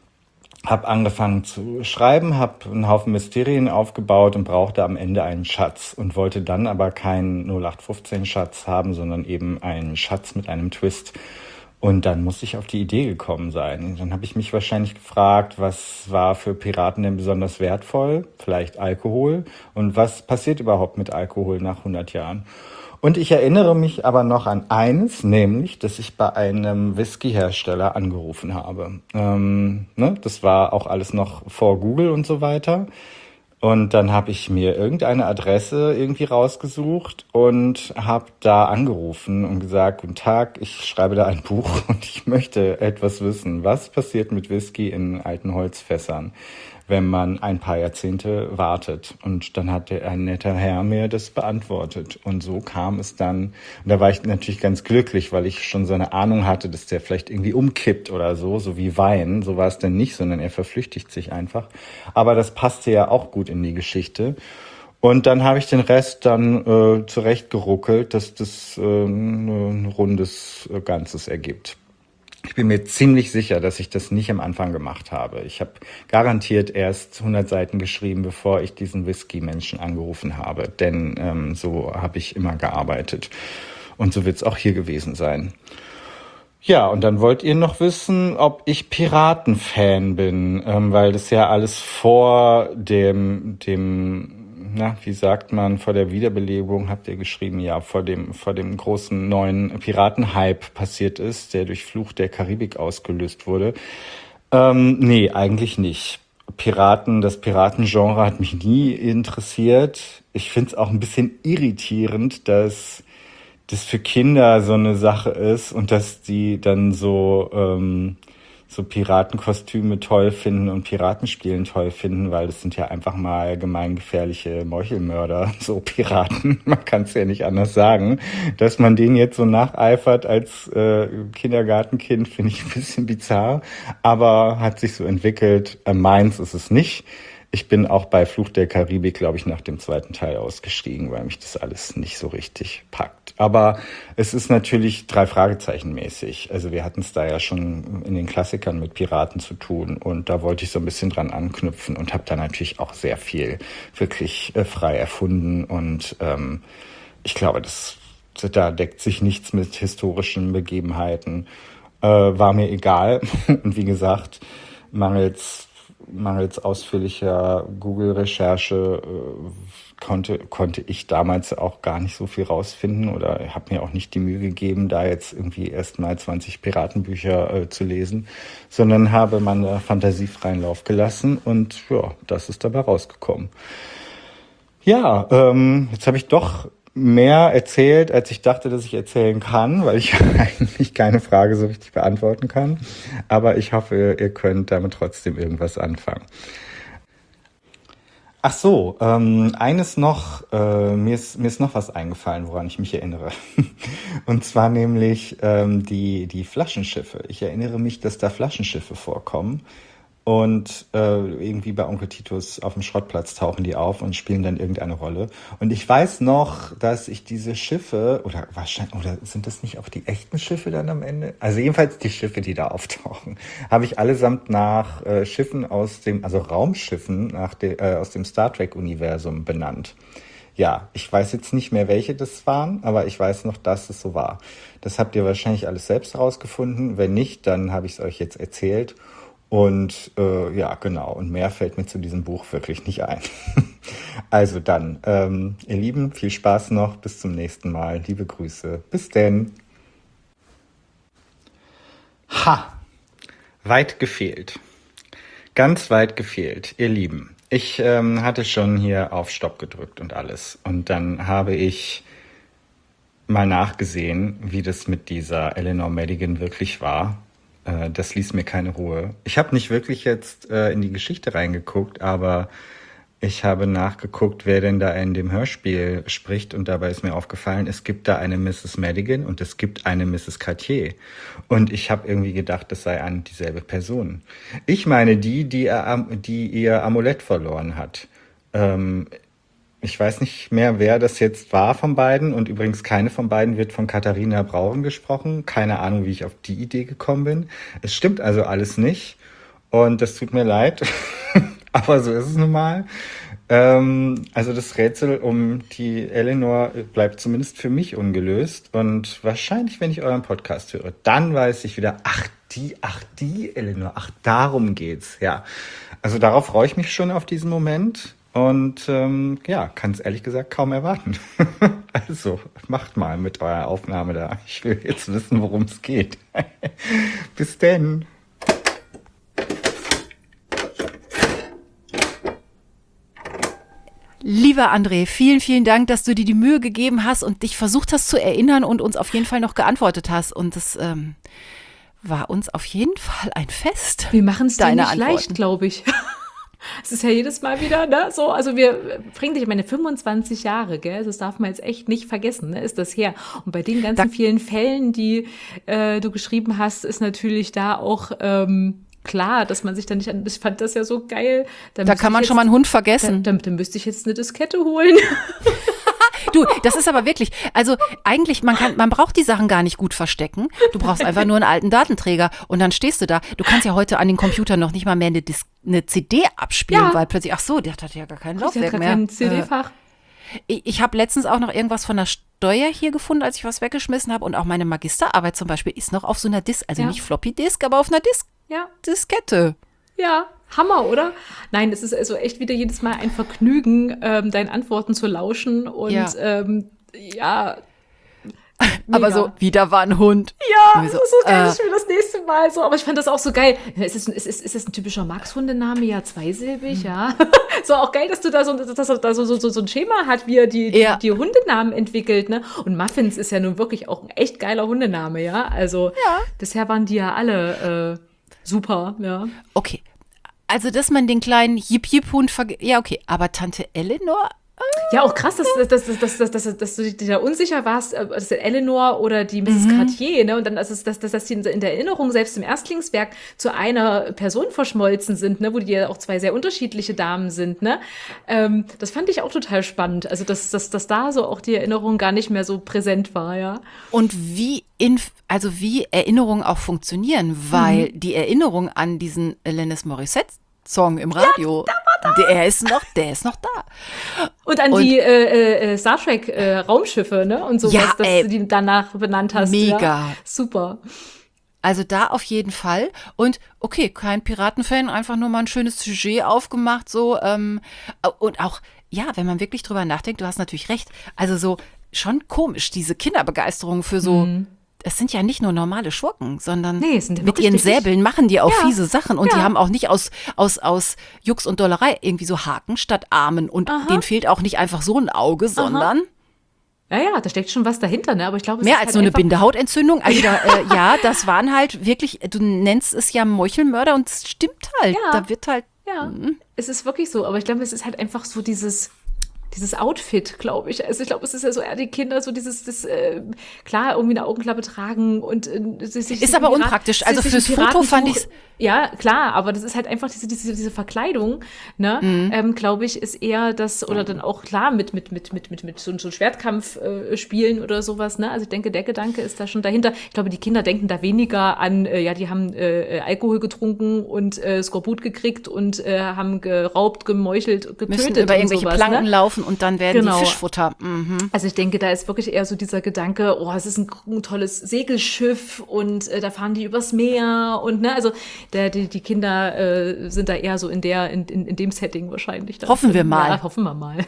habe angefangen zu schreiben, habe einen Haufen Mysterien aufgebaut und brauchte am Ende einen Schatz und wollte dann aber keinen 0815-Schatz haben, sondern eben einen Schatz mit einem Twist. Und dann muss ich auf die Idee gekommen sein. Und dann habe ich mich wahrscheinlich gefragt, was war für Piraten denn besonders wertvoll? Vielleicht Alkohol. Und was passiert überhaupt mit Alkohol nach 100 Jahren? Und ich erinnere mich aber noch an eines, nämlich, dass ich bei einem Whisky-Hersteller angerufen habe. Das war auch alles noch vor Google und so weiter. Und dann habe ich mir irgendeine Adresse irgendwie rausgesucht und habe da angerufen und gesagt, guten Tag, ich schreibe da ein Buch und ich möchte etwas wissen. Was passiert mit Whisky in alten Holzfässern, wenn man ein paar Jahrzehnte wartet? Und dann hat ein netter Herr mir das beantwortet. Und so kam es dann. Und da war ich natürlich ganz glücklich, weil ich schon so eine Ahnung hatte, dass der vielleicht irgendwie umkippt oder so wie Wein. So war es dann nicht, sondern er verflüchtigt sich einfach. Aber das passte ja auch gut in die Geschichte. Und dann habe ich den Rest dann zurechtgeruckelt, dass das ein rundes Ganzes ergibt. Ich bin mir ziemlich sicher, dass ich das nicht am Anfang gemacht habe. Ich habe garantiert erst 100 Seiten geschrieben, bevor ich diesen Whisky-Menschen angerufen habe. Denn so habe ich immer gearbeitet. Und so wird es auch hier gewesen sein. Ja, und dann wollt ihr noch wissen, ob ich Piratenfan bin, weil das ja alles vor wie sagt man, vor der Wiederbelebung, habt ihr geschrieben, ja, vor dem großen neuen Piratenhype passiert ist, der durch Fluch der Karibik ausgelöst wurde. Nee, eigentlich nicht. Das Piratengenre hat mich nie interessiert. Ich finde es auch ein bisschen irritierend, dass das für Kinder so eine Sache ist und dass die dann so Piratenkostüme toll finden und Piratenspielen toll finden, weil das sind ja einfach mal gemeingefährliche Meuchelmörder, so Piraten. Man kann es ja nicht anders sagen. Dass man denen jetzt so nacheifert als Kindergartenkind, finde ich ein bisschen bizarr, aber hat sich so entwickelt. Meins ist es nicht. Ich bin auch bei Fluch der Karibik, glaube ich, nach dem zweiten Teil ausgestiegen, weil mich das alles nicht so richtig packt. Aber es ist natürlich 3 Fragezeichen mäßig. Also wir hatten es da ja schon in den Klassikern mit Piraten zu tun und da wollte ich so ein bisschen dran anknüpfen und habe da natürlich auch sehr viel wirklich frei erfunden und ich glaube, das da deckt sich nichts mit historischen Begebenheiten. War mir egal. Und wie gesagt, mangels ausführlicher Google-Recherche konnte ich damals auch gar nicht so viel rausfinden oder habe mir auch nicht die Mühe gegeben, da jetzt irgendwie erst mal 20 Piratenbücher zu lesen, sondern habe meine Fantasie freien Lauf gelassen und ja, das ist dabei rausgekommen. Ja, jetzt habe ich doch mehr erzählt, als ich dachte, dass ich erzählen kann, weil ich eigentlich keine Frage so richtig beantworten kann. Aber ich hoffe, ihr könnt damit trotzdem irgendwas anfangen. Ach so, eines noch, mir ist noch was eingefallen, woran ich mich erinnere. Und zwar nämlich die Flaschenschiffe. Ich erinnere mich, dass da Flaschenschiffe vorkommen. Und irgendwie bei Onkel Titus auf dem Schrottplatz tauchen die auf und spielen dann irgendeine Rolle. Und ich weiß noch, dass ich diese Schiffe, oder sind das nicht auch die echten Schiffe dann am Ende? Also jedenfalls die Schiffe, die da auftauchen, habe ich allesamt nach Schiffen also Raumschiffen aus dem Star Trek-Universum benannt. Ja, ich weiß jetzt nicht mehr, welche das waren, aber ich weiß noch, dass es so war. Das habt ihr wahrscheinlich alles selbst herausgefunden. Wenn nicht, dann habe ich es euch jetzt erzählt. Und ja, genau. Und mehr fällt mir zu diesem Buch wirklich nicht ein. Also dann, ihr Lieben, viel Spaß noch. Bis zum nächsten Mal. Liebe Grüße. Bis denn. Ha! Weit gefehlt. Ganz weit gefehlt, ihr Lieben. Ich hatte schon hier auf Stopp gedrückt und alles. Und dann habe ich mal nachgesehen, wie das mit dieser Eleanor Madigan wirklich war. Das ließ mir keine Ruhe. Ich habe nicht wirklich jetzt in die Geschichte reingeguckt, aber ich habe nachgeguckt, wer denn da in dem Hörspiel spricht. Und dabei ist mir aufgefallen, es gibt da eine Mrs. Madigan und es gibt eine Mrs. Cartier. Und ich habe irgendwie gedacht, das sei eine dieselbe Person. Ich meine die ihr Amulett verloren hat. Ich weiß nicht mehr, wer das jetzt war von beiden. Und übrigens keine von beiden wird von Katharina Brauren gesprochen. Keine Ahnung, wie ich auf die Idee gekommen bin. Es stimmt also alles nicht. Und das tut mir leid. Aber so ist es nun mal. Also das Rätsel um die Eleanor bleibt zumindest für mich ungelöst. Und wahrscheinlich, wenn ich euren Podcast höre, dann weiß ich wieder, ach die Eleanor, ach darum geht's. Ja, also darauf freue ich mich schon auf diesen Moment. Und ja, kann es ehrlich gesagt kaum erwarten. Also, macht mal mit eurer Aufnahme da. Ich will jetzt wissen, worum es geht. Bis denn. Lieber André, vielen, vielen Dank, dass du dir die Mühe gegeben hast und dich versucht hast zu erinnern und uns auf jeden Fall noch geantwortet hast. Und das war uns auf jeden Fall ein Fest. Wir machen es dir nicht Antworten leicht, glaube ich. Es ist ja jedes Mal wieder, ne, so, also wir bringen dich, ich meine, 25 Jahre, gell, das darf man jetzt echt nicht vergessen, ne, ist das her. Und bei den ganzen vielen Fällen, die du geschrieben hast, ist natürlich da auch klar, dass man sich da nicht ich fand das ja so geil. Da kann man schon mal einen Hund vergessen. Dann müsste ich jetzt eine Diskette holen. Du, das ist aber wirklich, also eigentlich, man braucht die Sachen gar nicht gut verstecken. Du brauchst einfach nur einen alten Datenträger und dann stehst du da. Du kannst ja heute an den Computern noch nicht mal mehr eine CD abspielen, weil plötzlich, ach so, der hat ja gar kein Laufwerk mehr. Kein CD-Fach. Ich habe letztens auch noch irgendwas von der Steuer hier gefunden, als ich was weggeschmissen habe und auch meine Magisterarbeit zum Beispiel ist noch auf so einer Disk, also nicht Floppy-Disk, aber auf einer Diskette. Ja, Hammer, oder? Nein, es ist also echt wieder jedes Mal ein Vergnügen, deinen Antworten zu lauschen und ja. Aber so, wieder war ein Hund. Ja, so geil, ich will das nächste Mal so. Aber ich fand das auch so geil. Ist das ein typischer Max-Hundename? Ja, zweisilbig, ja. So auch geil, dass du da so ein Schema hat, wie er die Hundenamen entwickelt, ne? Und Muffins ist ja nun wirklich auch ein echt geiler Hundename, ja. Also bisher waren die ja alle super, ja. Okay. Also, dass man den kleinen Jip-Jip-Hund ja, okay. Aber Tante Eleanor? Ja, auch krass, dass du dich da unsicher warst, dass Eleanor oder die Mrs. Cartier, ne? Und dann, dass die in der Erinnerung selbst im Erstlingswerk zu einer Person verschmolzen sind, ne? Wo die ja auch zwei sehr unterschiedliche Damen sind, ne? Das fand ich auch total spannend. Also, dass da so auch die Erinnerung gar nicht mehr so präsent war, ja. Und wie Erinnerungen auch funktionieren, weil die Erinnerung an diesen Alanis Morissette Song im Radio, Der ist noch da. Und an die Star Trek Raumschiffe, ne? Und sowas, Ja, dass du die danach benannt hast. Mega. Ja. Super. Also da auf jeden Fall. Und okay, kein Piratenfan, einfach nur mal ein schönes Sujet aufgemacht, so. Und auch, ja, wenn man wirklich drüber nachdenkt, du hast natürlich recht. Also so schon komisch, diese Kinderbegeisterung für so. Es sind ja nicht nur normale Schurken, sondern Nee, es sind mit wirklich ihren richtig- Säbeln machen die auch Ja. fiese Sachen. Und die Ja. haben auch nicht aus Jux und Dollerei irgendwie so Haken statt Armen. Und denen fehlt auch nicht einfach so ein Auge, sondern Ja, da steckt schon was dahinter, ne? Aber ich glaube, es mehr ist als halt nur eine einfach- Bindehautentzündung. Also ja, das waren halt wirklich, du nennst es ja Meuchelmörder und es stimmt halt. Ja. Da wird halt, Ja, es ist wirklich so. Aber ich glaube, es ist halt einfach so dieses Outfit, glaube ich. Also ich glaube, es ist ja so eher die Kinder, so klar, irgendwie eine Augenklappe tragen und sich Ist aber unpraktisch. Also sich fürs ein Foto fand Piratentuch- ich's- Ja, klar, aber das ist halt einfach diese Verkleidung, ne? Glaube ich, ist eher das, oder dann auch klar mit so Schwertkampf spielen oder sowas, ne? Also ich denke, der Gedanke ist da schon dahinter. Ich glaube, die Kinder denken da weniger an, die haben Alkohol getrunken und Skorbut gekriegt und haben geraubt, gemeuchelt, getötet müssen über und irgendwelche sowas, Planken ne? laufen und dann werden Genau. die Fischfutter. Mhm. Also ich denke, da ist wirklich eher so dieser Gedanke, oh, es ist ein tolles Segelschiff und da fahren die übers Meer und ne, also die Kinder sind da eher so in dem Setting wahrscheinlich. Dann. Hoffen wir mal. Ja, hoffen wir mal.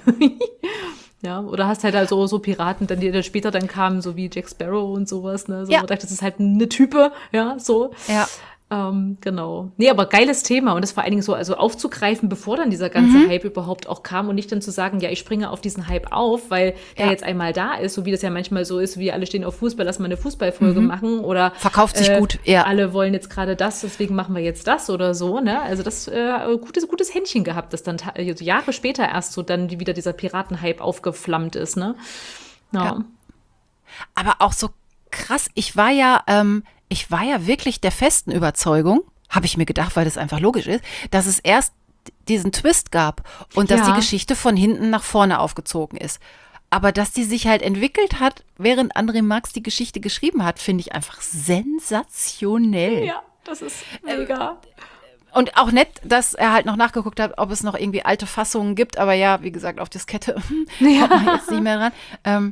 Ja, oder hast halt also so Piraten, dann die dann später dann kamen, so wie Jack Sparrow und sowas, ne? So, Ja. man dachte, das ist halt eine Type, ja, so. Ja. Genau. Nee, aber geiles Thema und das vor allen Dingen so, also aufzugreifen, bevor dann dieser ganze Hype überhaupt auch kam und nicht dann zu sagen, ja, ich springe auf diesen Hype auf, weil der Ja. jetzt einmal da ist, so wie das ja manchmal so ist, wie alle stehen auf Fußball, lass mal eine Fußballfolge machen oder Verkauft sich gut, ja. alle wollen jetzt gerade das, deswegen machen wir jetzt das oder so, ne? Also das gutes Händchen gehabt, dass dann also Jahre später erst so dann wieder dieser Piratenhype aufgeflammt ist, ne? Ja. Aber auch so krass, ich war ja wirklich der festen Überzeugung, habe ich mir gedacht, weil das einfach logisch ist, dass es erst diesen Twist gab und dass Ja. die Geschichte von hinten nach vorne aufgezogen ist. Aber dass die sich halt entwickelt hat, während André Marx die Geschichte geschrieben hat, finde ich einfach sensationell. Ja, das ist mega. Und auch nett, dass er halt noch nachgeguckt hat, ob es noch irgendwie alte Fassungen gibt. Aber ja, wie gesagt, auf Diskette kommt man jetzt nicht mehr dran.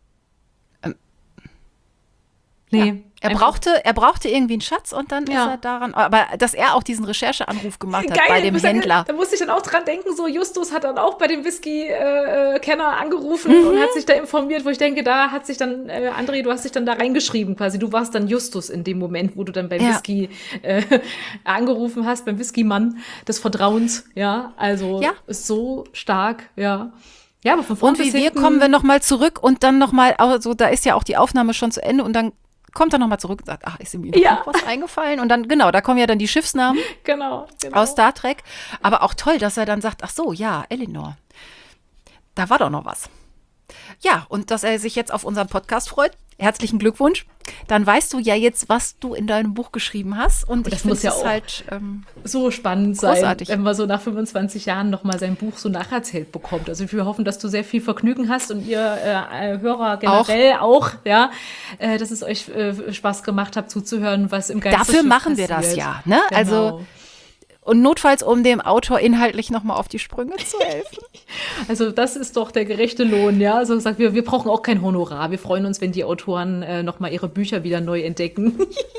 Nee. Er brauchte irgendwie einen Schatz und dann Ja. ist er daran. Aber dass er auch diesen Rechercheanruf gemacht hat Geil, bei dem muss ja- Händler. Da musste ich dann auch dran denken, so Justus hat dann auch bei dem Whisky-Kenner angerufen und hat sich da informiert, wo ich denke, da hat sich dann, André, du hast dich dann da reingeschrieben quasi. Du warst dann Justus in dem Moment, wo du dann beim Ja. Whisky angerufen hast, beim Whisky-Mann des Vertrauens. Ja, also Ja. ist so stark, ja. Ja, aber von vorne Und wie bis wir hinten, kommen wir nochmal zurück und dann nochmal, also da ist ja auch die Aufnahme schon zu Ende und dann kommt er nochmal zurück und sagt, ach, ist ihm Ja. noch was eingefallen? Und dann, genau, da kommen ja dann die Schiffsnamen Genau. aus Star Trek. Aber auch toll, dass er dann sagt, ach so, ja, Eleanor, da war doch noch was. Ja, und dass er sich jetzt auf unseren Podcast freut. Herzlichen Glückwunsch. Dann weißt du ja jetzt, was du in deinem Buch geschrieben hast. Und das ich finde muss ja es auch halt so spannend sein, großartig. wenn man so nach 25 Jahren nochmal sein Buch so nacherzählt bekommt. Also wir hoffen, dass du sehr viel Vergnügen hast und ihr Hörer generell auch ja, dass es euch Spaß gemacht hat zuzuhören, was im Geistesschiff Dafür machen wir das passiert. ja, ne? Genau. Also und notfalls, um dem Autor inhaltlich nochmal auf die Sprünge zu helfen. Also das ist doch der gerechte Lohn, ja. Also sagt wir brauchen auch kein Honorar. Wir freuen uns, wenn die Autoren nochmal ihre Bücher wieder neu entdecken.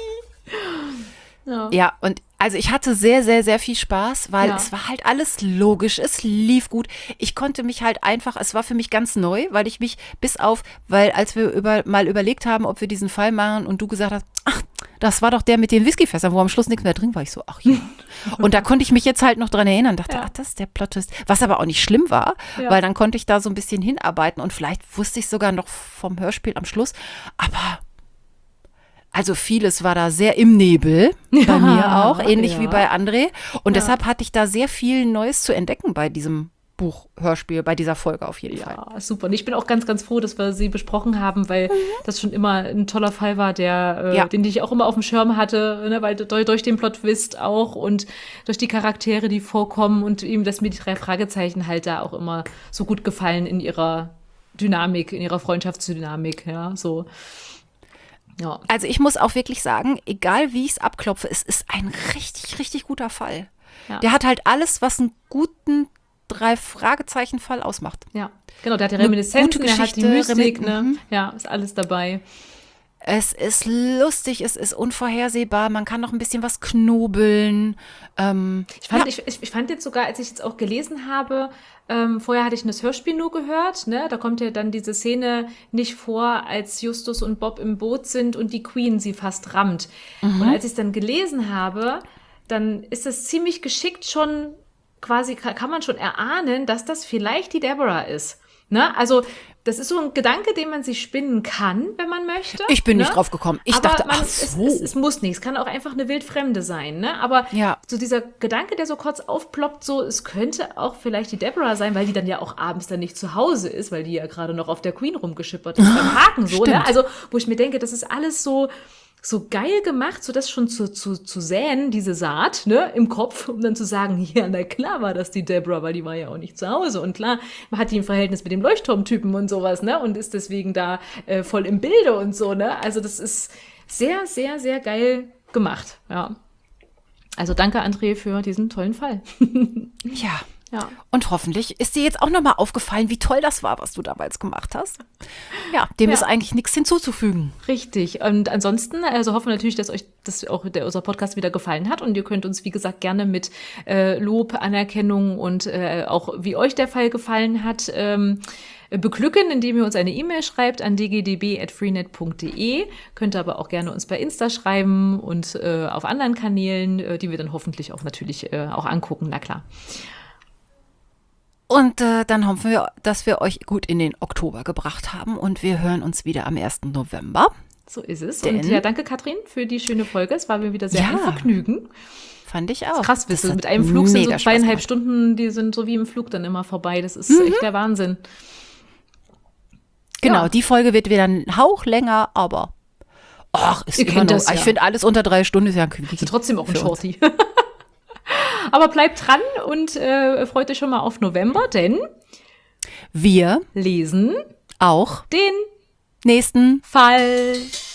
Ja, und also ich hatte sehr, sehr, sehr viel Spaß, weil Ja. es war halt alles logisch, es lief gut. Ich konnte mich halt einfach, es war für mich ganz neu, weil ich mich weil als wir mal überlegt haben, ob wir diesen Fall machen und du gesagt hast, ach, das war doch der mit den Whiskyfässern, wo am Schluss nichts mehr drin war. Ich so, ach ja. Und da konnte ich mich jetzt halt noch dran erinnern, dachte, Ja. ach, das ist der Plot-Twist. Was aber auch nicht schlimm war, Ja. weil dann konnte ich da so ein bisschen hinarbeiten und vielleicht wusste ich sogar noch vom Hörspiel am Schluss, aber also vieles war da sehr im Nebel, bei mir auch, ähnlich ja. wie bei André. Und deshalb hatte ich da sehr viel Neues zu entdecken bei diesem Buch, Hörspiel, bei dieser Folge auf jeden Fall. Ja, super. Und ich bin auch ganz, ganz froh, dass wir sie besprochen haben, weil das schon immer ein toller Fall war, den ich auch immer auf dem Schirm hatte, ne, weil durch den Plot-Twist auch und durch die Charaktere, die vorkommen und eben, dass mir die 3 Fragezeichen halt da auch immer so gut gefallen in ihrer Dynamik, in ihrer Freundschaftsdynamik, ja, so. Ja. Also ich muss auch wirklich sagen, egal wie ich es abklopfe, es ist ein richtig, richtig guter Fall. Ja. Der hat halt alles, was einen guten 3-Fragezeichen-Fall ausmacht. Ja, genau, der hat die Eine Reminiszenzen, gute der hat die Geschichte, Mystik, ne? mhm. Ja, ist alles dabei. Es ist lustig, es ist unvorhersehbar, man kann noch ein bisschen was knobeln. Ich fand jetzt sogar, als ich jetzt auch gelesen habe, vorher hatte ich das Hörspiel nur gehört, ne? Da kommt ja dann diese Szene nicht vor, als Justus und Bob im Boot sind und die Queen sie fast rammt. Und als ich es dann gelesen habe, dann ist es ziemlich geschickt schon, quasi kann man schon erahnen, dass das vielleicht die Deborah ist. Ne? Also das ist so ein Gedanke, den man sich spinnen kann, wenn man möchte. Ich bin ne? nicht drauf gekommen. Ich aber dachte, man, ach so. es muss nicht. Es kann auch einfach eine Wildfremde sein. Ne? Aber Ja. so dieser Gedanke, der so kurz aufploppt, so es könnte auch vielleicht die Deborah sein, weil die dann ja auch abends dann nicht zu Hause ist, weil die ja gerade noch auf der Queen rumgeschippert ist beim Haken so. Ne? Also wo ich mir denke, das ist alles so geil gemacht, so das schon zu säen, diese Saat, ne, im Kopf, um dann zu sagen, ja, na klar war das die Deborah, weil die war ja auch nicht zu Hause. Und klar, man hat die im Verhältnis mit dem Leuchtturmtypen und sowas, ne, und ist deswegen da voll im Bilde und so, ne. Also das ist sehr, sehr, sehr geil gemacht, ja. Also danke, André, für diesen tollen Fall. Ja. Ja. Und hoffentlich ist dir jetzt auch nochmal aufgefallen, wie toll das war, was du damals gemacht hast. Ja, dem ist eigentlich nichts hinzuzufügen. Richtig. Und ansonsten, also hoffen wir natürlich, dass euch unser Podcast wieder gefallen hat. Und ihr könnt uns, wie gesagt, gerne mit Lob, Anerkennung und auch wie euch der Fall gefallen hat, beglücken, indem ihr uns eine E-Mail schreibt an dgdb@freenet.de. Könnt aber auch gerne uns bei Insta schreiben und auf anderen Kanälen, die wir dann hoffentlich auch natürlich auch angucken. Na klar. Und dann hoffen wir, dass wir euch gut in den Oktober gebracht haben und wir hören uns wieder am 1. November. So ist es. Und ja, danke Katrin für die schöne Folge. Es war mir wieder sehr ein Vergnügen. Fand ich auch. Krass, bist du mit einem Flug sind so 2,5 Stunden, die sind so wie im Flug dann immer vorbei. Das ist echt der Wahnsinn. Genau, die Folge wird wieder ein Hauch länger, aber ist immer noch, ich finde alles unter 3 Stunden ist ja ein Quickie. Ist trotzdem auch ein Shorty. Aber bleibt dran und freut euch schon mal auf November, denn wir lesen auch den nächsten Fall.